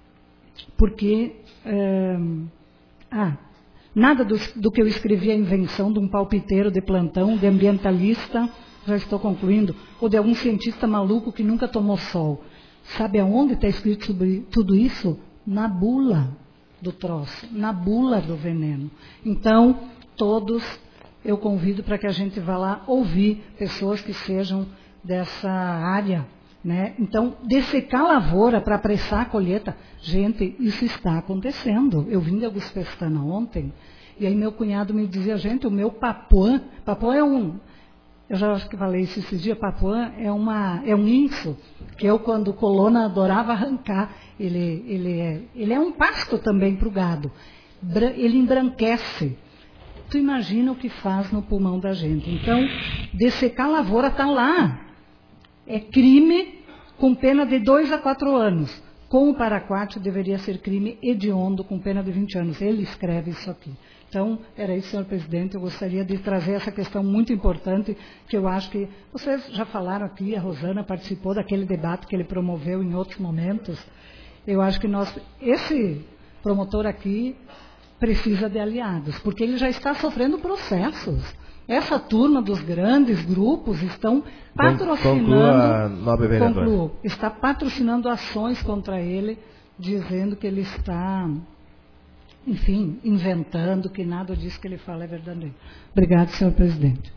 porque... Ah, ah, nada do, do que eu escrevi é invenção de um palpiteiro de plantão, de ambientalista, já estou concluindo, ou de algum cientista maluco que nunca tomou sol. Sabe aonde está escrito sobre tudo isso? Na bula do troço, na bula do veneno. Então, todos eu convido para que a gente vá lá ouvir pessoas que sejam dessa área. Né? Então, dessecar a lavoura para apressar a colheita, gente, isso está acontecendo. Eu vim de Augusto Pestana ontem, e aí meu cunhado me dizia, gente, o meu papuã, papuã é um... Eu já acho que falei isso esses dias, papuã é, uma, é um inso, que eu, quando colona, adorava arrancar. Ele, ele, é, ele é um pasto também para o gado. Ele embranquece. Tu imagina o que faz no pulmão da gente. Então, dessecar a lavoura está lá. É crime com pena de dois a quatro anos. Com o paraquat deveria ser crime hediondo com pena de vinte anos. Ele escreve isso aqui. Então, era isso, senhor presidente, eu gostaria de trazer essa questão muito importante, que eu acho que vocês já falaram aqui, a Rosana participou daquele debate que ele promoveu em outros momentos. Eu acho que nós, esse promotor aqui precisa de aliados, porque ele já está sofrendo processos. Essa turma dos grandes grupos estão patrocinando, conclua, nobre vereador. concluo, está patrocinando ações contra ele, dizendo que ele está... enfim, inventando, que nada disso que ele fala é verdadeiro. Obrigado, senhor presidente.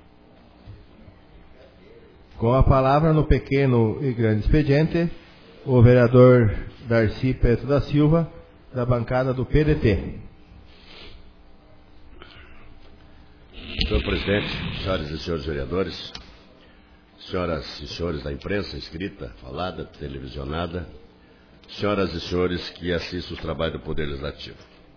Com a palavra no pequeno e grande expediente, o vereador Darcy Petro da Silva, da bancada do P D T. Senhor presidente, senhoras e senhores vereadores, senhoras e senhores da imprensa escrita, falada, televisionada, senhoras e senhores que assistem os trabalhos do Poder Legislativo.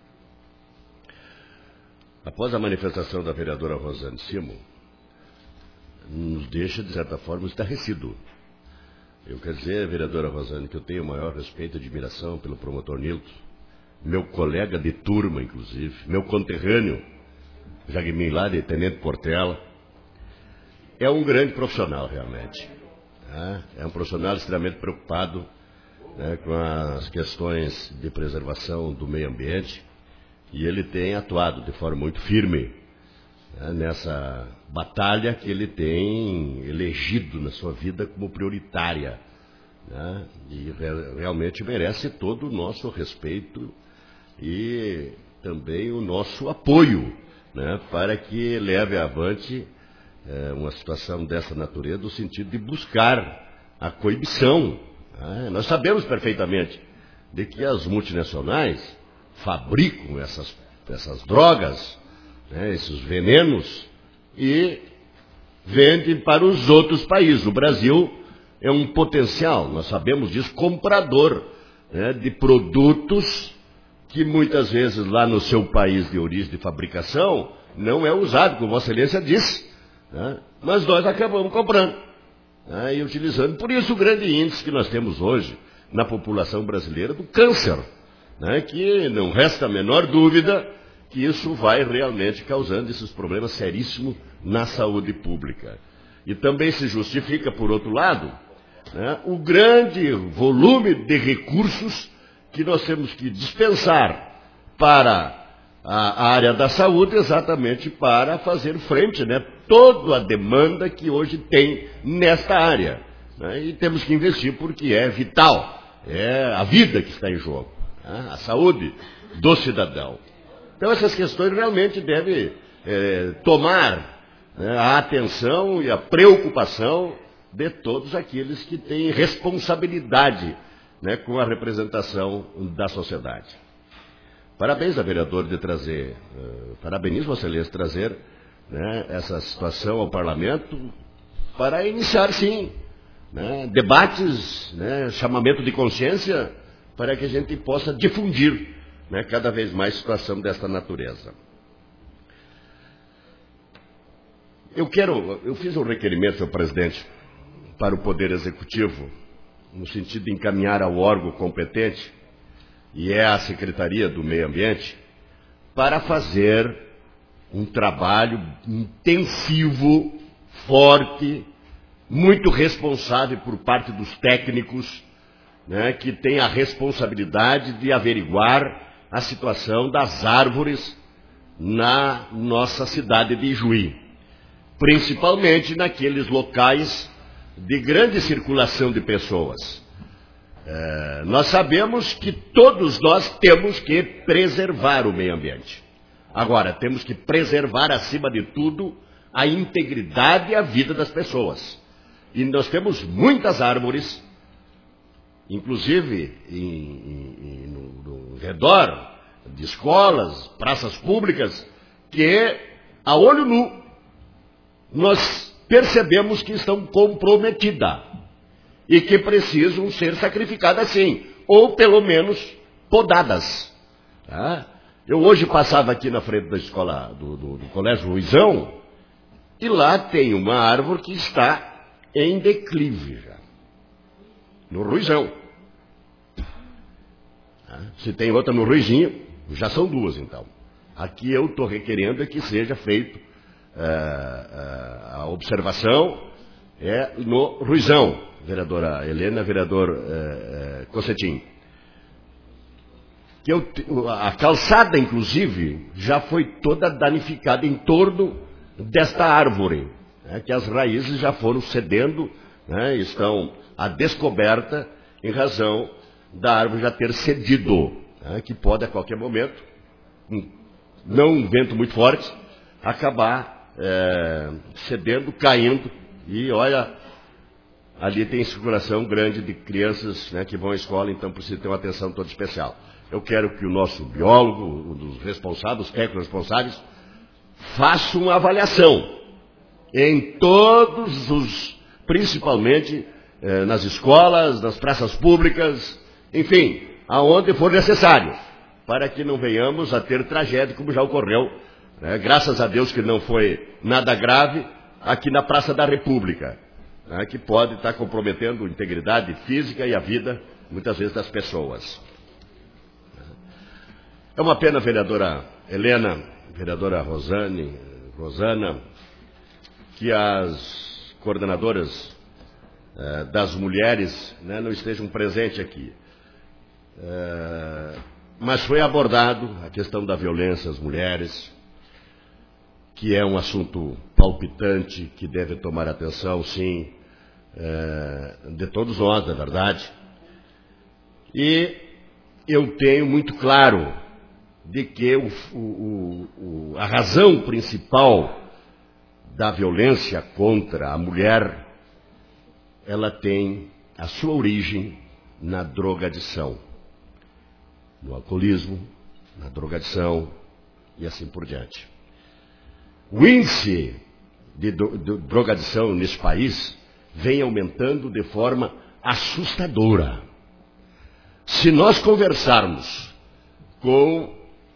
Após a manifestação da vereadora Rosane Simo, nos deixa, de certa forma, estarrecido. Eu quero dizer, vereadora Rosane, que eu tenho o maior respeito e admiração pelo promotor Nilton, meu colega de turma, inclusive, meu conterrâneo, Jagmin lá, de Tenente Portela. É um grande profissional, realmente. É um profissional extremamente preocupado, né, com as questões de preservação do meio ambiente, e ele tem atuado de forma muito firme, né, nessa batalha que ele tem elegido na sua vida como prioritária, né, e re realmente merece todo o nosso respeito e também o nosso apoio, né, para que leve avante é, uma situação dessa natureza, no sentido de buscar a coibição. Ah, nós sabemos perfeitamente de que as multinacionais fabricam essas, essas drogas, né, esses venenos, e vendem para os outros países. O Brasil é um potencial, nós sabemos disso, comprador, né, de produtos que muitas vezes lá no seu país de origem de fabricação não é usado, como Vossa Excelência disse, né? Mas nós acabamos comprando, né? E utilizando. Por isso o grande índice que nós temos hoje na população brasileira do câncer, né? Que não resta a menor dúvida que isso vai realmente causando esses problemas seríssimos na saúde pública. E também se justifica, por outro lado, né, o grande volume de recursos que nós temos que dispensar para a área da saúde, exatamente para fazer frente, né, toda a demanda que hoje tem nesta área. Né, e temos que investir porque é vital, é a vida que está em jogo, né, a saúde do cidadão. Então essas questões realmente devem é, tomar, né, a atenção e a preocupação de todos aqueles que têm responsabilidade, né, com a representação da sociedade. Parabéns a vereador de trazer, uh, parabenizo Vossa Excelência trazer, né, essa situação ao Parlamento para iniciar, sim, né, debates, né, chamamento de consciência, para que a gente possa difundir, né, cada vez mais situação desta natureza. Eu quero, eu fiz um requerimento, senhor presidente, para o Poder Executivo, no sentido de encaminhar ao órgão competente, e é a Secretaria do Meio Ambiente, para fazer um trabalho intensivo, forte, muito responsável por parte dos técnicos, né, que têm a responsabilidade de averiguar a situação das árvores na nossa cidade de Ijuí, principalmente naqueles locais de grande circulação de pessoas. É, nós sabemos que todos nós temos que preservar o meio ambiente. Agora, temos que preservar, acima de tudo, a integridade e a vida das pessoas. E nós temos muitas árvores, inclusive em, em, no, no redor de escolas, praças públicas, que, a olho nu, nós percebemos que estão comprometidas e que precisam ser sacrificadas sim, ou pelo menos podadas. Tá? Eu hoje passava aqui na frente da escola do, do, do Colégio Ruizão, e lá tem uma árvore que está em declive já, no Ruizão. Tá? Se tem outra no Ruizinho, já são duas então. Aqui eu estou requerendo é que seja feito uh, uh, a observação é no Ruizão, vereadora Helena, vereador uh, uh, Cossetim. Que eu, a calçada, inclusive, já foi toda danificada em torno desta árvore, né, que as raízes já foram cedendo, né, estão à descoberta em razão da árvore já ter cedido, né, que pode a qualquer momento, um, não um vento muito forte, acabar é, cedendo, caindo, e olha, ali tem circulação grande de crianças, né, que vão à escola, então precisa ter uma atenção toda especial. Eu quero que o nosso biólogo, um dos responsáveis, os técnicos responsáveis, faça uma avaliação em todos os, principalmente eh, nas escolas, nas praças públicas, enfim, aonde for necessário, para que não venhamos a ter tragédia como já ocorreu, né, graças a Deus que não foi nada grave, aqui na Praça da República, né, que pode estar comprometendo a integridade física e a vida, muitas vezes, das pessoas. É uma pena, vereadora Helena, vereadora Rosane, Rosana, que as coordenadoras eh, das mulheres, né, não estejam presentes aqui. Eh, mas foi abordado a questão da violência às mulheres, que é um assunto palpitante, que deve tomar atenção, sim, eh, de todos nós, na verdade. E eu tenho muito claro de que o, o, o, a razão principal da violência contra a mulher, ela tem a sua origem na drogadição, no alcoolismo, na drogadição e assim por diante. O índice de, do, de drogadição nesse país vem aumentando de forma assustadora. Se nós conversarmos com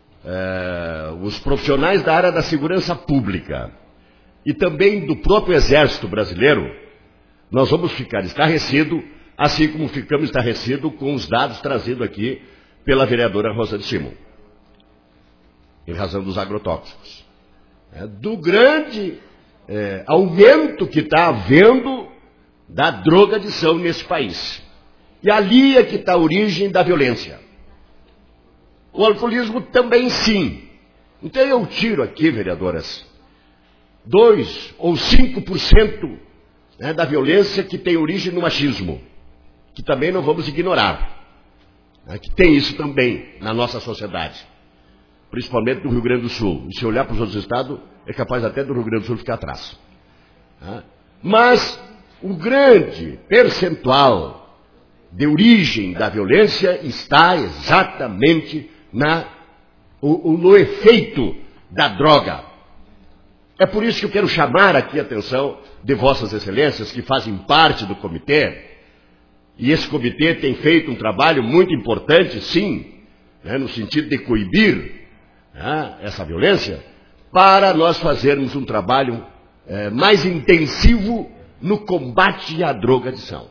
é, os profissionais da área da segurança pública e também do próprio Exército Brasileiro, nós vamos ficar estarrecidos, assim como ficamos estarrecidos com os dados trazidos aqui pela vereadora Rosane Simon, em razão dos agrotóxicos. É, do grande é, aumento que está havendo da drogadição nesse país. E ali é que está a origem da violência. O alcoolismo também sim. Então eu tiro aqui, vereadoras, dois ou cinco por cento né, da violência que tem origem no machismo, que também não vamos ignorar, né, que tem isso também na nossa sociedade, principalmente no Rio Grande do Sul. E se olhar para os outros estados, é capaz até do Rio Grande do Sul ficar atrás. Né? Mas o grande percentual de origem da violência está exatamente na, o, o, no efeito da droga. É por isso que eu quero chamar aqui a atenção de vossas excelências que fazem parte do comitê, e esse comitê tem feito um trabalho muito importante, sim, né, no sentido de coibir né, essa violência, para nós fazermos um trabalho é, mais intensivo no combate à drogadição.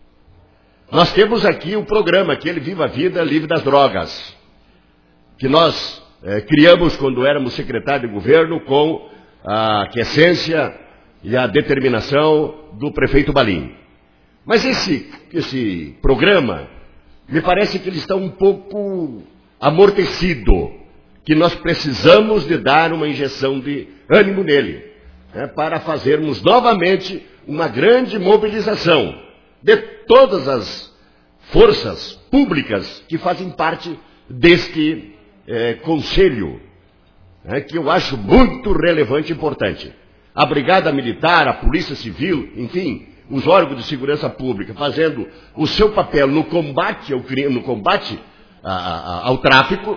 Nós temos aqui o programa, aquele Viva a Vida, Livre das Drogas, que nós é, criamos quando éramos secretário de governo com a aquiescência e a determinação do prefeito Balim. Mas esse, esse programa, me parece que ele está um pouco amortecido, que nós precisamos de dar uma injeção de ânimo nele, né, para fazermos novamente uma grande mobilização de todas as forças públicas que fazem parte deste eh, conselho, né, que eu acho muito relevante e importante. A Brigada Militar, a Polícia Civil, enfim, os órgãos de segurança pública fazendo o seu papel no combate ao crime, no combate a, a, ao tráfico,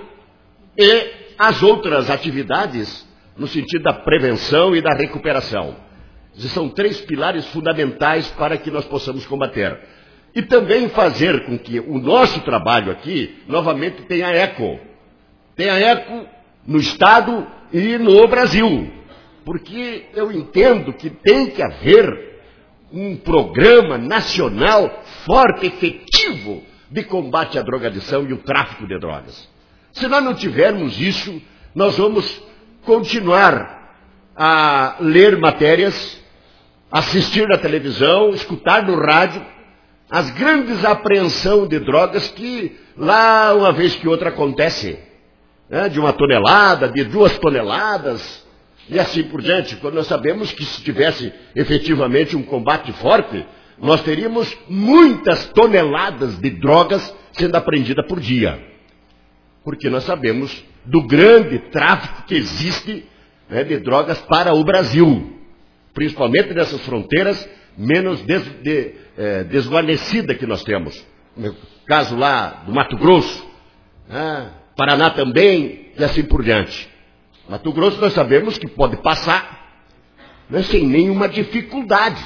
e as outras atividades no sentido da prevenção e da recuperação. São três pilares fundamentais para que nós possamos combater. E também fazer com que o nosso trabalho aqui, novamente, tenha eco. Tenha eco no Estado e no Brasil. Porque eu entendo que tem que haver um programa nacional forte, efetivo, de combate à drogadição e o tráfico de drogas. Se nós não tivermos isso, nós vamos continuar a ler matérias, assistir na televisão, escutar no rádio, as grandes apreensões de drogas que lá uma vez que outra acontece, né, de uma tonelada, de duas toneladas, e assim por diante, quando nós sabemos que se tivesse efetivamente um combate forte, nós teríamos muitas toneladas de drogas sendo apreendidas por dia. Porque nós sabemos do grande tráfico que existe né, de drogas para o Brasil, principalmente nessas fronteiras menos des, de, eh, desguarnecidas que nós temos. No caso lá do Mato Grosso, né, Paraná também, e assim por diante. Mato Grosso nós sabemos que pode passar né, sem nenhuma dificuldade.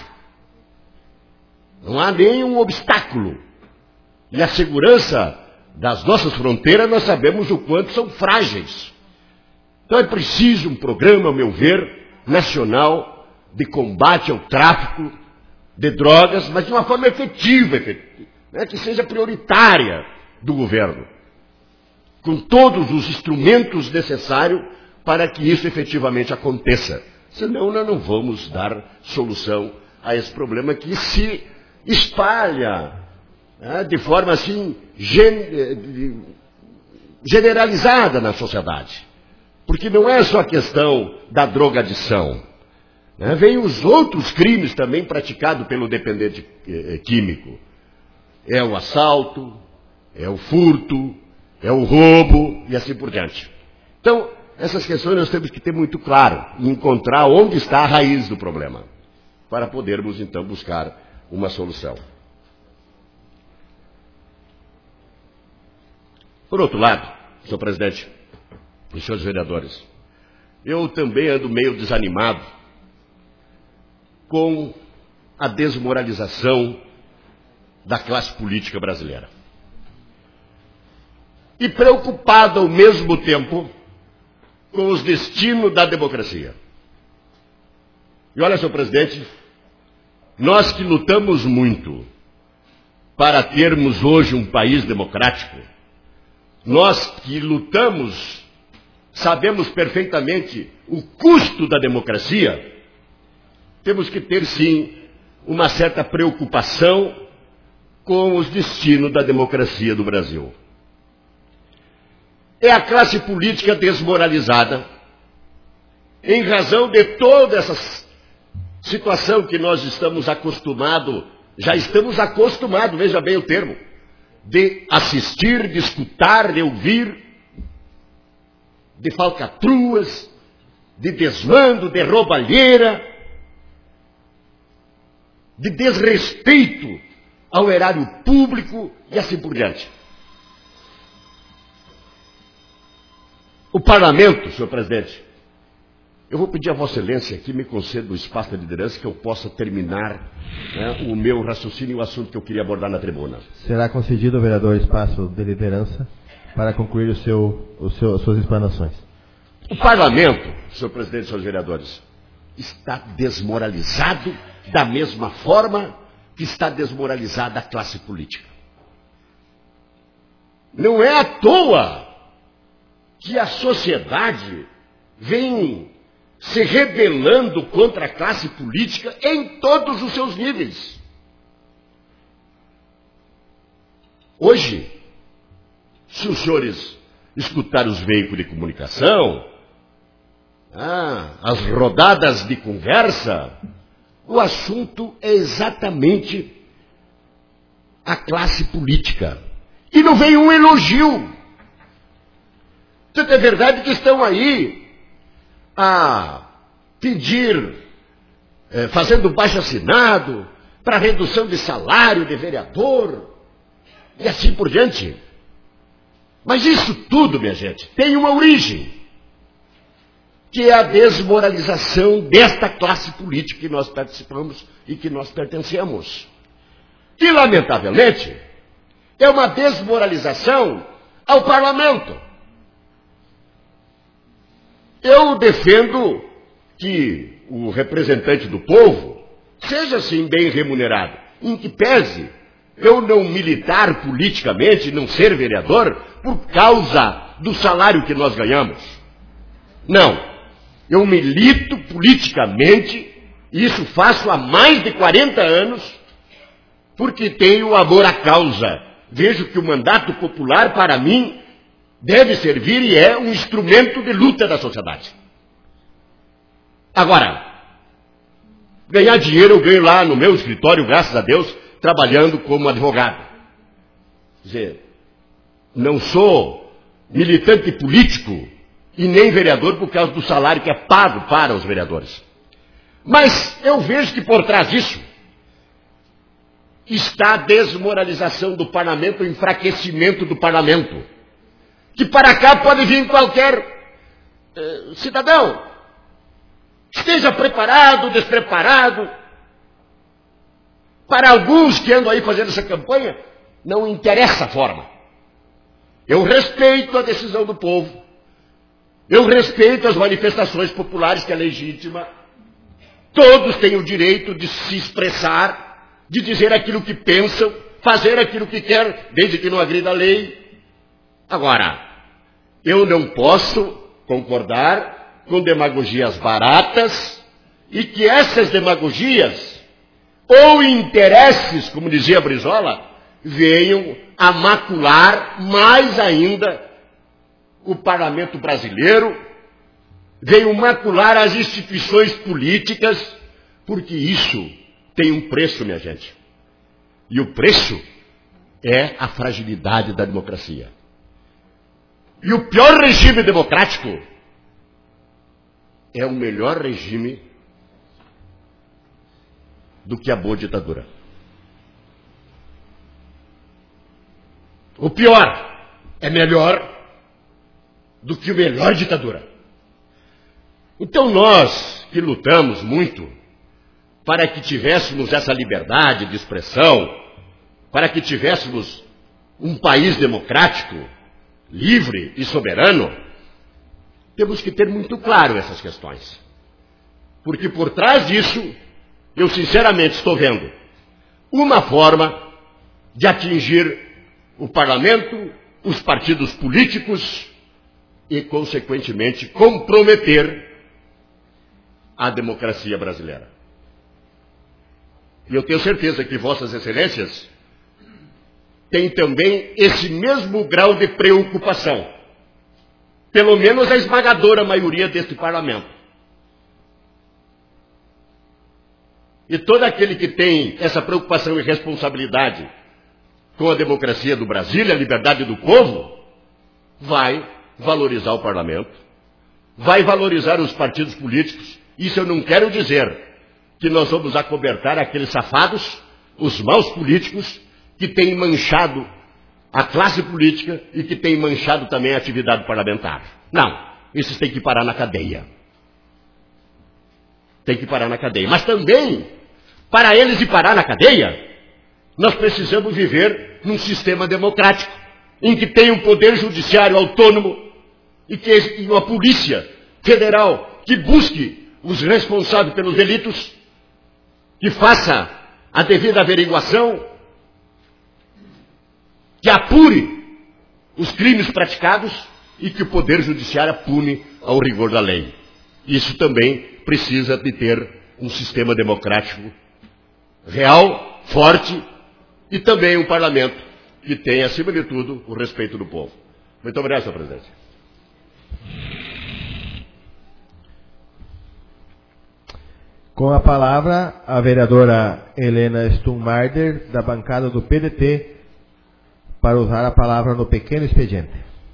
Não há nenhum obstáculo. E a segurança das nossas fronteiras nós sabemos o quanto são frágeis. Então é preciso um programa, ao meu ver, nacional de combate ao tráfico de drogas, mas de uma forma efetiva, efetiva né, que seja prioritária do governo, com todos os instrumentos necessários para que isso efetivamente aconteça. Senão nós não vamos dar solução a esse problema que se espalha né, de forma assim gen generalizada na sociedade. Porque não é só a questão da drogadição. Né? Vem os outros crimes também praticados pelo dependente eh, químico. É o assalto, é o furto, é o roubo e assim por diante. Então, essas questões nós temos que ter muito claro e encontrar onde está a raiz do problema, para podermos então buscar uma solução. Por outro lado, senhor presidente e senhores vereadores, eu também ando meio desanimado com a desmoralização da classe política brasileira. e preocupado ao mesmo tempo com os destinos da democracia. E olha, senhor presidente, nós que lutamos muito para termos hoje um país democrático, nós que lutamos, sabemos perfeitamente o custo da democracia, temos que ter sim uma certa preocupação com os destinos da democracia do Brasil. É a classe política desmoralizada, em razão de toda essa situação que nós estamos acostumados, já estamos acostumados, veja bem o termo, de assistir, de escutar, de ouvir, de falcatruas, de desmando, de roubalheira, de desrespeito ao erário público e assim por diante. O parlamento, senhor presidente, eu vou pedir a Vossa Excelência que me conceda o espaço da liderança que eu possa terminar, né, o meu raciocínio e o assunto que eu queria abordar na tribuna. Será concedido ao vereador espaço de liderança para concluir o seu, o seu, as suas explanações. O parlamento, senhor presidente e senhores vereadores, está desmoralizado da mesma forma que está desmoralizada a classe política. Não é à toa que a sociedade vem se rebelando contra a classe política em todos os seus níveis. Hoje, se os senhores escutarem os veículos de comunicação, ah, as rodadas de conversa, o assunto é exatamente a classe política. E não vem um elogio. Tanto é verdade que estão aí a pedir, eh, fazendo baixo-assinado, para redução de salário de vereador, e assim por diante. Mas isso tudo, minha gente, tem uma origem, que é a desmoralização desta classe política que nós participamos e que nós pertencemos. E, lamentavelmente, é uma desmoralização ao parlamento. Eu defendo que o representante do povo seja, assim, bem remunerado, em que pese eu não militar politicamente, não ser vereador, por causa do salário que nós ganhamos. Não. Eu milito politicamente, e isso faço há mais de quarenta anos, porque tenho amor à causa. Vejo que o mandato popular, para mim, deve servir e é um instrumento de luta da sociedade. Agora, ganhar dinheiro eu ganho lá no meu escritório, graças a Deus, trabalhando como advogado. Quer dizer, não sou militante político e nem vereador por causa do salário que é pago para os vereadores. Mas eu vejo que por trás disso está a desmoralização do parlamento, o enfraquecimento do parlamento. Que para cá pode vir qualquer eh, cidadão. Esteja preparado, despreparado. Para alguns que andam aí fazendo essa campanha, não interessa a forma. Eu respeito a decisão do povo. Eu respeito as manifestações populares, que é legítima. Todos têm o direito de se expressar, de dizer aquilo que pensam, fazer aquilo que querem, desde que não agrida a lei. Agora, eu não posso concordar com demagogias baratas e que essas demagogias ou interesses, como dizia Brizola, venham a macular mais ainda o parlamento brasileiro, venham macular as instituições políticas, porque isso tem um preço, minha gente. E o preço é a fragilidade da democracia. E o pior regime democrático é o melhor regime do que a boa ditadura. O pior é melhor do que a melhor ditadura. Então nós que lutamos muito para que tivéssemos essa liberdade de expressão, para que tivéssemos um país democrático, livre e soberano, temos que ter muito claro essas questões. Porque por trás disso, eu sinceramente estou vendo uma forma de atingir o parlamento, os partidos políticos e, consequentemente, comprometer a democracia brasileira. E eu tenho certeza que Vossas Excelências têm também esse mesmo grau de preocupação. Pelo menos a esmagadora maioria deste parlamento. E todo aquele que tem essa preocupação e responsabilidade com a democracia do Brasil e a liberdade do povo, vai valorizar o parlamento, vai valorizar os partidos políticos. Isso eu não quero dizer que nós vamos acobertar aqueles safados, os maus políticos, que têm manchado a classe política e que têm manchado também a atividade parlamentar. Não, esses têm que parar na cadeia. Tem que parar na cadeia. Mas também, para eles ir parar na cadeia, nós precisamos viver num sistema democrático, em que tem um poder judiciário autônomo e que e uma polícia federal que busque os responsáveis pelos delitos, que faça a devida averiguação, que apure os crimes praticados e que o Poder Judiciário pune ao rigor da lei. Isso também precisa de ter um sistema democrático real, forte, e também um parlamento que tenha, acima de tudo, o respeito do povo. Muito obrigado, senhor presidente. Com a palavra, a vereadora Helena Stummarder, da bancada do P D T, para usar a palavra no pequeno expediente.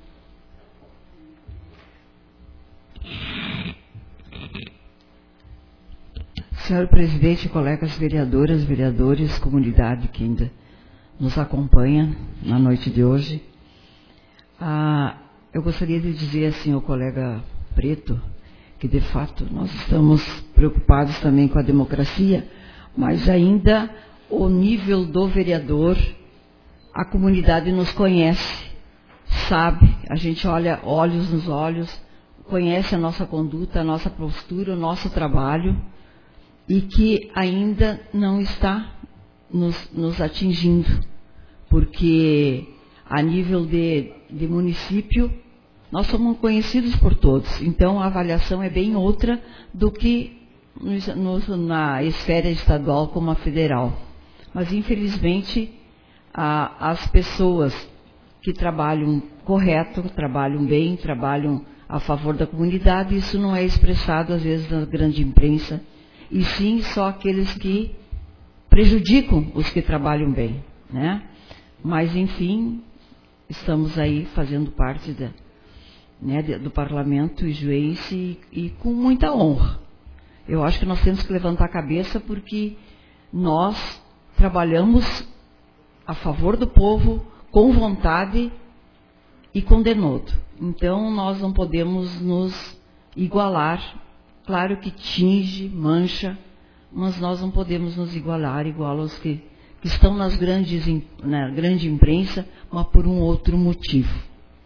Senhor presidente, colegas vereadoras, vereadores, comunidade que ainda nos acompanha na noite de hoje, ah, eu gostaria de dizer assim ao colega Preto, que de fato nós estamos preocupados também com a democracia, mas ainda o nível do vereador, a comunidade nos conhece, sabe, a gente olha olhos nos olhos, conhece a nossa conduta, a nossa postura, o nosso trabalho, e que ainda não está nos, nos atingindo, porque a nível de, de município, nós somos conhecidos por todos, então a avaliação é bem outra do que nos, na esfera estadual como a federal. Mas, infelizmente, a, as pessoas que trabalham correto, trabalham bem, trabalham a favor da comunidade, isso não é expressado, às vezes, na grande imprensa, e sim só aqueles que prejudicam os que trabalham bem, né? Mas, enfim, estamos aí fazendo parte da, né, do parlamento ijuense e, e com muita honra. Eu acho que nós temos que levantar a cabeça porque nós trabalhamos a favor do povo, com vontade e com denodo. Então, nós não podemos nos igualar. Claro que tinge, mancha, mas nós não podemos nos igualar igual aos que, que estão nas grandes, na grande imprensa, mas por um outro motivo.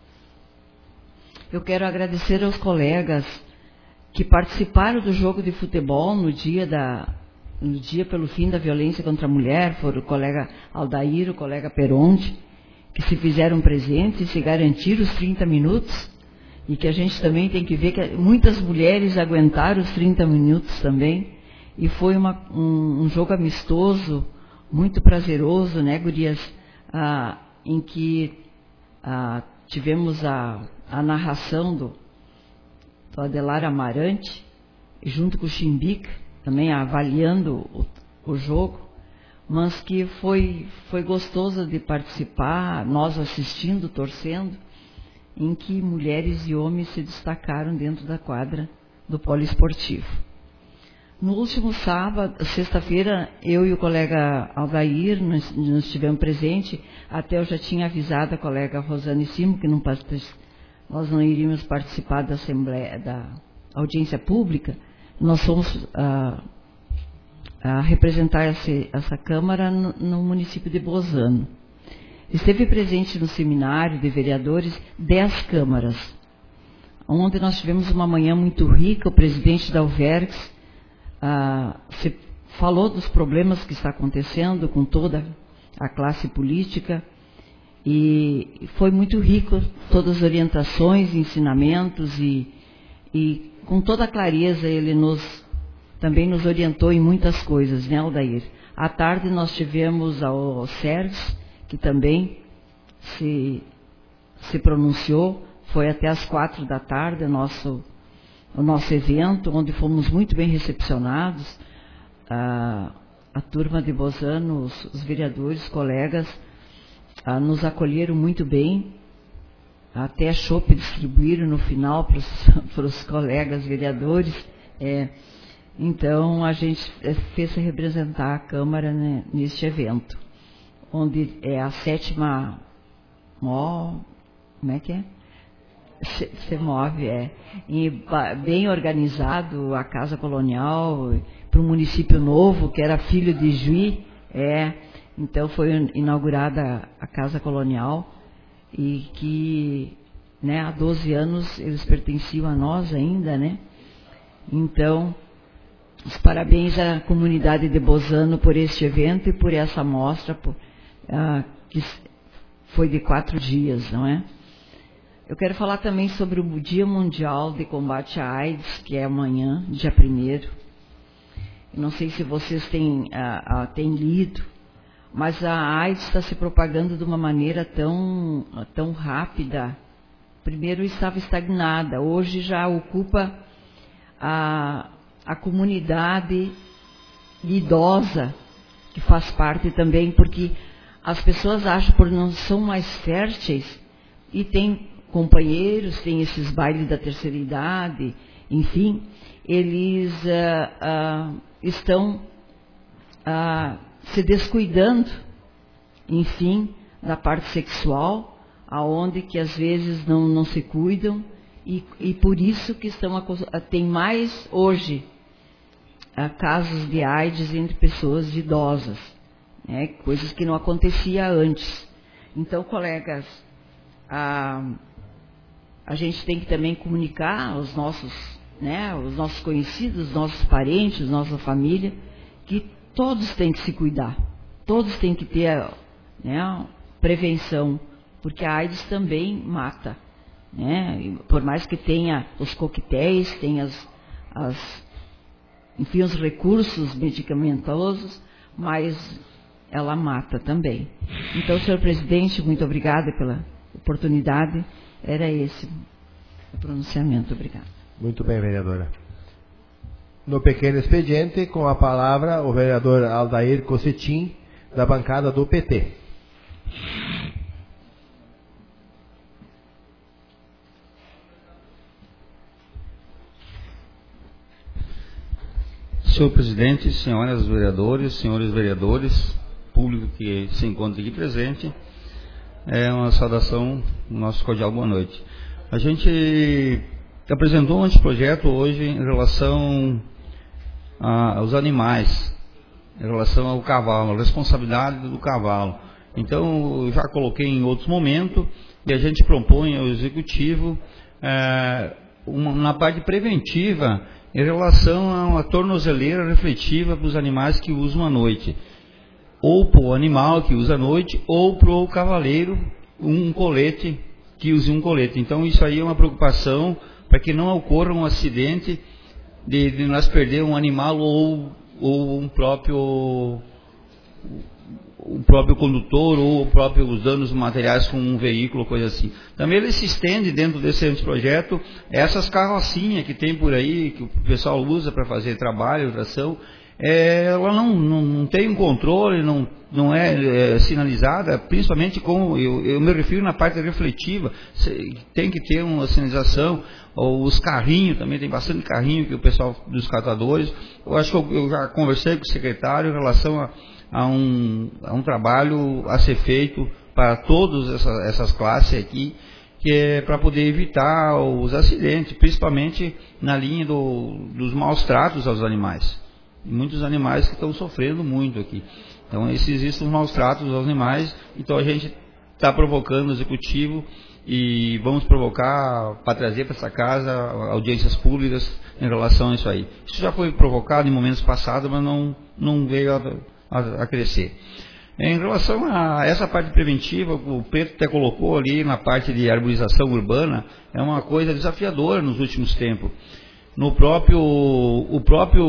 Eu quero agradecer aos colegas que participaram do jogo de futebol no dia, da, no dia pelo fim da violência contra a mulher, foram o colega Aldair, o colega Peronte, que se fizeram presentes e se garantiram os trinta minutos. E que a gente também tem que ver que muitas mulheres aguentaram os trinta minutos também. E foi uma, um, um jogo amistoso, muito prazeroso, né, gurias? Ah, em que ah, tivemos a, a narração do, do Adelar Amarante, junto com o Chimbica, também avaliando o, o jogo. Mas que foi, foi gostoso de participar, nós assistindo, torcendo, em que mulheres e homens se destacaram dentro da quadra do poliesportivo. No último sábado, sexta-feira, eu e o colega Aldair nós, nós estivemos presentes, até eu já tinha avisado a colega Rosane Simo que não, nós não iríamos participar da assembleia, da audiência pública, nós fomos a, a representar essa, essa Câmara no, no município de Bozano. esteve presente no seminário de vereadores dez câmaras, onde nós tivemos uma manhã muito rica. O presidente da Alvergs ah, se falou dos problemas que está acontecendo com toda a classe política, e foi muito rico, todas as orientações, ensinamentos, e, e com toda a clareza ele nos, também nos orientou em muitas coisas, né, Aldair? À tarde nós tivemos ao Sérgio, que também se, se pronunciou, foi até às quatro da tarde o nosso, o nosso evento, onde fomos muito bem recepcionados. A, a turma de Bozano, os, os vereadores, colegas, a, nos acolheram muito bem, até chopp distribuíram no final para os colegas vereadores. É, então a gente fez representar a Câmara, né, neste evento, onde é a sétima, ó, como é que é? Se, se move, é, e, bem organizado, a Casa Colonial, para um município novo, que era filho de Juí, é, então foi inaugurada a Casa Colonial, e que, né, há doze anos eles pertenciam a nós ainda, né? Então, os parabéns à comunidade de Bozano por este evento e por essa mostra, por, ah, que foi de quatro dias, não é? Eu quero falar também sobre o Dia Mundial de Combate à AIDS, que é amanhã, dia primeiro. Não sei se vocês têm, ah, ah, têm lido, mas a AIDS está se propagando de uma maneira tão, tão rápida. Primeiro estava estagnada, hoje já ocupa a, a comunidade idosa, que faz parte também, porque as pessoas acham que não são mais férteis, e tem companheiros, tem esses bailes da terceira idade, enfim, eles ah, ah, estão ah, se descuidando, enfim, da parte sexual, aonde que às vezes não, não se cuidam, e, e por isso que estão, tem mais hoje ah, casos de AIDS entre pessoas idosas, né, coisas que não acontecia antes. Então, colegas, a, a gente tem que também comunicar aos nossos, né, os nossos conhecidos, os nossos parentes, nossa família, que todos têm que se cuidar, todos têm que ter, né, prevenção, porque a AIDS também mata, né? E por mais que tenha os coquetéis, tenha as, as, enfim, os recursos medicamentosos, mas ela mata também. Então, senhor presidente, muito obrigada pela oportunidade. Era esse o pronunciamento. Obrigada. Muito bem, vereadora. No pequeno expediente, com a palavra, o vereador Aldair Cossetin, da bancada do P T. Senhor presidente, senhoras vereadores, senhores vereadores, público que se encontra aqui presente, é uma saudação, nosso cordial boa noite. A gente apresentou um anteprojeto hoje em relação a, aos animais, em relação ao cavalo, a responsabilidade do cavalo. Então, eu já coloquei em outros momentos, e a gente propõe ao Executivo, é, uma, na parte preventiva, em relação a uma tornozeleira refletiva para os animais que usam à noite. Ou para o animal que usa à noite, ou para o cavaleiro, um colete, que use um colete. Então, isso aí é uma preocupação para que não ocorra um acidente de, de nós perder um animal ou, ou um próprio... o próprio condutor ou o próprio, os danos materiais com um veículo, coisa assim. Também ele se estende dentro desse projeto essas carrocinhas que tem por aí, que o pessoal usa para fazer trabalho, tração, é, ela não, não, não tem um controle, não, não é, é sinalizada, principalmente com, eu, eu me refiro na parte refletiva, tem que ter uma sinalização, ou os carrinhos, também tem bastante carrinho que o pessoal dos catadores, eu acho que eu, eu já conversei com o secretário em relação a Há um, há um trabalho a ser feito para todas essa, essas classes aqui, que é para poder evitar os acidentes, principalmente na linha do, dos maus tratos aos animais. Muitos animais que estão sofrendo muito aqui. Então, esses existem os maus tratos aos animais, então a gente está provocando o Executivo e vamos provocar para trazer para essa casa audiências públicas em relação a isso aí. Isso já foi provocado em momentos passados, mas não, não veio a, a, a crescer. Em relação a essa parte preventiva, o Pedro até colocou ali na parte de arborização urbana, é uma coisa desafiadora nos últimos tempos. No próprio, o próprio,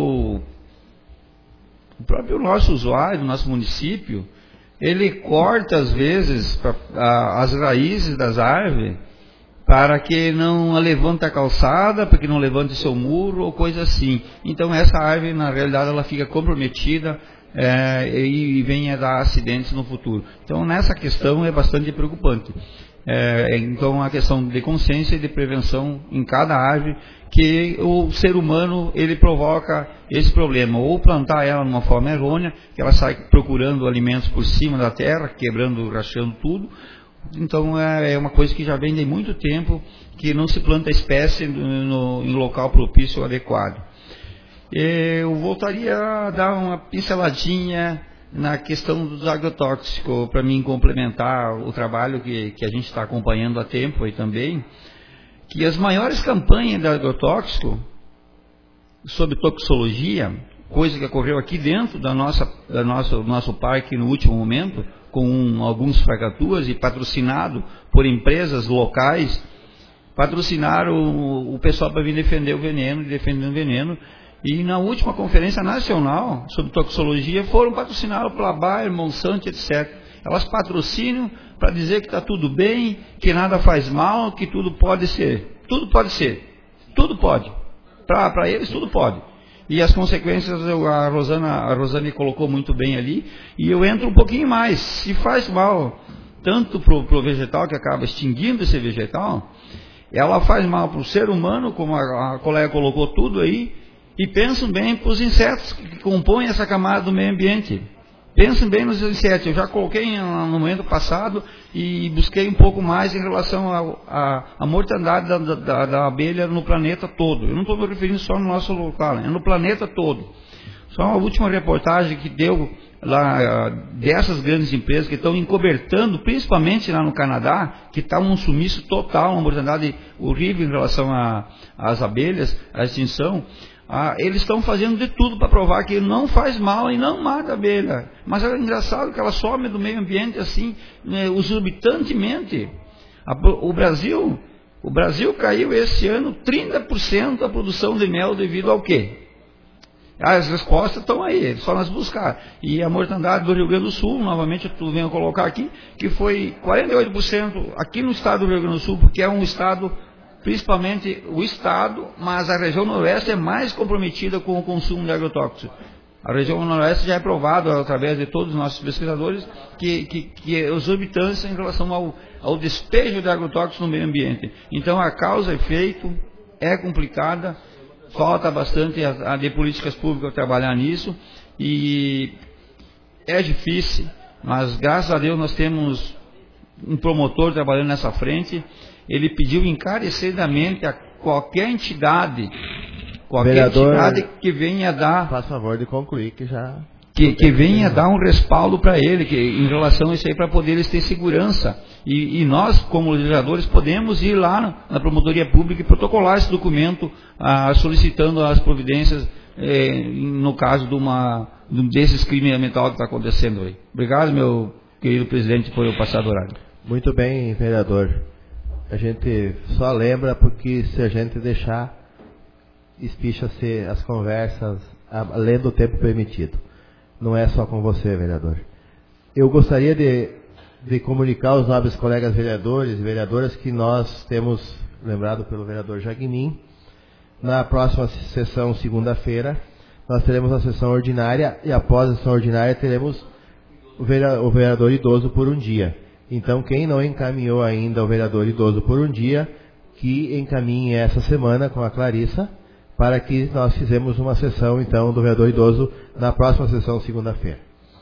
o próprio nosso usuário, nosso município, ele corta às vezes pra, a, as raízes das árvores para que não levante a calçada, para que não levante seu muro ou coisa assim. Então essa árvore, na realidade, ela fica comprometida é, e, e vem a dar acidentes no futuro. Então nessa questão é bastante preocupante. É, então a questão de consciência e de prevenção em cada árvore, que o ser humano ele provoca esse problema, ou plantar ela de uma forma errônea, que ela sai procurando alimentos por cima da terra, quebrando, rachando tudo. Então é uma coisa que já vem de muito tempo, que não se planta espécie no, no, em local propício ou adequado. Eu voltaria a dar uma pinceladinha na questão dos agrotóxicos, para mim complementar o trabalho que, que a gente está acompanhando há tempo aí também, que as maiores campanhas de agrotóxico sobre toxicologia, coisa que ocorreu aqui dentro da nossa, da nossa, do nosso parque no último momento, com um, alguns fracaturas e patrocinado por empresas locais, patrocinaram o, o pessoal para vir defender o veneno, defender o veneno. E na última conferência nacional sobre toxicologia foram patrocinadas pela Bayer, Monsanto, etcétera. Elas patrocinam para dizer que está tudo bem, que nada faz mal, que tudo pode ser. Tudo pode ser. Tudo pode. Para eles tudo pode. E as consequências a Rosana, a Rosane colocou muito bem ali. E eu entro um pouquinho mais. Se faz mal tanto para o vegetal, que acaba extinguindo esse vegetal, ela faz mal para o ser humano, como a, a colega colocou tudo aí. E pensam bem para os insetos que compõem essa camada do meio ambiente. Pensem bem nos insetos. Eu já coloquei no momento passado e busquei um pouco mais em relação à mortandade da, da, da abelha no planeta todo. Eu não estou me referindo só no nosso local, é no planeta todo. Só a última reportagem que deu lá dessas grandes empresas que estão encobertando, principalmente lá no Canadá, que está um sumiço total, uma mortandade horrível em relação às abelhas, à extinção. Ah, eles estão fazendo de tudo para provar que não faz mal e não mata a abelha. Mas é engraçado que ela some do meio ambiente assim, né, exorbitantemente. A, o Brasil, o Brasil caiu esse ano trinta por cento da produção de mel devido ao quê? As respostas estão aí, só nós buscar. E a mortandade do Rio Grande do Sul, novamente eu venho colocar aqui, que foi quarenta e oito por cento aqui no estado do Rio Grande do Sul, porque é um estado, principalmente o estado, mas a região noroeste é mais comprometida com o consumo de agrotóxicos. A região noroeste já é provado, através de todos os nossos pesquisadores, que, que, que é exorbitância em relação ao, ao despejo de agrotóxicos no meio ambiente. Então a causa e efeito é complicada, falta bastante a, a de políticas públicas trabalhar nisso, e é difícil, mas graças a Deus nós temos um promotor trabalhando nessa frente. Ele pediu encarecidamente a qualquer entidade, qualquer Vereador, entidade que venha dar... Faz favor de concluir que já... Que, que venha dar um respaldo para ele, que, em relação a isso aí, para poder eles ter segurança. E, e nós, como legisladores, podemos ir lá na, na promotoria pública e protocolar esse documento, ah, solicitando as providências, eh, no caso de uma, de um desses crimes ambientais que está acontecendo aí. Obrigado, meu querido presidente, por eu passar do horário. Muito bem, vereador. A gente só lembra porque se a gente deixar, espicha-se as conversas além do tempo permitido. Não é só com você, vereador. Eu gostaria de, de comunicar aos nobres colegas vereadores e vereadoras que nós temos, lembrado pelo vereador Jagmin, na próxima sessão, segunda-feira, nós teremos a sessão ordinária e após a sessão ordinária teremos o vereador, o vereador idoso por um dia. Então, quem não encaminhou ainda o vereador idoso por um dia, que encaminhe essa semana com a Clarissa, para que nós fizemos uma sessão, então, do vereador idoso na próxima sessão, segunda-feira.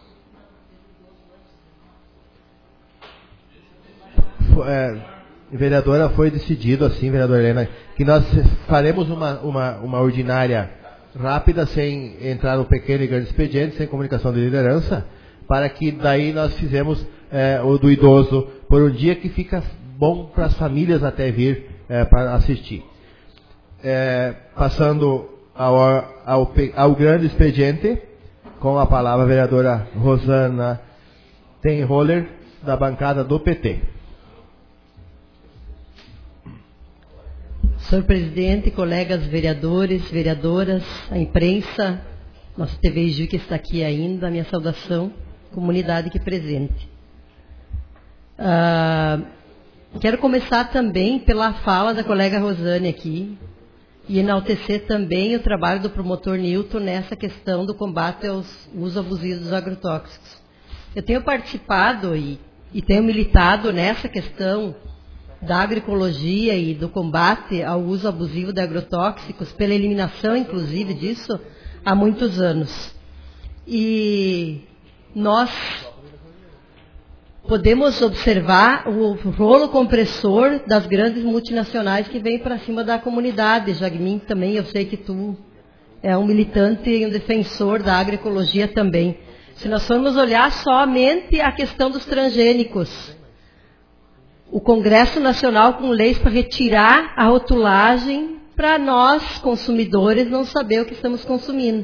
É, vereadora, foi decidido assim, vereadora Helena, que nós faremos uma, uma, uma ordinária rápida, sem entrar no pequeno e grande expediente, sem comunicação de liderança, para que daí nós fizemos é, o do idoso por um dia que fica bom para as famílias até vir é, para assistir. É, passando ao, ao, ao grande expediente, com a palavra a vereadora Rosana Tenroller, da bancada do P T. Senhor presidente, colegas vereadores, vereadoras, a imprensa, nosso T V Ju que está aqui ainda, a minha saudação, comunidade aqui presente. Ah, quero começar também pela fala da colega Rosane aqui e enaltecer também o trabalho do promotor Nilton nessa questão do combate ao uso abusivo dos agrotóxicos. Eu tenho participado e, e tenho militado nessa questão da agroecologia e do combate ao uso abusivo de agrotóxicos, pela eliminação, inclusive, disso, há muitos anos. E nós podemos observar o rolo compressor das grandes multinacionais que vêm para cima da comunidade. Jagmin, também, eu sei que tu é um militante e um defensor da agroecologia também. Se nós formos olhar somente a questão dos transgênicos, o Congresso Nacional com leis para retirar a rotulagem para nós, consumidores, não saber o que estamos consumindo.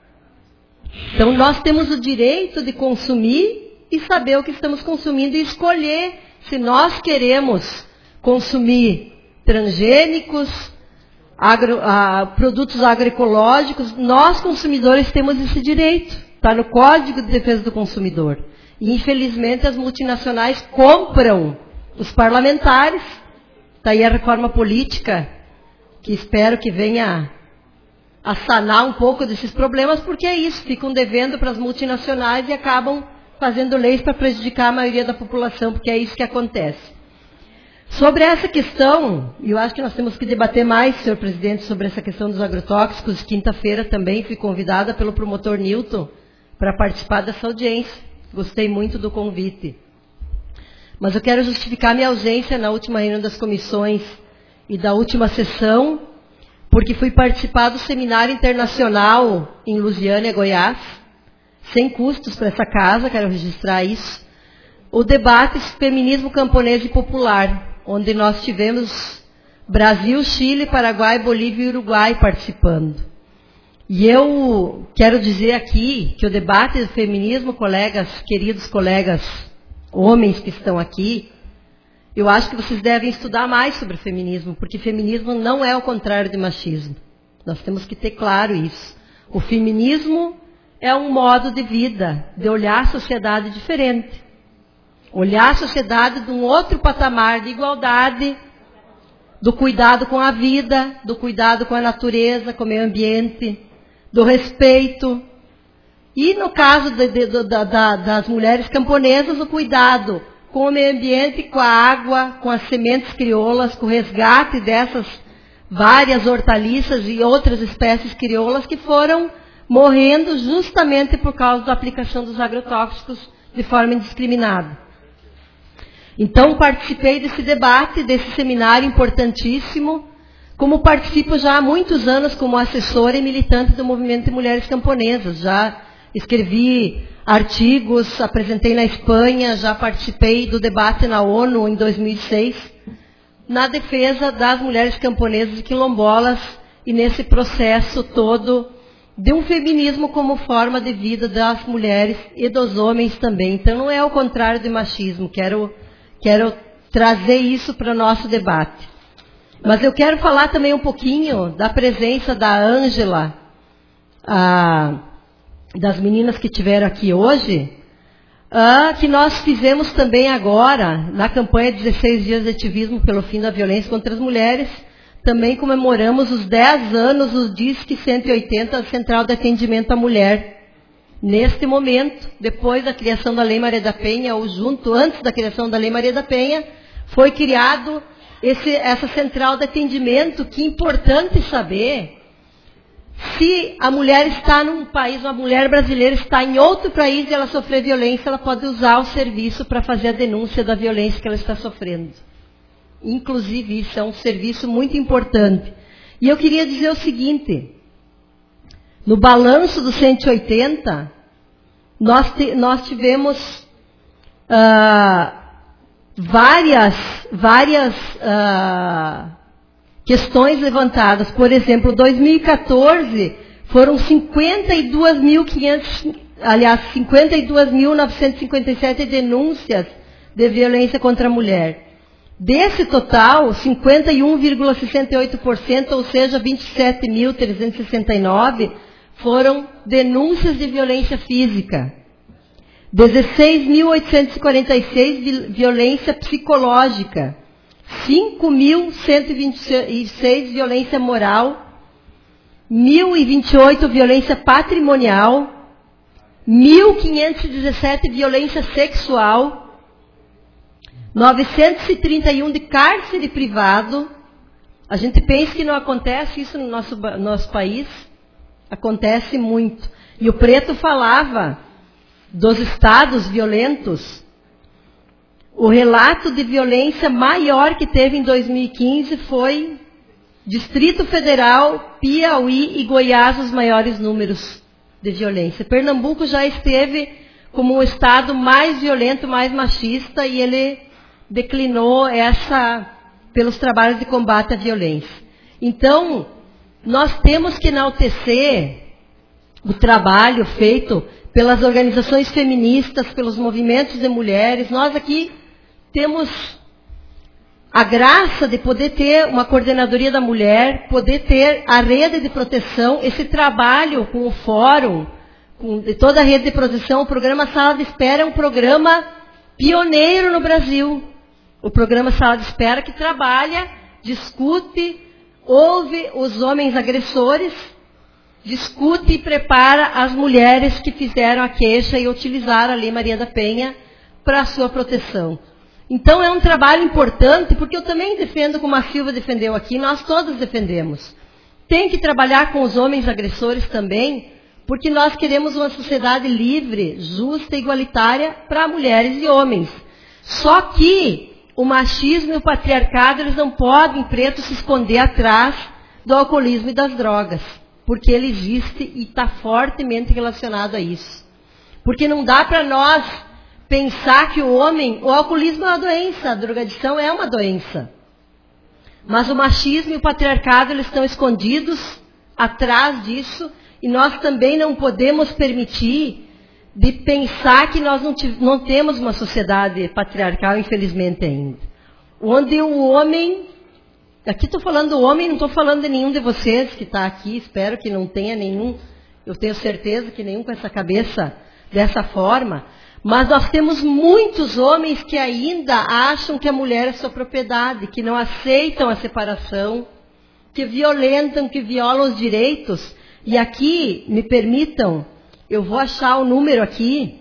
Então, nós temos o direito de consumir e saber o que estamos consumindo e escolher se nós queremos consumir transgênicos, agro, ah, produtos agroecológicos. Nós, consumidores, temos esse direito. Está no Código de Defesa do Consumidor. E, infelizmente, as multinacionais compram os parlamentares. Está aí a reforma política, que espero que venha a sanar um pouco desses problemas, porque é isso, ficam devendo para as multinacionais e acabam fazendo leis para prejudicar a maioria da população, porque é isso que acontece. Sobre essa questão, eu acho que nós temos que debater mais, senhor presidente, sobre essa questão dos agrotóxicos. Quinta-feira também fui convidada pelo promotor Nilton para participar dessa audiência. Gostei muito do convite. Mas eu quero justificar minha ausência na última reunião das comissões e da última sessão, porque fui participar do seminário internacional em Lusiânia, Goiás, sem custos para essa casa, quero registrar isso, o debate Feminismo Camponês e Popular, onde nós tivemos Brasil, Chile, Paraguai, Bolívia e Uruguai participando. E eu quero dizer aqui que o debate do feminismo, colegas, queridos colegas, homens que estão aqui, eu acho que vocês devem estudar mais sobre o feminismo, porque feminismo não é o contrário de machismo. Nós temos que ter claro isso. O feminismo é um modo de vida, de olhar a sociedade diferente. Olhar a sociedade de um outro patamar de igualdade, do cuidado com a vida, do cuidado com a natureza, com o meio ambiente, do respeito. E no caso de, de, de, da, das mulheres camponesas, o cuidado com o meio ambiente, com a água, com as sementes crioulas, com o resgate dessas várias hortaliças e outras espécies crioulas que foram morrendo justamente por causa da aplicação dos agrotóxicos de forma indiscriminada. Então, participei desse debate, desse seminário importantíssimo, como participo já há muitos anos como assessora e militante do Movimento de Mulheres Camponesas. Já escrevi artigos, apresentei na Espanha, já participei do debate na ONU em dois mil e seis, na defesa das mulheres camponesas e quilombolas e nesse processo todo de um feminismo como forma de vida das mulheres e dos homens também. Então não é o contrário do machismo, quero, quero trazer isso para o nosso debate. Mas eu quero falar também um pouquinho da presença da Ângela, das meninas que estiveram aqui hoje, ah, que nós fizemos também agora, na campanha dezesseis dias de ativismo pelo fim da violência contra as mulheres. Também comemoramos os dez anos do Disque cento e oitenta, Central de Atendimento à Mulher. Neste momento, depois da criação da Lei Maria da Penha, ou junto, antes da criação da Lei Maria da Penha, foi criado esse, essa Central de Atendimento, que é importante saber se a mulher está num país, uma mulher brasileira está em outro país e ela sofrer violência, ela pode usar o serviço para fazer a denúncia da violência que ela está sofrendo. Inclusive, isso é um serviço muito importante. E eu queria dizer o seguinte, no balanço do cento e oitenta, nós, te, nós tivemos uh, várias, várias uh, questões levantadas. Por exemplo, dois mil e quatorze foram cinquenta e duas mil quinhentos, aliás, cinquenta e duas mil novecentos e cinquenta e sete denúncias de violência contra a mulher. Desse total, cinquenta e um vírgula sessenta e oito por cento, ou seja, vinte e sete mil trezentos e sessenta e nove, foram denúncias de violência física. dezesseis mil oitocentos e quarenta e seis violência psicológica. cinco mil cento e vinte e seis violência moral. mil e vinte e oito violência patrimonial. mil quinhentos e dezessete violência sexual. novecentos e trinta e um de cárcere privado. A gente pensa que não acontece isso no nosso, nosso país. Acontece muito. E o Preto falava dos estados violentos. O relato de violência maior que teve em dois mil e quinze foi Distrito Federal, Piauí e Goiás, os maiores números de violência. Pernambuco já esteve como o estado mais violento, mais machista, e ele declinou essa pelos trabalhos de combate à violência. Então, nós temos que enaltecer o trabalho feito pelas organizações feministas, pelos movimentos de mulheres. Nós aqui temos a graça de poder ter uma coordenadoria da mulher, poder ter a rede de proteção, esse trabalho com o fórum, com de toda a rede de proteção. O programa Sala de Espera é um programa pioneiro no Brasil. O programa Sala de Espera que trabalha, discute, ouve os homens agressores, discute e prepara as mulheres que fizeram a queixa e utilizaram a Lei Maria da Penha para a sua proteção. Então é um trabalho importante, porque eu também defendo, como a Silvia defendeu aqui, nós todos defendemos. Tem que trabalhar com os homens agressores também, porque nós queremos uma sociedade livre, justa e igualitária para mulheres e homens. Só que o machismo e o patriarcado, eles não podem, Preto, se esconder atrás do alcoolismo e das drogas. Porque ele existe e está fortemente relacionado a isso. Porque não dá para nós pensar que o homem, o alcoolismo é uma doença, a drogadição é uma doença. Mas o machismo e o patriarcado, eles estão escondidos atrás disso, e nós também não podemos permitir de pensar que nós não, não temos uma sociedade patriarcal, infelizmente ainda. Onde o homem, aqui estou falando do homem, não estou falando de nenhum de vocês que está aqui, espero que não tenha nenhum, eu tenho certeza que nenhum com essa cabeça dessa forma, mas nós temos muitos homens que ainda acham que a mulher é sua propriedade, que não aceitam a separação, que violentam, que violam os direitos. E aqui, me permitam, eu vou achar o número aqui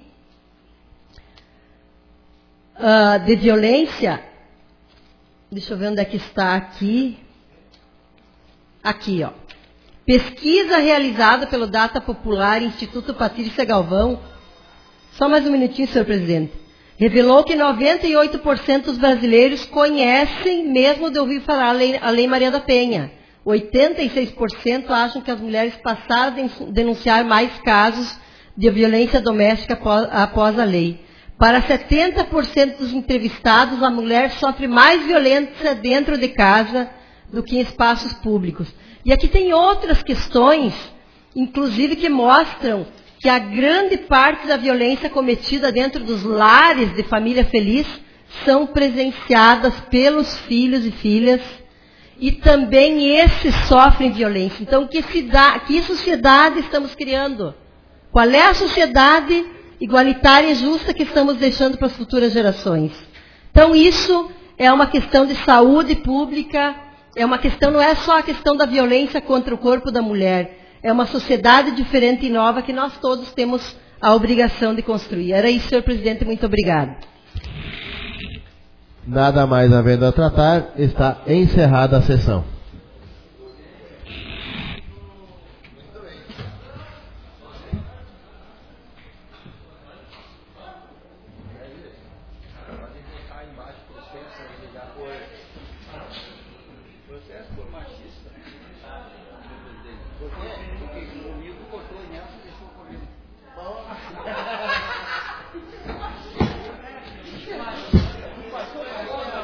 uh, de violência. Deixa eu ver onde é que está aqui. Aqui, ó. Pesquisa realizada pelo Data Popular, Instituto Patrícia Galvão. Só mais um minutinho, senhor presidente. Revelou que noventa e oito por cento dos brasileiros conhecem, mesmo de ouvir falar a lei, a lei Maria da Penha. oitenta e seis por cento acham que as mulheres passaram a denunciar mais casos de violência doméstica após, após a lei. Para setenta por cento dos entrevistados, a mulher sofre mais violência dentro de casa do que em espaços públicos. E aqui tem outras questões, inclusive que mostram que a grande parte da violência cometida dentro dos lares de família feliz são presenciadas pelos filhos e filhas, e também esses sofrem violência. Então, que, cidade, que sociedade estamos criando? Qual é a sociedade igualitária e justa que estamos deixando para as futuras gerações? Então, isso é uma questão de saúde pública, é uma questão, não é só a questão da violência contra o corpo da mulher, é uma sociedade diferente e nova que nós todos temos a obrigação de construir. Era isso, senhor presidente, muito obrigado. Nada mais havendo a tratar, está encerrada a sessão.